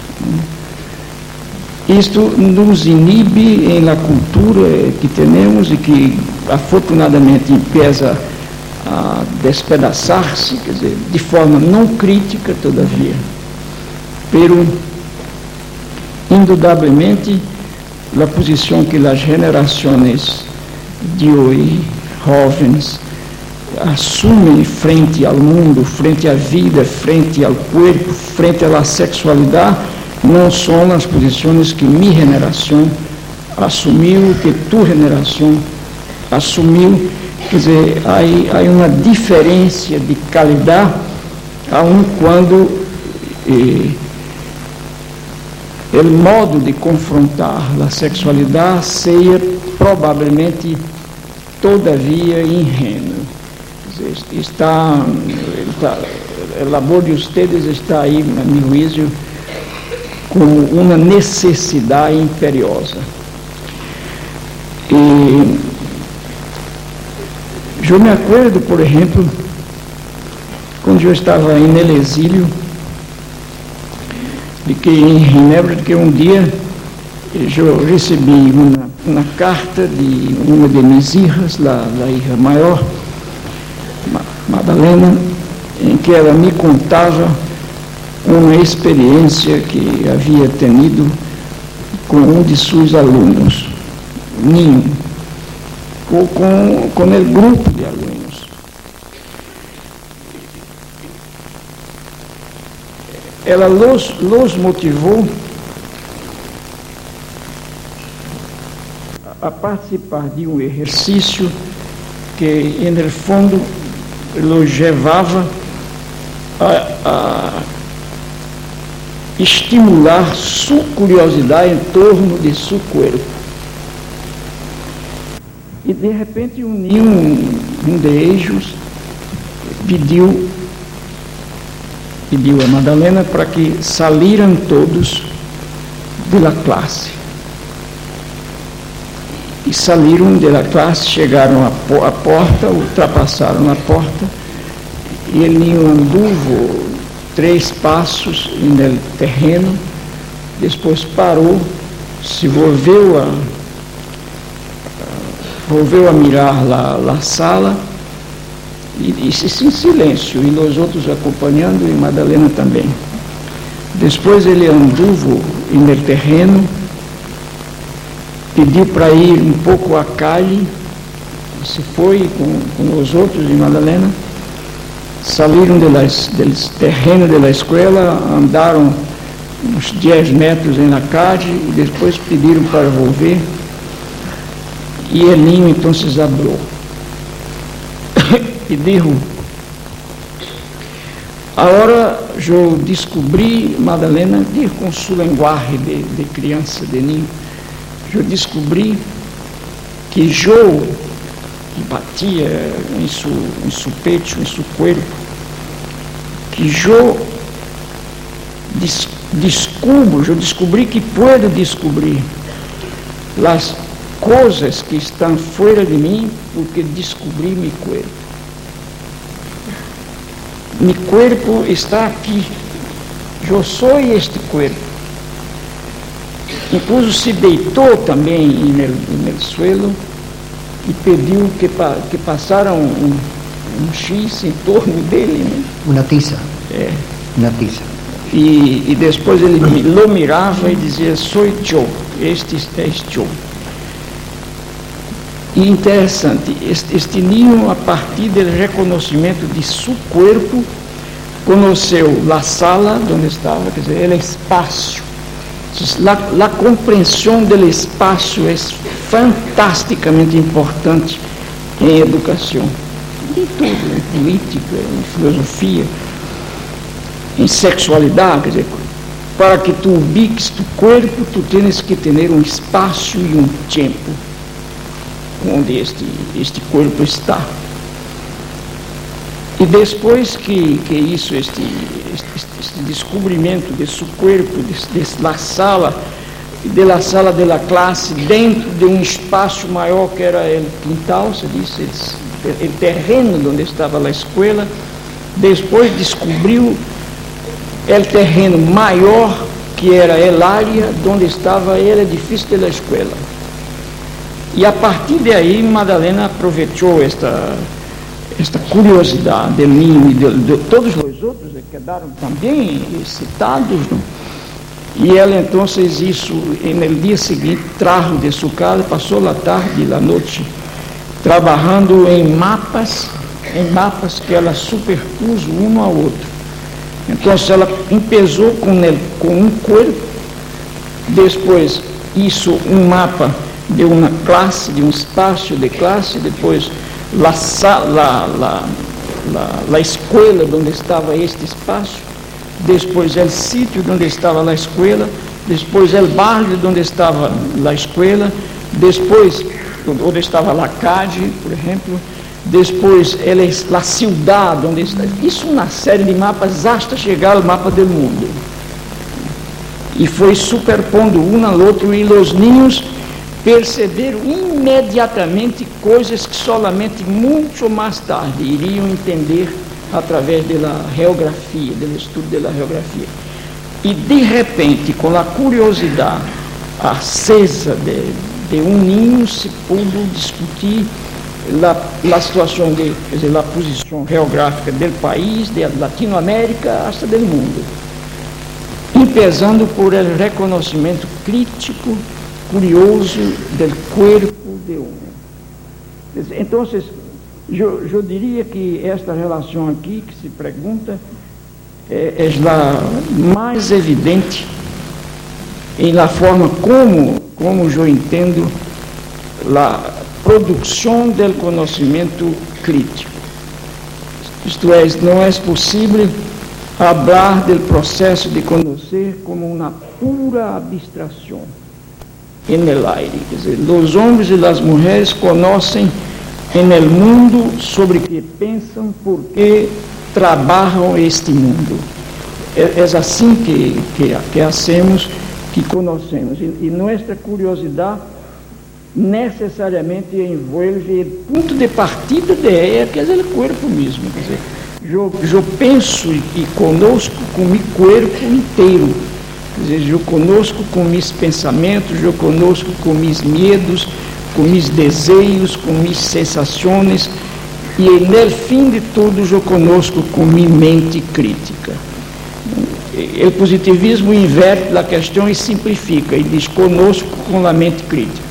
Isto nos inibe em la cultura que temos e que afortunadamente empieza a despedaçar-se, quer dizer, de forma não crítica, todavia. Pero, indudablemente, a posição que as gerações de hoje, jovens, assumem frente ao mundo, frente à vida, frente ao corpo, frente à sexualidade, não são as posições que minha geração assumiu, que tua geração assumiu. Quer dizer, há uma diferença de qualidade, aun quando o modo de confrontar a sexualidade seja provavelmente, todavia, ingênuo. Quer dizer, o labor de vocês está aí, a meu juízo, como uma necessidade imperiosa. E eu me acordo, por exemplo, quando eu estava em el exílio, de que em Ginebra, que um dia eu recebi uma carta de uma de minhas irmãs, a irmã maior, Madalena, em que ela me contava uma experiência que havia tenido com um de seus alunos, Ninho, ou com o grupo de alunos. Ela los motivou a participar de um exercício que, em fundo, los levava a estimular sua curiosidade em torno de seu corpo. E, de repente, um de eles pediu a Madalena para que saíram todos da classe. E saíram da classe, chegaram à porta, ultrapassaram a porta, e ele andou 3 passos no terreno, depois parou, se volveu a mirar a sala, e em silêncio, e os outros acompanhando, e Madalena também. Depois ele andou no terreno, pediu para ir um pouco à calle, se foi com os outros e Madalena, saíram do terreno da escola, andaram uns 10 metros na calle, e depois pediram para volver, e el niño então se abriu e disse: agora eu descobri, Madalena, diz com sua linguagem de criança, de ninho, eu descobri que eu batia em seu peito, em seu corpo, que eu descobri que puedo descobrir as coisas que estão fora de mim, porque descobri meu corpo. Meu corpo está aqui. Eu sou este corpo. Incluso se deitou também no suelo e pediu que passaram um X em torno dele. Né? Uma tiza. É. Uma tiza. E depois ele lo mirava e dizia: sou eu, este és eu. E interessante, este ninho, a partir do reconhecimento de seu corpo, conheceu a sala onde estava, quer dizer, o espaço. A compreensão do espaço é fantasticamente importante em educação, em tudo, em política, em filosofia, em sexualidade, quer dizer, para que tu ubiques tu corpo, tu tens que ter um espaço e um tempo onde este corpo está. E depois que isso, este descobrimento de seu corpo, da sala da classe, dentro de um espaço maior que era o quintal, se diz, o terreno onde estava a escola, depois descobriu o terreno maior que era a área onde estava o edifício da escola. E a partir de aí, Madalena aproveitou esta curiosidade del niño e de todos os outros quedaram também excitados, não? E ela então isso, no dia seguinte, trajo de sua casa, passou a tarde e a noite trabalhando em mapas que ela superpôs um ao outro. Então ela começou com um corpo, depois hizo um mapa de uma classe, de um espaço de classe, depois a escola onde estava este espaço, depois o sítio onde estava a escola, depois o bairro onde estava a escola, depois onde estava a calle, por exemplo, depois a cidade onde está. Isso uma série de mapas hasta chegar ao mapa do mundo. E foi superpondo um ao outro, e os ninhos perceberam imediatamente coisas que solamente muito mais tarde iriam entender através da geografia, do estudo da geografia. E de repente, com a curiosidade acesa de um ninho, se pudo discutir a situação, quer dizer, a posição geográfica do país, da Latinoamérica, hasta do mundo, empezando por el reconhecimento crítico, curioso do corpo de homem. Então, eu diria que esta relação aqui que se pergunta é a mais evidente em la forma como eu entendo a produção do conhecimento crítico. Isto é, não é possível falar do processo de conhecer como uma pura abstração en el aire. Quer dizer, os homens e as mulheres conhecem en el mundo sobre que pensam, porque trabalham este mundo. É assim que hacemos, que conhecemos. E nossa curiosidade necessariamente envolve o ponto de partida de ela, que é o corpo mesmo. Quer dizer, eu penso e conosco com meu corpo inteiro. Quer dizer, eu conosco com meus pensamentos, eu conosco com meus medos, com meus desejos, com minhas sensações, e no fim de tudo eu conosco com minha mente crítica. O positivismo inverte a questão e simplifica, e diz conosco com a mente crítica.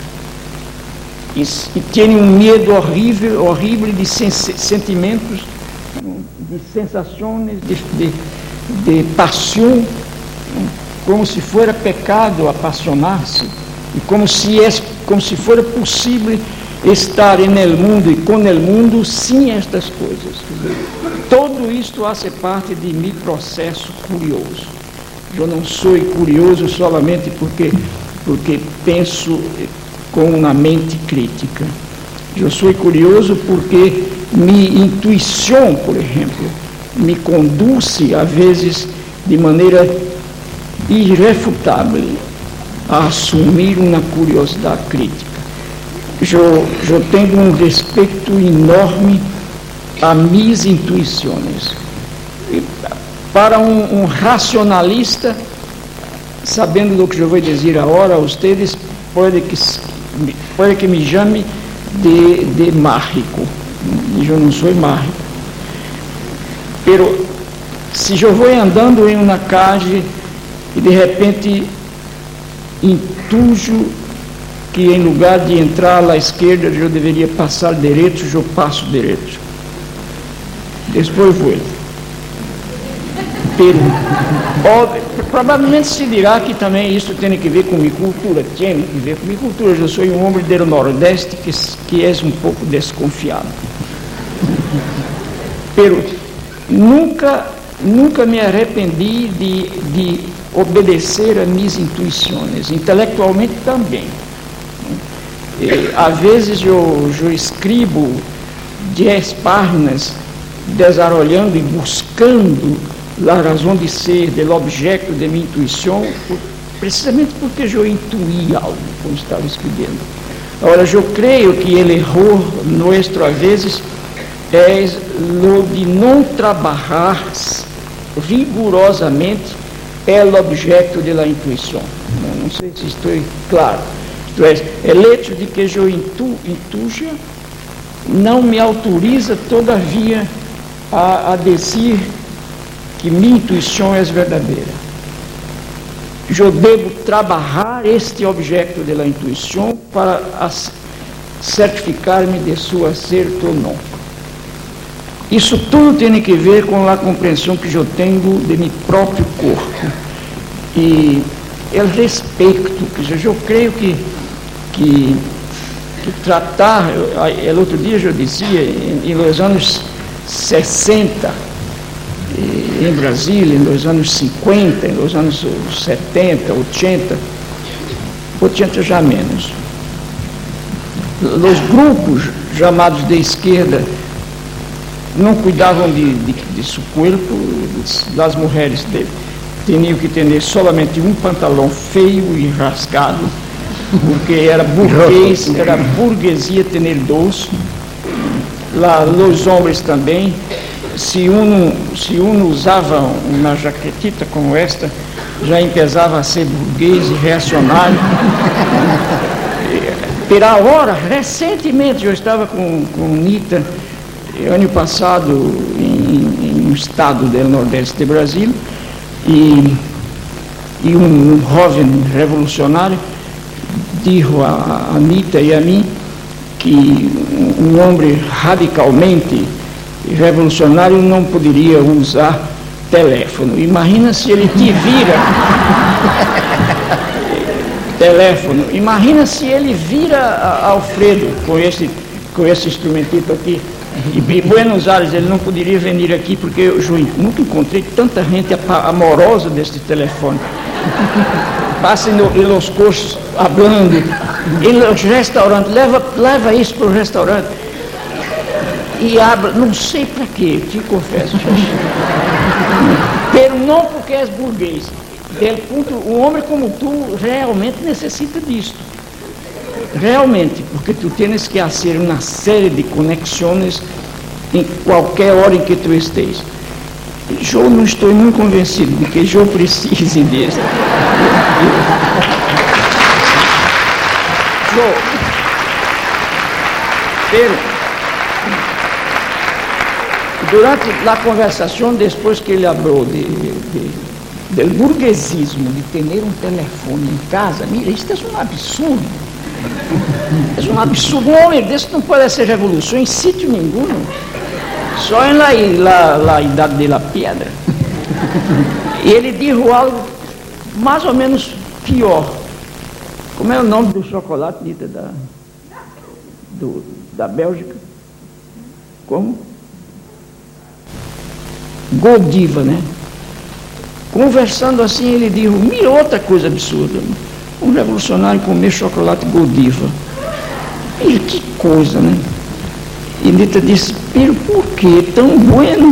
E tem um medo horrível de sentimentos, de sensações, de paixão, como se fosse pecado apaixonar-se, e como se fosse possível estar no mundo e com o mundo sem estas coisas. Tudo isto faz parte de meu processo curioso. Eu não sou curioso solamente porque penso com uma mente crítica. Eu sou curioso porque minha intuição, por exemplo, me conduz, às vezes, de maneira irrefutável, a assumir uma curiosidade crítica. Eu tenho um respeito enorme a minhas intuições. E para um racionalista, sabendo do que eu vou dizer agora a vocês, pode que me chame de mágico. Eu não sou mágico. Pero se eu vou andando em uma calle e de repente intujo que em lugar de entrar à esquerda eu deveria passar direito, eu passo direito. Depois vou. Provavelmente se dirá que também isso tem que ver com minha cultura. Tem que ver com minha cultura. Eu sou um homem do Nordeste que é um pouco desconfiado. Pero nunca me arrependi de obedecer a minhas intuições, intelectualmente também. Às vezes eu escrevo 10 páginas desarrollando e buscando a razão de ser do objeto de minha intuição, precisamente porque eu intuí algo quando estava escrevendo. Agora, eu creio que o erro nosso, às vezes, é o de não trabalhar rigorosamente o objeto da intuição. Não sei se estou claro. Isto é, o hecho de que eu intuja não me autoriza, todavia, a dizer que minha intuição é verdadeira. Eu devo trabalhar este objeto da intuição para certificar-me de seu acerto ou não. Isso tudo tem que ver com a compreensão que eu tenho de meu próprio corpo e o respeito, que eu creio que tratar, o outro dia eu dizia, em nos anos 60, em Brasília, em nos anos 50, em nos anos 70, 80 já menos, os grupos chamados de esquerda não cuidavam de seu corpo, das mulheres tinham que ter somente um pantalão feio e rasgado, porque era burguês, era burguesia ter dois. Lá, os homens também, se um usava uma jaquetita como esta, já começava a ser burguês e reacionário. Pela hora, recentemente eu estava com Nita, ano passado, em um estado do Nordeste do Brasil, e um jovem revolucionário disse a Anitta e a mim que um homem radicalmente revolucionário não poderia usar teléfono. Imagina se ele te vira teléfono. Imagina se ele vira Alfredo com esse instrumentito aqui. E Buenos Aires ele não poderia vir aqui porque eu nunca encontrei tanta gente amorosa deste telefone. Passa nos cursos falando, e nos restaurantes, leva isso para o restaurante e abre, não sei para quê, te confesso. Pero não porque és burguês. Um homem como tu realmente necessita disso. Realmente, porque tu tens que fazer uma série de conexões em qualquer hora em que tu estejas. Eu não estou muito convencido de que eu precise disso. Durante a conversação, depois que ele falou do burguesismo, de ter um telefone em casa, mira, isso é um absurdo. É um absurdo. Um homem desse não pode ser revolução em sítio nenhum. Só em la idade da pedra. E ele disse algo mais ou menos pior. Como é o nome do chocolate, Nita, da Bélgica? Como? Godiva, né? Conversando assim, ele disse, mira outra coisa absurda. Um revolucionário comer chocolate Godiva. Mira que coisa, né? E Nita disse, pero por que tão bueno?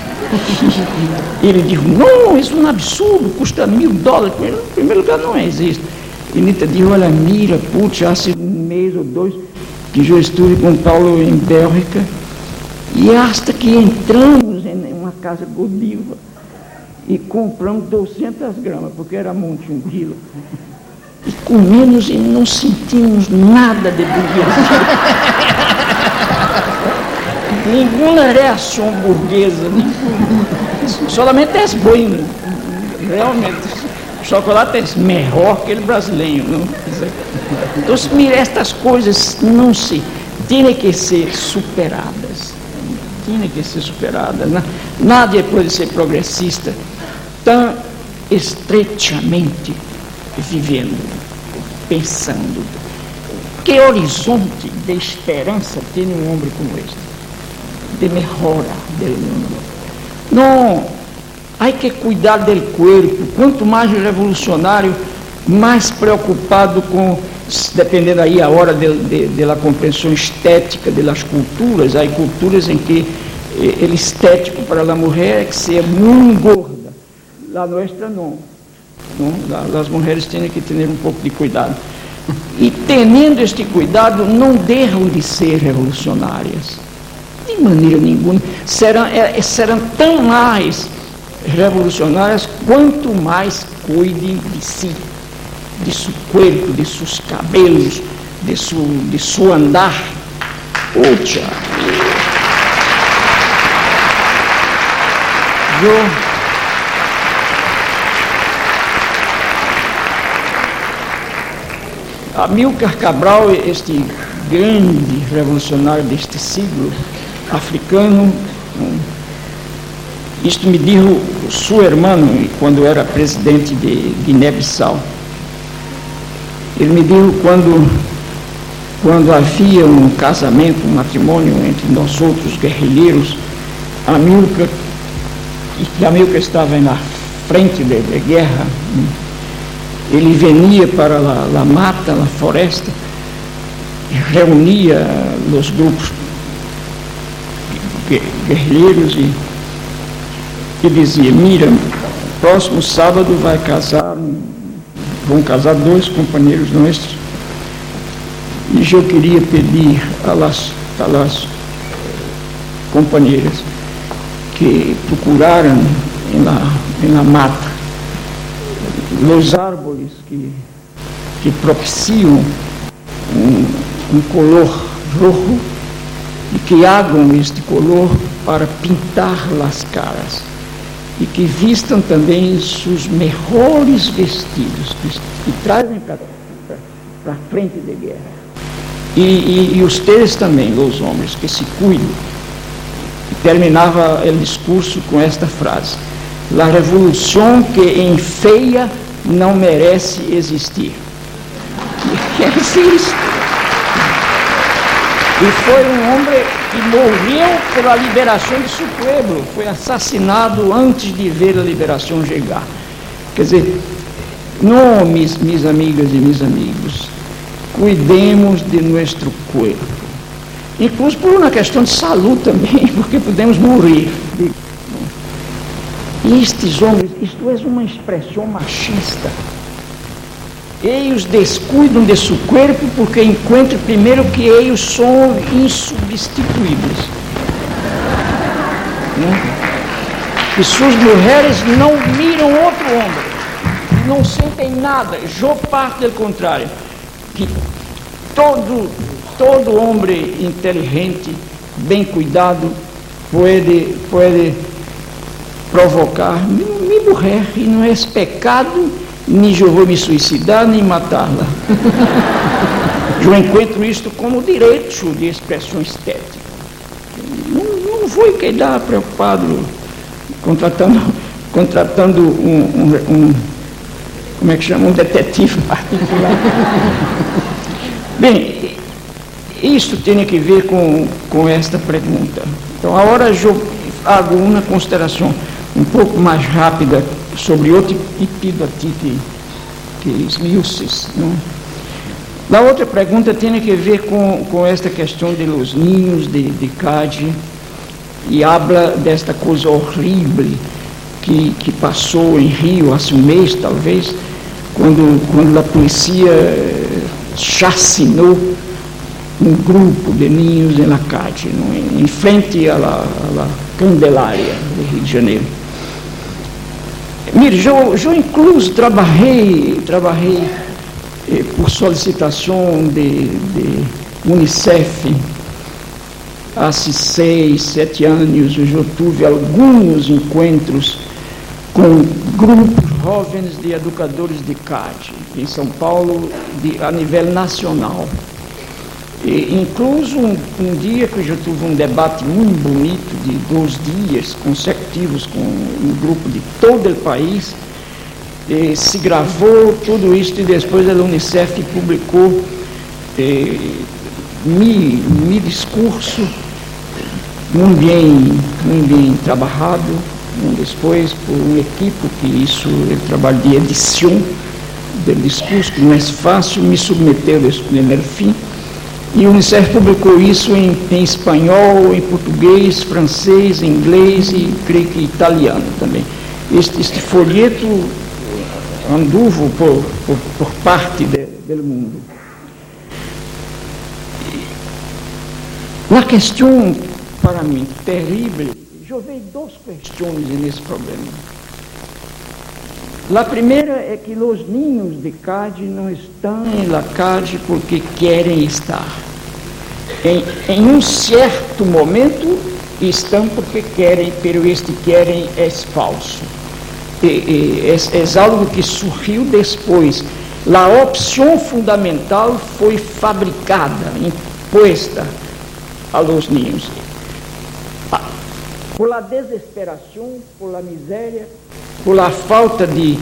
Ele disse, não, isso é um absurdo, custa $1000. Em primeiro lugar, não existe. E Nita disse, olha, mira, putz, há um mês ou dois que eu estive com Paulo em Bélgica e hasta que entramos em uma casa Godiva e compramos 200 gramas, porque era monte 1 quilo. E comemos e não sentimos nada de burguesia. Nenhuma reação burguesa, solamente é bueno, realmente. O chocolate é melhor que o brasileiro. Não? Então, mira, estas coisas não se têm que ser superadas. Têm que ser superadas. Nada pode ser progressista tão estreitamente vivendo, pensando. Que horizonte de esperança tem um homem como este? De melhora do mundo. Não, há que cuidar do corpo. Quanto mais revolucionário, mais preocupado com, dependendo aí a hora da compreensão estética das culturas. Há culturas em que o estético para a mulher é que ser muito gorda. A nossa não. As mulheres têm que ter um pouco de cuidado. E tendo este cuidado, não deixam de ser revolucionárias. De maneira nenhuma. Serão tão mais revolucionárias quanto mais cuidem de si, de seu corpo, de seus cabelos, de seu andar. Pucha. Amílcar Cabral, este grande revolucionário deste siglo africano, isto me dijo seu irmão quando era presidente de Guiné-Bissau. Ele me dijo quando havia um casamento, um matrimônio entre nós outros guerrilheiros, Amílcar estava na frente da guerra, ele venia para a mata, a floresta, reunia os grupos guerrilheiros e dizia: mira, próximo sábado vão casar 2 companheiros nossos, e eu queria pedir a las companheiras que procuraram na mata os árvores que propiciam um color rojo e que hagam este color para pintar as caras, e que vistam também seus melhores vestidos, que trazem para a frente da guerra. E vocês também, os homens, que se cuidem. E terminava o discurso com esta frase: a revolução que enfeia não merece existir. E existe. E foi um homem que morreu pela liberação de seu povo, foi assassinado antes de ver a liberação chegar. Quer dizer, não, minhas amigas e meus amigos, cuidemos de nosso corpo, incluso por uma questão de saúde também, porque podemos morrer. E estes homens, isto é uma expressão machista. Eles descuidam de seu corpo porque encontram primeiro que eles são insubstituíveis. E suas mulheres não miram outro homem, não sentem nada. Eu parto do contrário, que todo homem inteligente, bem cuidado, pode provocar minha mulher, e não é pecado, nem eu vou me suicidar, nem matá-la. Eu encontro isto como direito de expressão estética. Não vou quedar preocupado contratando um como é que chama? Um detetive particular. Bem, isso tem que ver com esta pergunta. Então, agora eu hago uma consideração um pouco mais rápida sobre outro epidotite que esmiuças. A outra pergunta tem que ver com esta questão de los ninhos de CAD, e habla desta coisa horrível que passou em Rio há um mês, talvez, quando a polícia chacinou um grupo de ninhos na CAD, em frente à Candelária de Rio de Janeiro. Mire, eu incluso trabalhei por solicitação de Unicef há 6, 7 anos. Eu tive alguns encontros com grupos jovens de educadores de CAD em São Paulo, a nível nacional. E, incluso um dia que eu tive um debate muito bonito de 2 dias consecutivos com um grupo de todo o país, e se gravou tudo isso, e depois a Unicef publicou meu discurso muito bem trabalhado, depois por uma equipe que isso é trabalho de edição do discurso, que não é fácil, me submeteu ao primeiro fim. E o Unicef publicou isso em espanhol, em português, francês, inglês e creio que italiano também. Este folheto anduvo por parte do mundo. Uma questão, para mim, terrível, eu vejo 2 questões nesse problema. A primeira é que os ninhos de CAD não estão em la CAD porque querem estar. em um certo momento estão porque querem, pero este querem é falso. É algo que surgiu depois. A opção fundamental foi fabricada, imposta a los niños. Por a desesperação, por a miséria, por a falta de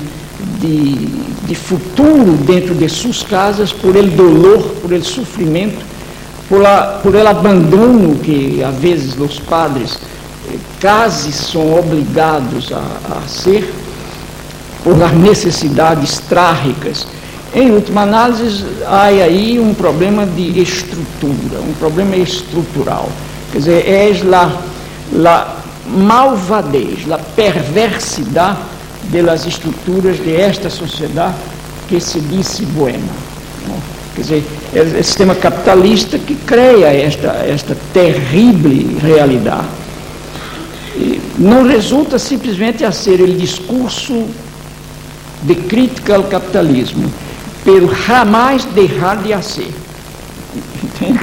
futuro dentro de suas casas, por el dolor, por el sofrimento, por el abandono que às vezes os padres quase são obrigados a ser, por as necessidades trágicas. Em última análise, há aí um problema de estrutura, um problema estrutural. Quer dizer, é a malvadez, a perversidade das estruturas de esta sociedade que se diz buena. Quer dizer, é o sistema capitalista que cria esta terrível realidade. E não resulta simplesmente a ser o discurso de crítica ao capitalismo, pero jamais deixar de ser. Entende?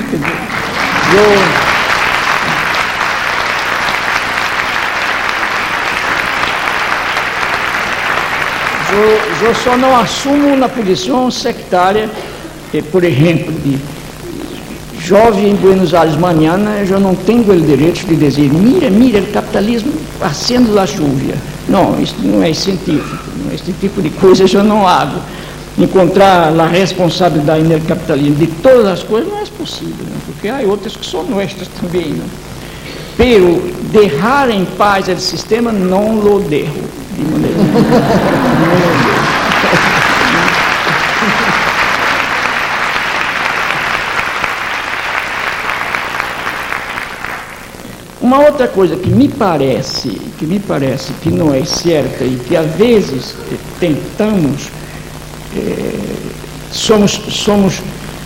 Eu só não assumo uma posição sectária, por exemplo, de jovem em Buenos Aires amanhã, eu não tenho o direito de dizer, mira, o capitalismo acende a chuva. Não, isso não é científico, esse tipo de coisas eu não hago. Encontrar a responsabilidade no capitalismo de todas as coisas não é possível, né? Porque há outras que são nossas também. Né? Pero deixar em paz o sistema não lo dejo. De maneira Uma outra coisa que me parece que não é certa e que às vezes tentamos, somos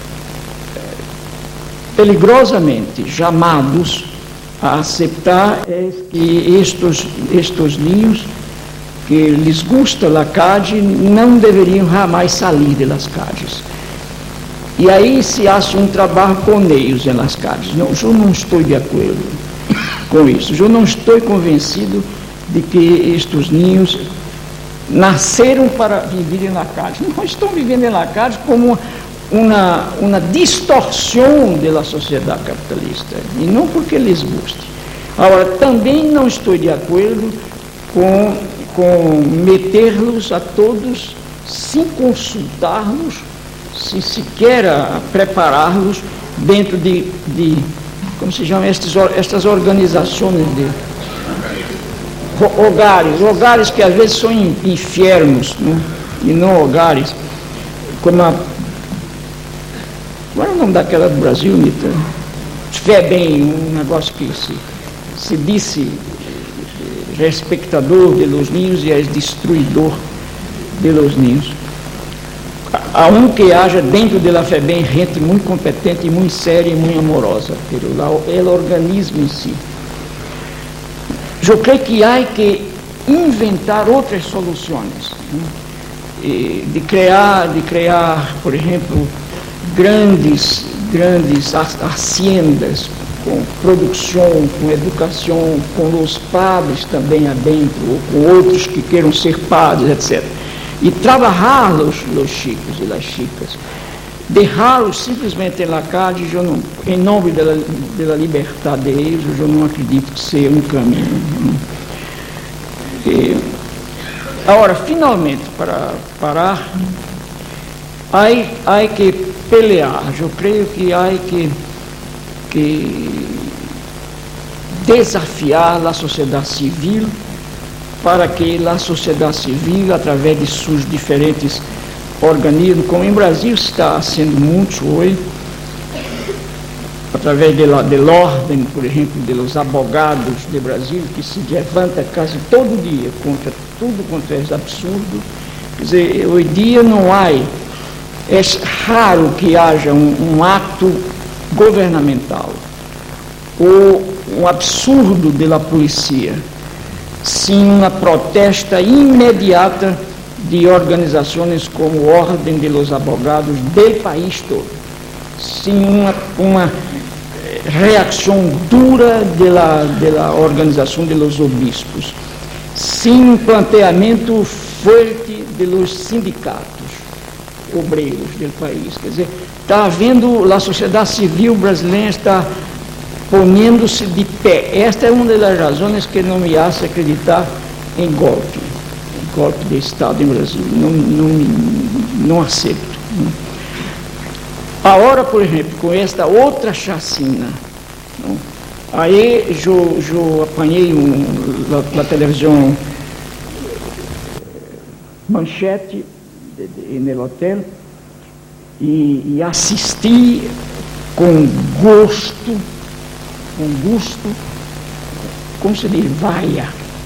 peligrosamente chamados a aceitar é que estes niños que lhes gusta a calle não deveriam jamais sair das calles. E aí se hace um trabalho com eles nas calles. Não, eu não estou de acordo com isso. Eu não estou convencido de que estes niños nasceram para viverem na calle. Não estão vivendo na calle como uma distorção da sociedade capitalista, e não porque lhes guste. Agora, também não estou de acordo com meter-los a todos sem consultar-los, sem sequer prepará-los dentro de como se chama, estas organizações de hogares que às vezes são infernos, né? E não hogares, como qual é o nome daquela do Brasil, Nita? FEBEM, um negócio que se disse respeitador de los niños e é destruidor de los niños. Há um que haja dentro da FEBEM gente muito competente, muito séria e muito amorosa, pero o organismo em si. Eu creio que há que inventar outras soluções, né? De criar, por exemplo, grandes haciendas com produção, com educação, com os padres também adentro, ou com outros que queiram ser padres, etc. E trabalhar os chicos e as chicas, deixá-los simplesmente na calle, em nome da liberdade deles, eu não acredito que seja um caminho. Agora, finalmente, para parar, há que pelear. Eu creio que há que desafiar a sociedade civil para que a sociedade civil, através de seus diferentes organismos, como em Brasil está sendo muito hoje, através da ordem, por exemplo, dos advogados de Brasil, que se levanta quase todo dia contra esse absurdo. Quer dizer, hoje em dia não há, é raro que haja um ato governamental ou um absurdo da polícia sem uma protesta imediata de organizações como Ordem de los Advogados do país todo, sem uma reacción dura de la organización de los obispos, sin planteamiento fuerte de los sindicatos obreiros del país. Quer dizer, está havendo, a sociedade civil brasileira está poniendo-se de pé. Esta é uma das razões que não me hace acreditar em golpe de Estado em Brasil. Não aceito. Agora, por exemplo, com esta outra chacina, não? Aí eu apanhei na televisão Manchete no hotel e assisti com gosto, como se diz, vaia.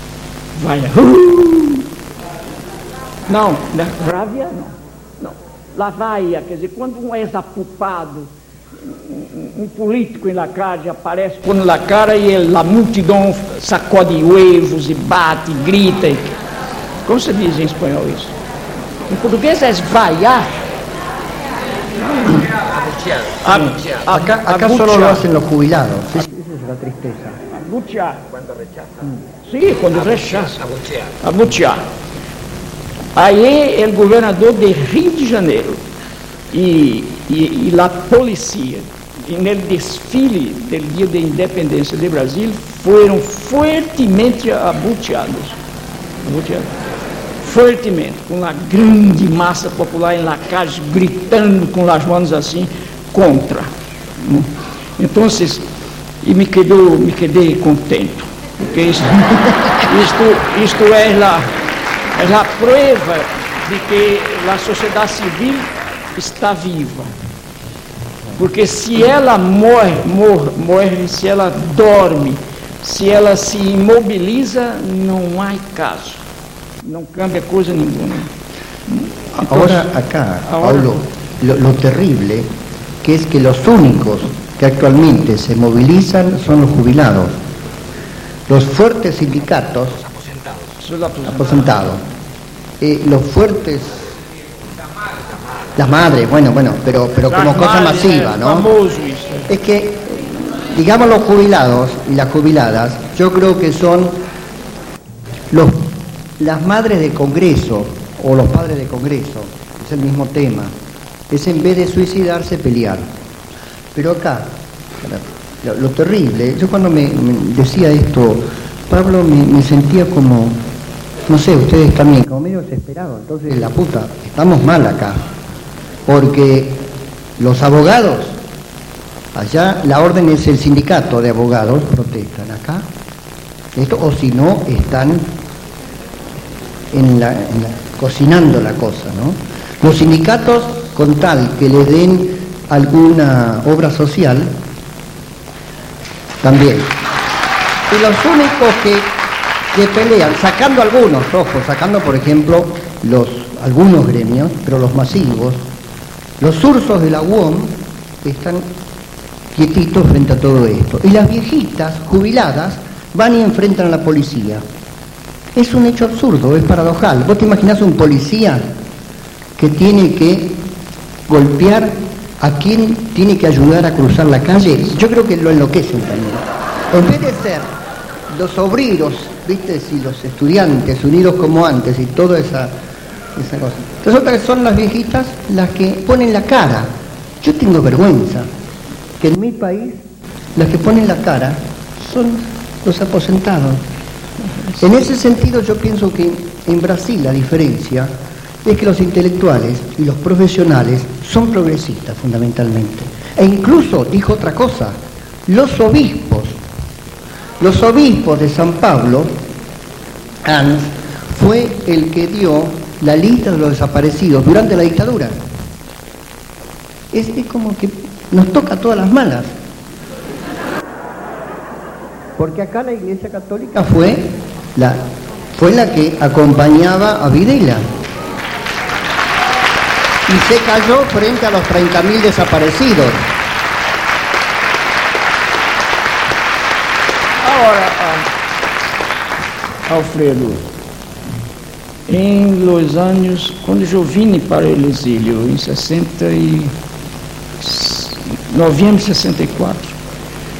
Não, rávia não. La vaia, quer dizer, quando um é apupado, um político em la calle aparece, põe na cara e a multidão sacode huevos e bate, e grita. Como se diz em espanhol isso? Em português é vaiar. Acá solo lo hacen los jubilados. Esa es la tristeza. Abuchear. Cuando rechazan. Sí, cuando rechazan. Abuchear. Aí o governador de Rio de Janeiro e a polícia, no desfile do dia da independência de Brasil, foram fortemente abucheados. Fortemente, com a grande massa popular em la calle, gritando com as mãos assim, contra. Então, me quedei contente, porque isto é a prova de que a sociedade civil está viva. Porque se ela morre, se ela dorme, se ela se imobiliza, não há caso. Não cambia coisa nenhuma. Ahora acá, Paulo, lo terrible que es que los únicos que actualmente se movilizan son los jubilados. Los fuertes sindicatos, aposentados, los fuertes, las madres, bueno, pero como cosa masiva, ¿no? Es que, digamos, los jubilados y las jubiladas, yo creo que son las madres de Congreso o los padres de Congreso, es el mismo tema, es en vez de suicidarse pelear. Pero acá, lo terrible, yo cuando me decía esto, Pablo, me sentía como, no sé, ustedes también, como medio desesperado. Entonces, la puta, estamos mal acá, porque los abogados, allá la orden es el sindicato de abogados, protestan acá, esto, o si no, están cocinando la cosa, ¿no? Los sindicatos, con tal que le den alguna obra social, también. Y los únicos que pelean, sacando algunos, sacando por ejemplo algunos gremios, pero los masivos, los ursos de la UOM están quietitos frente a todo esto. Y las viejitas jubiladas van y enfrentan a la policía. Es un hecho absurdo, es paradojal. ¿Vos te imaginás un policía que tiene que golpear a quien tiene que ayudar a cruzar la calle? Yo creo que lo enloquecen también. En vez de ser los obreros, ¿viste? Y los estudiantes unidos como antes y toda esa cosa. Resulta que son las viejitas las que ponen la cara. Yo tengo vergüenza que en mi país las que ponen la cara son los aposentados. En ese sentido yo pienso que en Brasil la diferencia es que los intelectuales y los profesionales son progresistas fundamentalmente. E incluso, dijo otra cosa, los obispos de San Pablo, Hans, fue el que dio la lista de los desaparecidos durante la dictadura. Es como que nos toca todas las malas. Porque acá la Iglesia Católica fue la que acompañaba a Videla. Y se cayó frente a los 30.000 desaparecidos. Ahora, Alfredo, em los anos, quando eu vim para o exílio, em novembro de 64,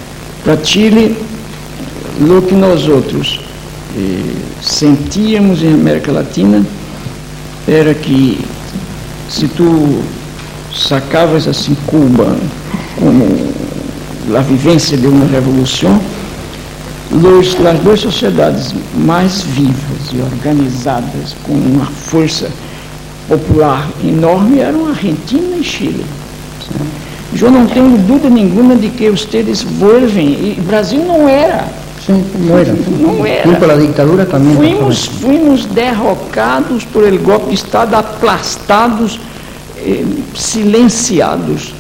Para Chile, o que nós outros sentíamos em América Latina era que se tu sacavas assim Cuba como a vivência de uma revolução, as duas sociedades mais vivas e organizadas com uma força popular enorme eram Argentina e Chile. Eu não tenho dúvida nenhuma de que vocês volvem, e o Brasil não era. Sim, no era. Não era. Y por la dictadura también. Fuimos derrocados por el golpe de Estado, aplastados, silenciados.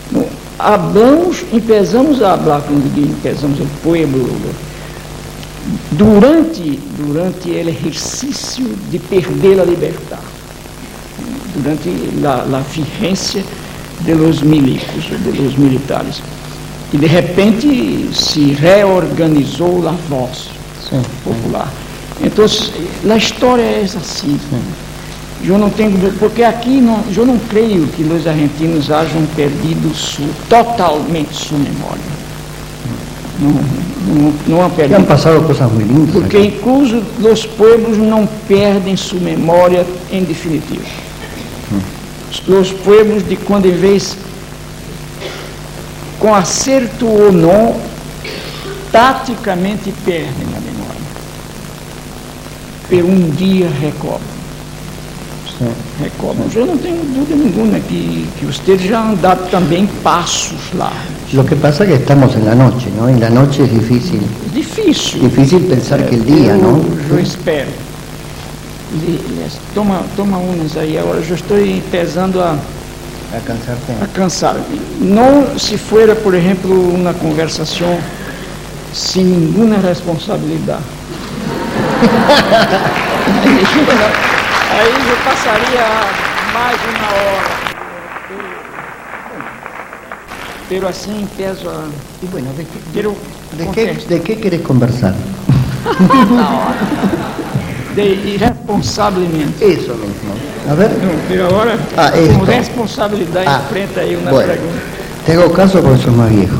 Empezamos a falar, quando empezamos o povo, durante o exercício de perder a liberdade, durante a vigência de los milicos, de los militares. E de repente se reorganizou a voz popular. Então, a história é assim. Eu não tenho, porque aqui eu não creio que os argentinos hajam perdido totalmente sua memória. Não han perdido. Han pasado cosas muy lindas. Porque aquí. incluso os pueblos não perdem sua memória em definitivo. Os pueblos, de quando em vez, com acerto ou não, taticamente perdem a memória. Por dia recobram. Eu não tenho dúvida nenhuma que vocês já andaram também passos lá. Lo que pasa es que estamos en la noche, ¿no? En la noche es difícil. Difícil. Difícil pensar que el día, ¿no? Eu espero. Toma umas aí, agora eu estou empezando a cansar. Não se fuera, por exemplo, uma conversação sem nenhuma responsabilidade. Aí eu passaria mais uma hora. Pero assim empiezo a... Y bueno, ¿de qué querés conversar? De irresponsablemente. Eso mismo. A ver. No, pero ahora, esto. con responsabilidad, enfrenta ahí una pregunta. Te hago caso porque sos más viejo.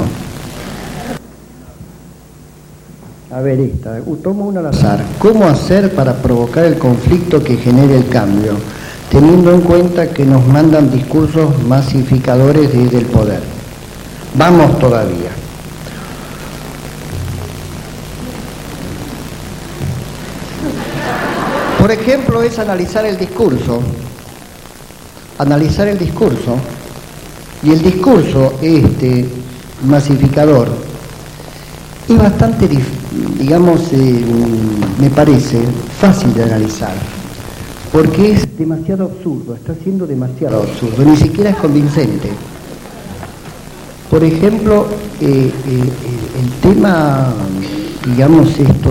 A ver, esta. Tomo una al azar. ¿Cómo hacer para provocar el conflicto que genere el cambio, teniendo en cuenta que nos mandan discursos masificadores desde el poder? Vamos todavía. Por ejemplo, es analizar el discurso. Y el discurso masificador es bastante, digamos, me parece fácil de analizar, porque es demasiado absurdo, está siendo demasiado absurdo, ni siquiera es convincente. Por ejemplo, el tema, digamos,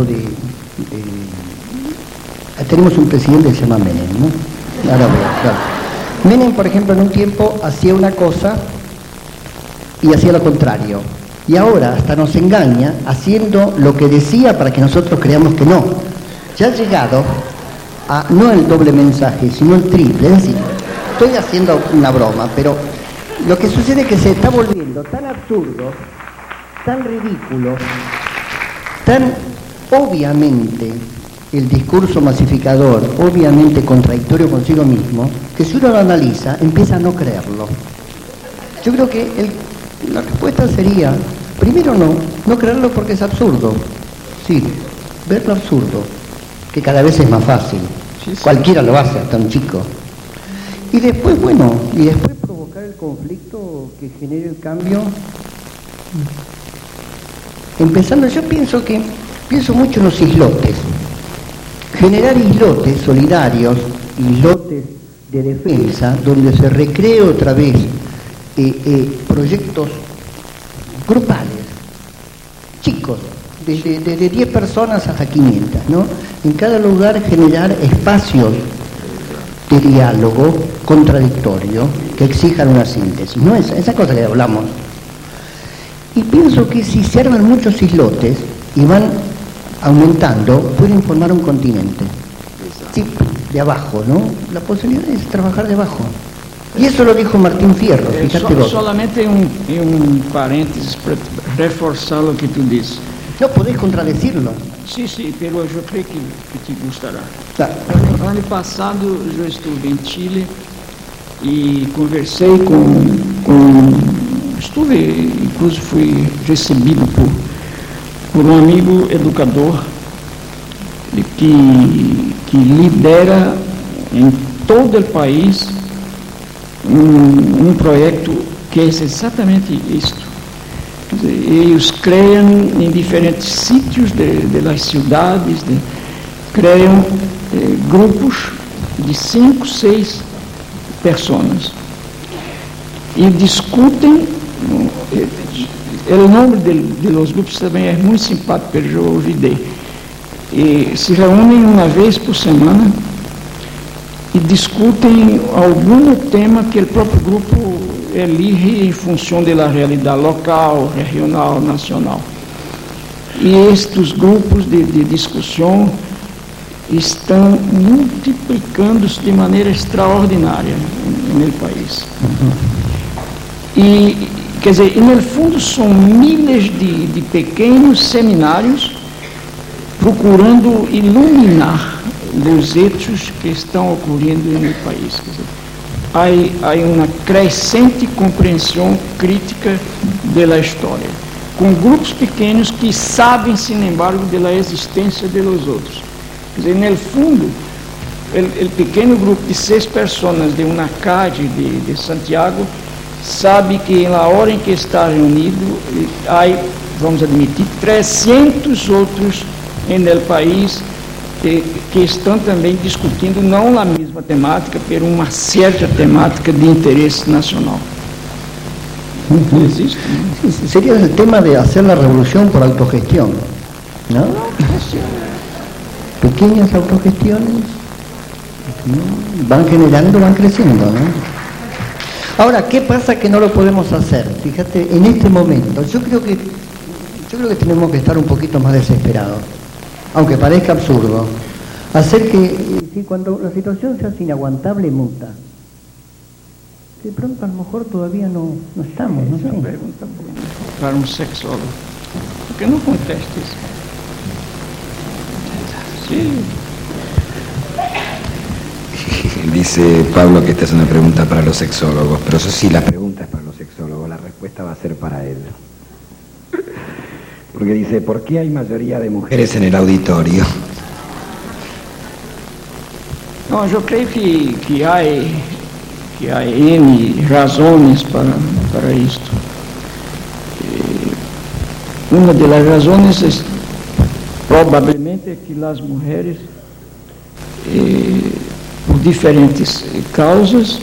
tenemos un presidente que se llama Menem, ¿no? Ahora voy, claro. Menem, por ejemplo, en un tiempo hacía una cosa y hacía lo contrario. Y ahora hasta nos engaña haciendo lo que decía para que nosotros creamos que no. Ya ha llegado a, no el doble mensaje, sino el triple. Es decir, estoy haciendo una broma, pero lo que sucede es que se está volviendo tan absurdo, tan ridículo, tan obviamente el discurso masificador, obviamente contradictorio consigo mismo, que si uno lo analiza, empieza a no creerlo. Yo creo que la respuesta sería, primero no creerlo porque es absurdo. Sí, ver lo absurdo, que cada vez es más fácil. Sí. Cualquiera lo hace, hasta un chico. Y después, provocar el conflicto que genere el cambio. Empezando, yo pienso mucho en los islotes. Generar islotes solidarios, islotes de defensa, donde se recree otra vez proyectos grupales, chicos, desde 10 personas hasta 500, ¿no? En cada lugar generar espacios de diálogo contradictorio que exijan una síntesis, ¿no? Esa cosa que hablamos. Y pienso que si se arman muchos islotes y van aumentando, pueden formar un continente. Sí, de abajo, ¿no? La posibilidad es trabajar de abajo. Y eso lo dijo Martín Fierro, fíjate vos. Solamente un paréntesis reforçar o que tu disse. No podés contradecirlo. Sim, pero eu creio que te gostará. Tá. Ano passado eu estive em Chile e conversei inclusive fui recebido por um amigo educador que lidera em todo o país um projeto que é exatamente isto. Eles criam em diferentes sítios das cidades, criam grupos de 5, 6 pessoas e discutem. O nome de los grupos também é muito simpático, porque eu ouvi. E se reúnem uma vez por semana e discutem algum tema que o próprio grupo elige em função da realidade local, regional, nacional. E estes grupos de discussão estão multiplicando-se de maneira extraordinária no país. E, quer dizer, no fundo são milhares de pequenos seminários procurando iluminar os hechos que estão ocorrendo no país. Quer dizer, há uma crescente compreensão crítica da história, com grupos pequenos que sabem, sin embargo, da existência dos outros. Quer dizer, no fundo, o pequeno grupo de 6 pessoas de uma calle de Santiago sabe que na hora em que está reunido, há, vamos admitir, 300 outros no país que estão também discutindo não a mesma temática, mas uma certa temática de interesse nacional. ¿Existe? Sí, sería el tema de hacer la revolución por autogestión, ¿no? Pequeñas autogestiones, ¿no? Van generando, van creciendo, ¿no? Ahora, ¿qué pasa que no lo podemos hacer? Fíjate, en este momento, yo creo que tenemos que estar un poquito más desesperados, aunque parezca absurdo. Hacer que, cuando la situación se hace inaguantable, muta. De pronto, a lo mejor todavía no estamos, no sé. Essa é uma pergunta boa para um sexólogo. Por que não conteste isso? Sim. Dice Pablo que esta es una pregunta para los sexólogos, pero eso sí, la pregunta es para los sexólogos, la respuesta va a ser para él. Porque dice, ¿por qué hay mayoría de mujeres en el auditorio? Não, eu creio que há N razões para isto. Uma das razões é, provavelmente, é que as mulheres, por diferentes causas,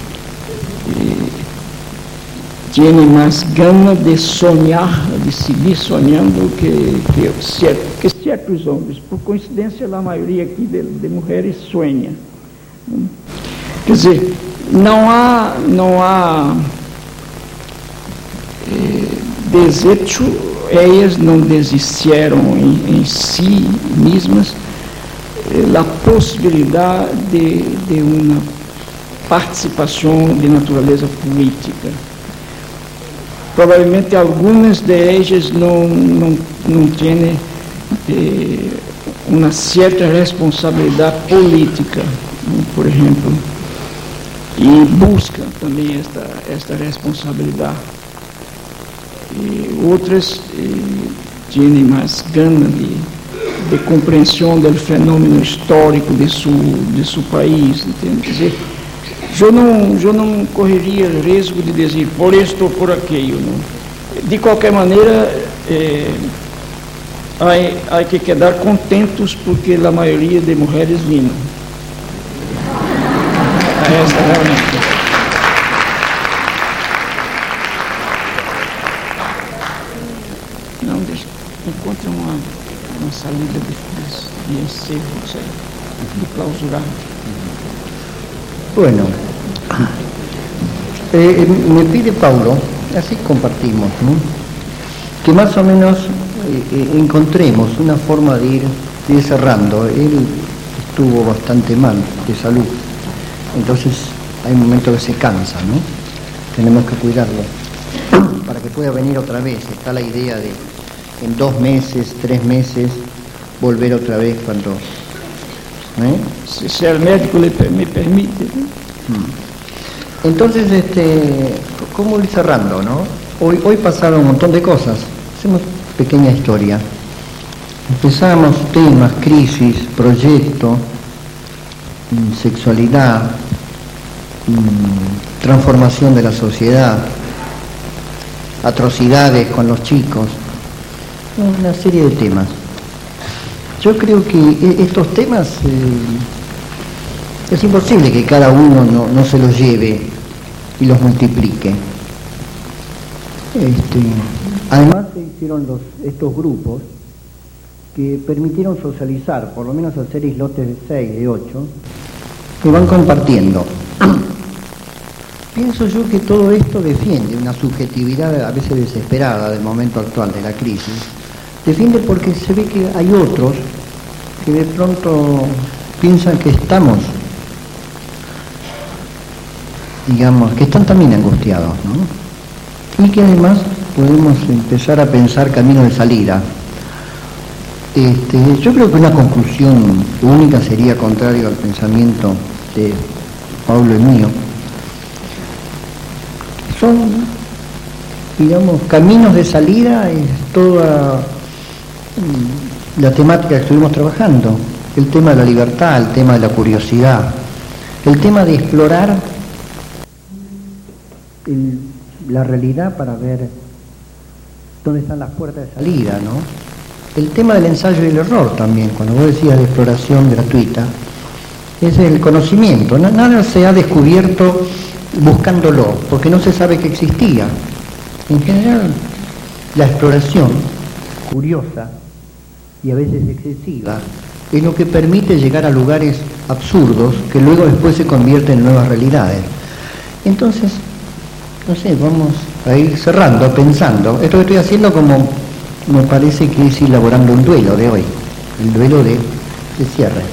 têm mais gana de sonhar, de seguir sonhando que certos homens. Por coincidência, a maioria aqui de mulheres sonha. Quer dizer, não há desejo, elas não desistiram em si mesmas a possibilidade de uma participação de natureza política. Provavelmente algumas delas não têm uma certa responsabilidade política, por exemplo, e buscam também esta responsabilidade. E outras têm mais gana de compreensão do fenômeno histórico de seu país, entende? Quer dizer, eu não correria o risco de dizer por isto ou por aquilo. Não. De qualquer maneira, há que quedar contentos porque a maioria de mulheres vinham. Esta realmente. Não, deixa. Encontra uma salida de encerro, de clausurar. Bueno, me pide Paulo, así compartimos, ¿no? Que más o menos encontremos una forma de ir cerrando. Él estuvo bastante mal de salud, entonces hay momentos que se cansa, ¿no? Tenemos que cuidarlo para que pueda venir otra vez. Está la idea de en 2 meses, 3 meses, volver otra vez cuando... Si el médico me permite. Entonces, ¿cómo ir cerrando, no? Hoy pasaron un montón de cosas. Hacemos pequeña historia. Empezamos temas, crisis, proyecto, sexualidad, transformación de la sociedad, atrocidades con los chicos, una serie de temas. Yo creo que estos temas es imposible que cada uno no se los lleve y los multiplique. Además se hicieron estos grupos que permitieron socializar, por lo menos hacer islotes de 6, de 8, que van compartiendo. Pienso yo que todo esto defiende una subjetividad a veces desesperada del momento actual de la crisis. Defiende porque se ve que hay otros que de pronto piensan que estamos, digamos, que están también angustiados, ¿no? Y que además podemos empezar a pensar caminos de salida. Yo creo que una conclusión única sería contrario al pensamiento de Pablo y mío. Son, digamos, caminos de salida, es toda la temática que estuvimos trabajando, el tema de la libertad, el tema de la curiosidad, el tema de explorar la realidad para ver dónde están las puertas de salida, ¿no? El tema del ensayo y el error también, cuando vos decías de exploración gratuita, es el conocimiento. Nada se ha descubierto buscándolo, porque no se sabe que existía. En general, la exploración curiosa y a veces excesiva es lo que permite llegar a lugares absurdos que luego después se convierten en nuevas realidades. Entonces, no sé, vamos a ir cerrando, pensando. Esto que estoy haciendo como me parece que es elaborando un duelo de hoy, el duelo de cierre.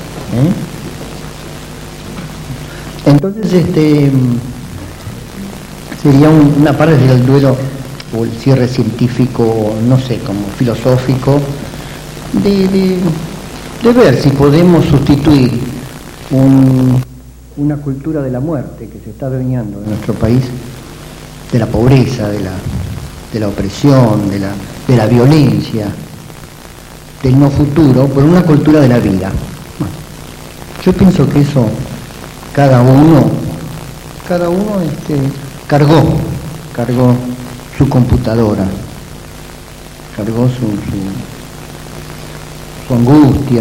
Entonces, sería una parte del duelo o el cierre científico, no sé, como filosófico, de ver si podemos sustituir una cultura de la muerte que se está adueñando en nuestro país, de la pobreza, de la opresión, de la violencia, del no futuro, por una cultura de la vida. Bueno, yo pienso que eso cada uno cargó su computadora, cargó su angustia,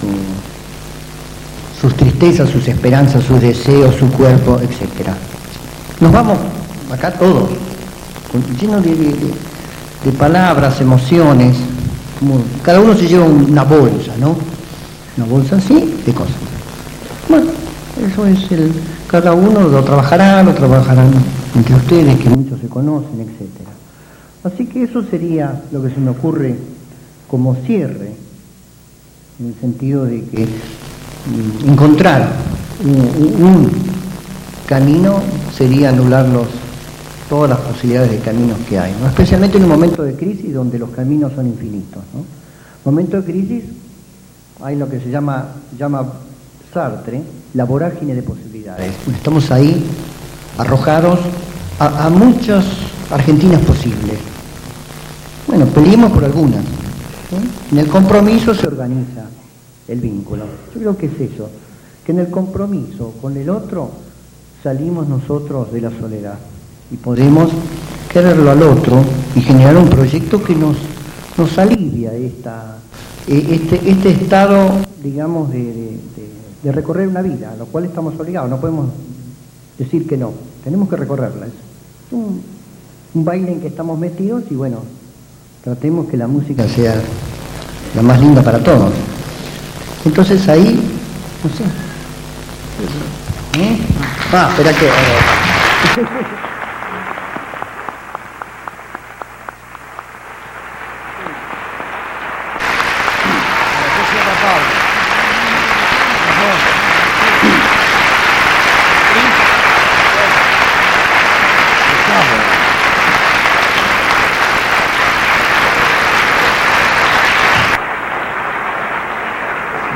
sus tristezas, sus esperanzas, sus deseos, su cuerpo, etc. Nos vamos acá todos, llenos de palabras, emociones, como cada uno se lleva una bolsa, ¿no? Una bolsa así de cosas. Bueno, eso es cada uno lo trabajarán entre ustedes, que muchos se conocen, etc. Así que eso sería lo que se me ocurre como cierre, en el sentido de que encontrar un camino sería anular todas las posibilidades de caminos que hay, ¿no? Especialmente en un momento de crisis donde los caminos son infinitos, ¿no? Momento de crisis hay lo que se llama Sartre, la vorágine de posibilidades. Estamos ahí arrojados a muchas Argentinas posibles. Bueno, peleemos por algunas, ¿sí? En el compromiso se organiza el vínculo. Yo creo que es eso, que en el compromiso con el otro salimos nosotros de la soledad y podemos quererlo al otro y generar un proyecto que nos alivia este estado, digamos, de recorrer una vida, a lo cual estamos obligados, no podemos decir que no, tenemos que recorrerla. Es un baile en que estamos metidos y bueno, tratemos que la música sea la más linda para todos. Entonces ahí, no sé. Espera que...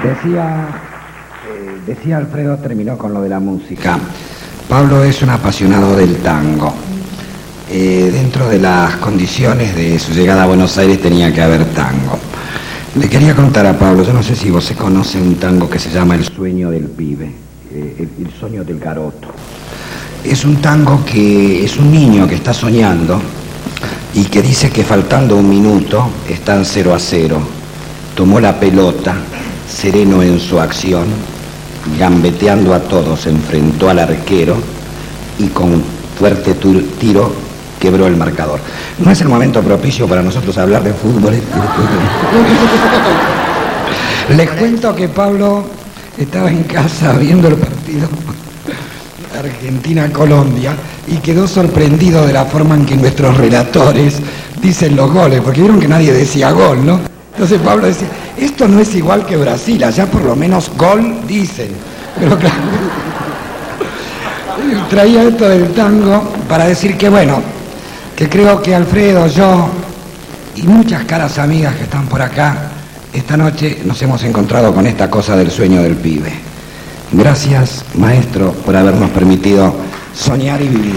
Decía Alfredo, terminó con lo de la música. Pablo es un apasionado del tango. Dentro de las condiciones de su llegada a Buenos Aires tenía que haber tango. Le quería contar a Pablo, yo no sé si vos conoce un tango que se llama El sueño del pibe, el sueño del garoto. Es un tango que es un niño que está soñando y que dice que faltando un minuto están 0-0. Tomó la pelota, sereno en su acción, gambeteando a todos, se enfrentó al arquero y con fuerte tiro quebró el marcador. No es el momento propicio para nosotros hablar de fútbol. Les cuento que Pablo estaba en casa viendo el partido Argentina-Colombia y quedó sorprendido de la forma en que nuestros relatores dicen los goles, porque vieron que nadie decía gol, ¿no? Entonces Pablo decía, esto no es igual que Brasil, allá por lo menos gol dicen. Pero claro, traía esto del tango para decir que bueno, que creo que Alfredo, yo y muchas caras amigas que están por acá, esta noche nos hemos encontrado con esta cosa del sueño del pibe. Gracias, maestro, por habernos permitido soñar y vivir.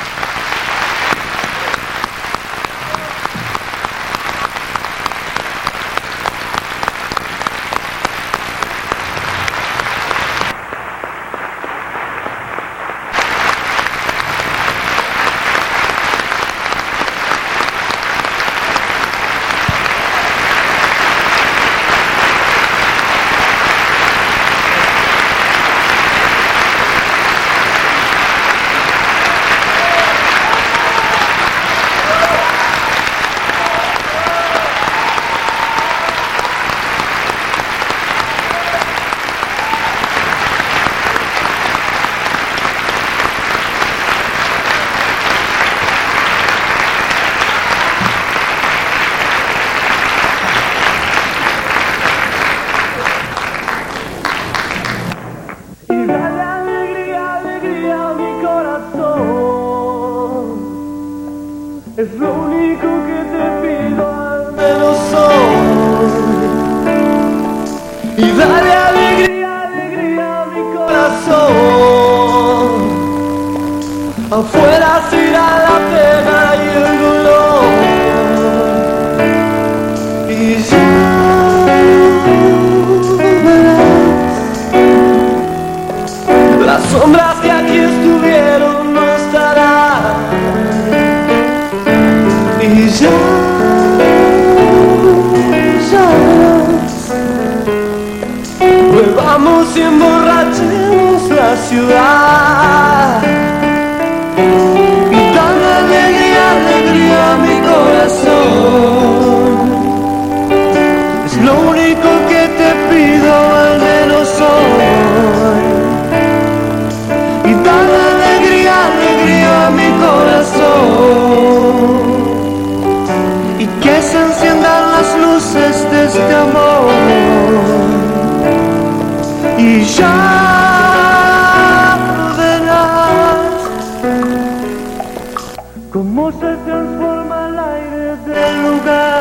Es lo único que te pido, al menos hoy. Y dale alegría, alegría a mi corazón. Afuera se irá la pena y el dolor. Y ya verás, las sombras que aquí estuvieron no estarán. Y ya volvamos y emborrachemos la ciudad. Y dale alegría, alegría a mi corazón. Es lo único que te pido, al menos hoy. Y dale alegría, alegría a mi corazón. Y que se enciendan las luces de este amor. Y ya verás cómo se transforma el aire del lugar.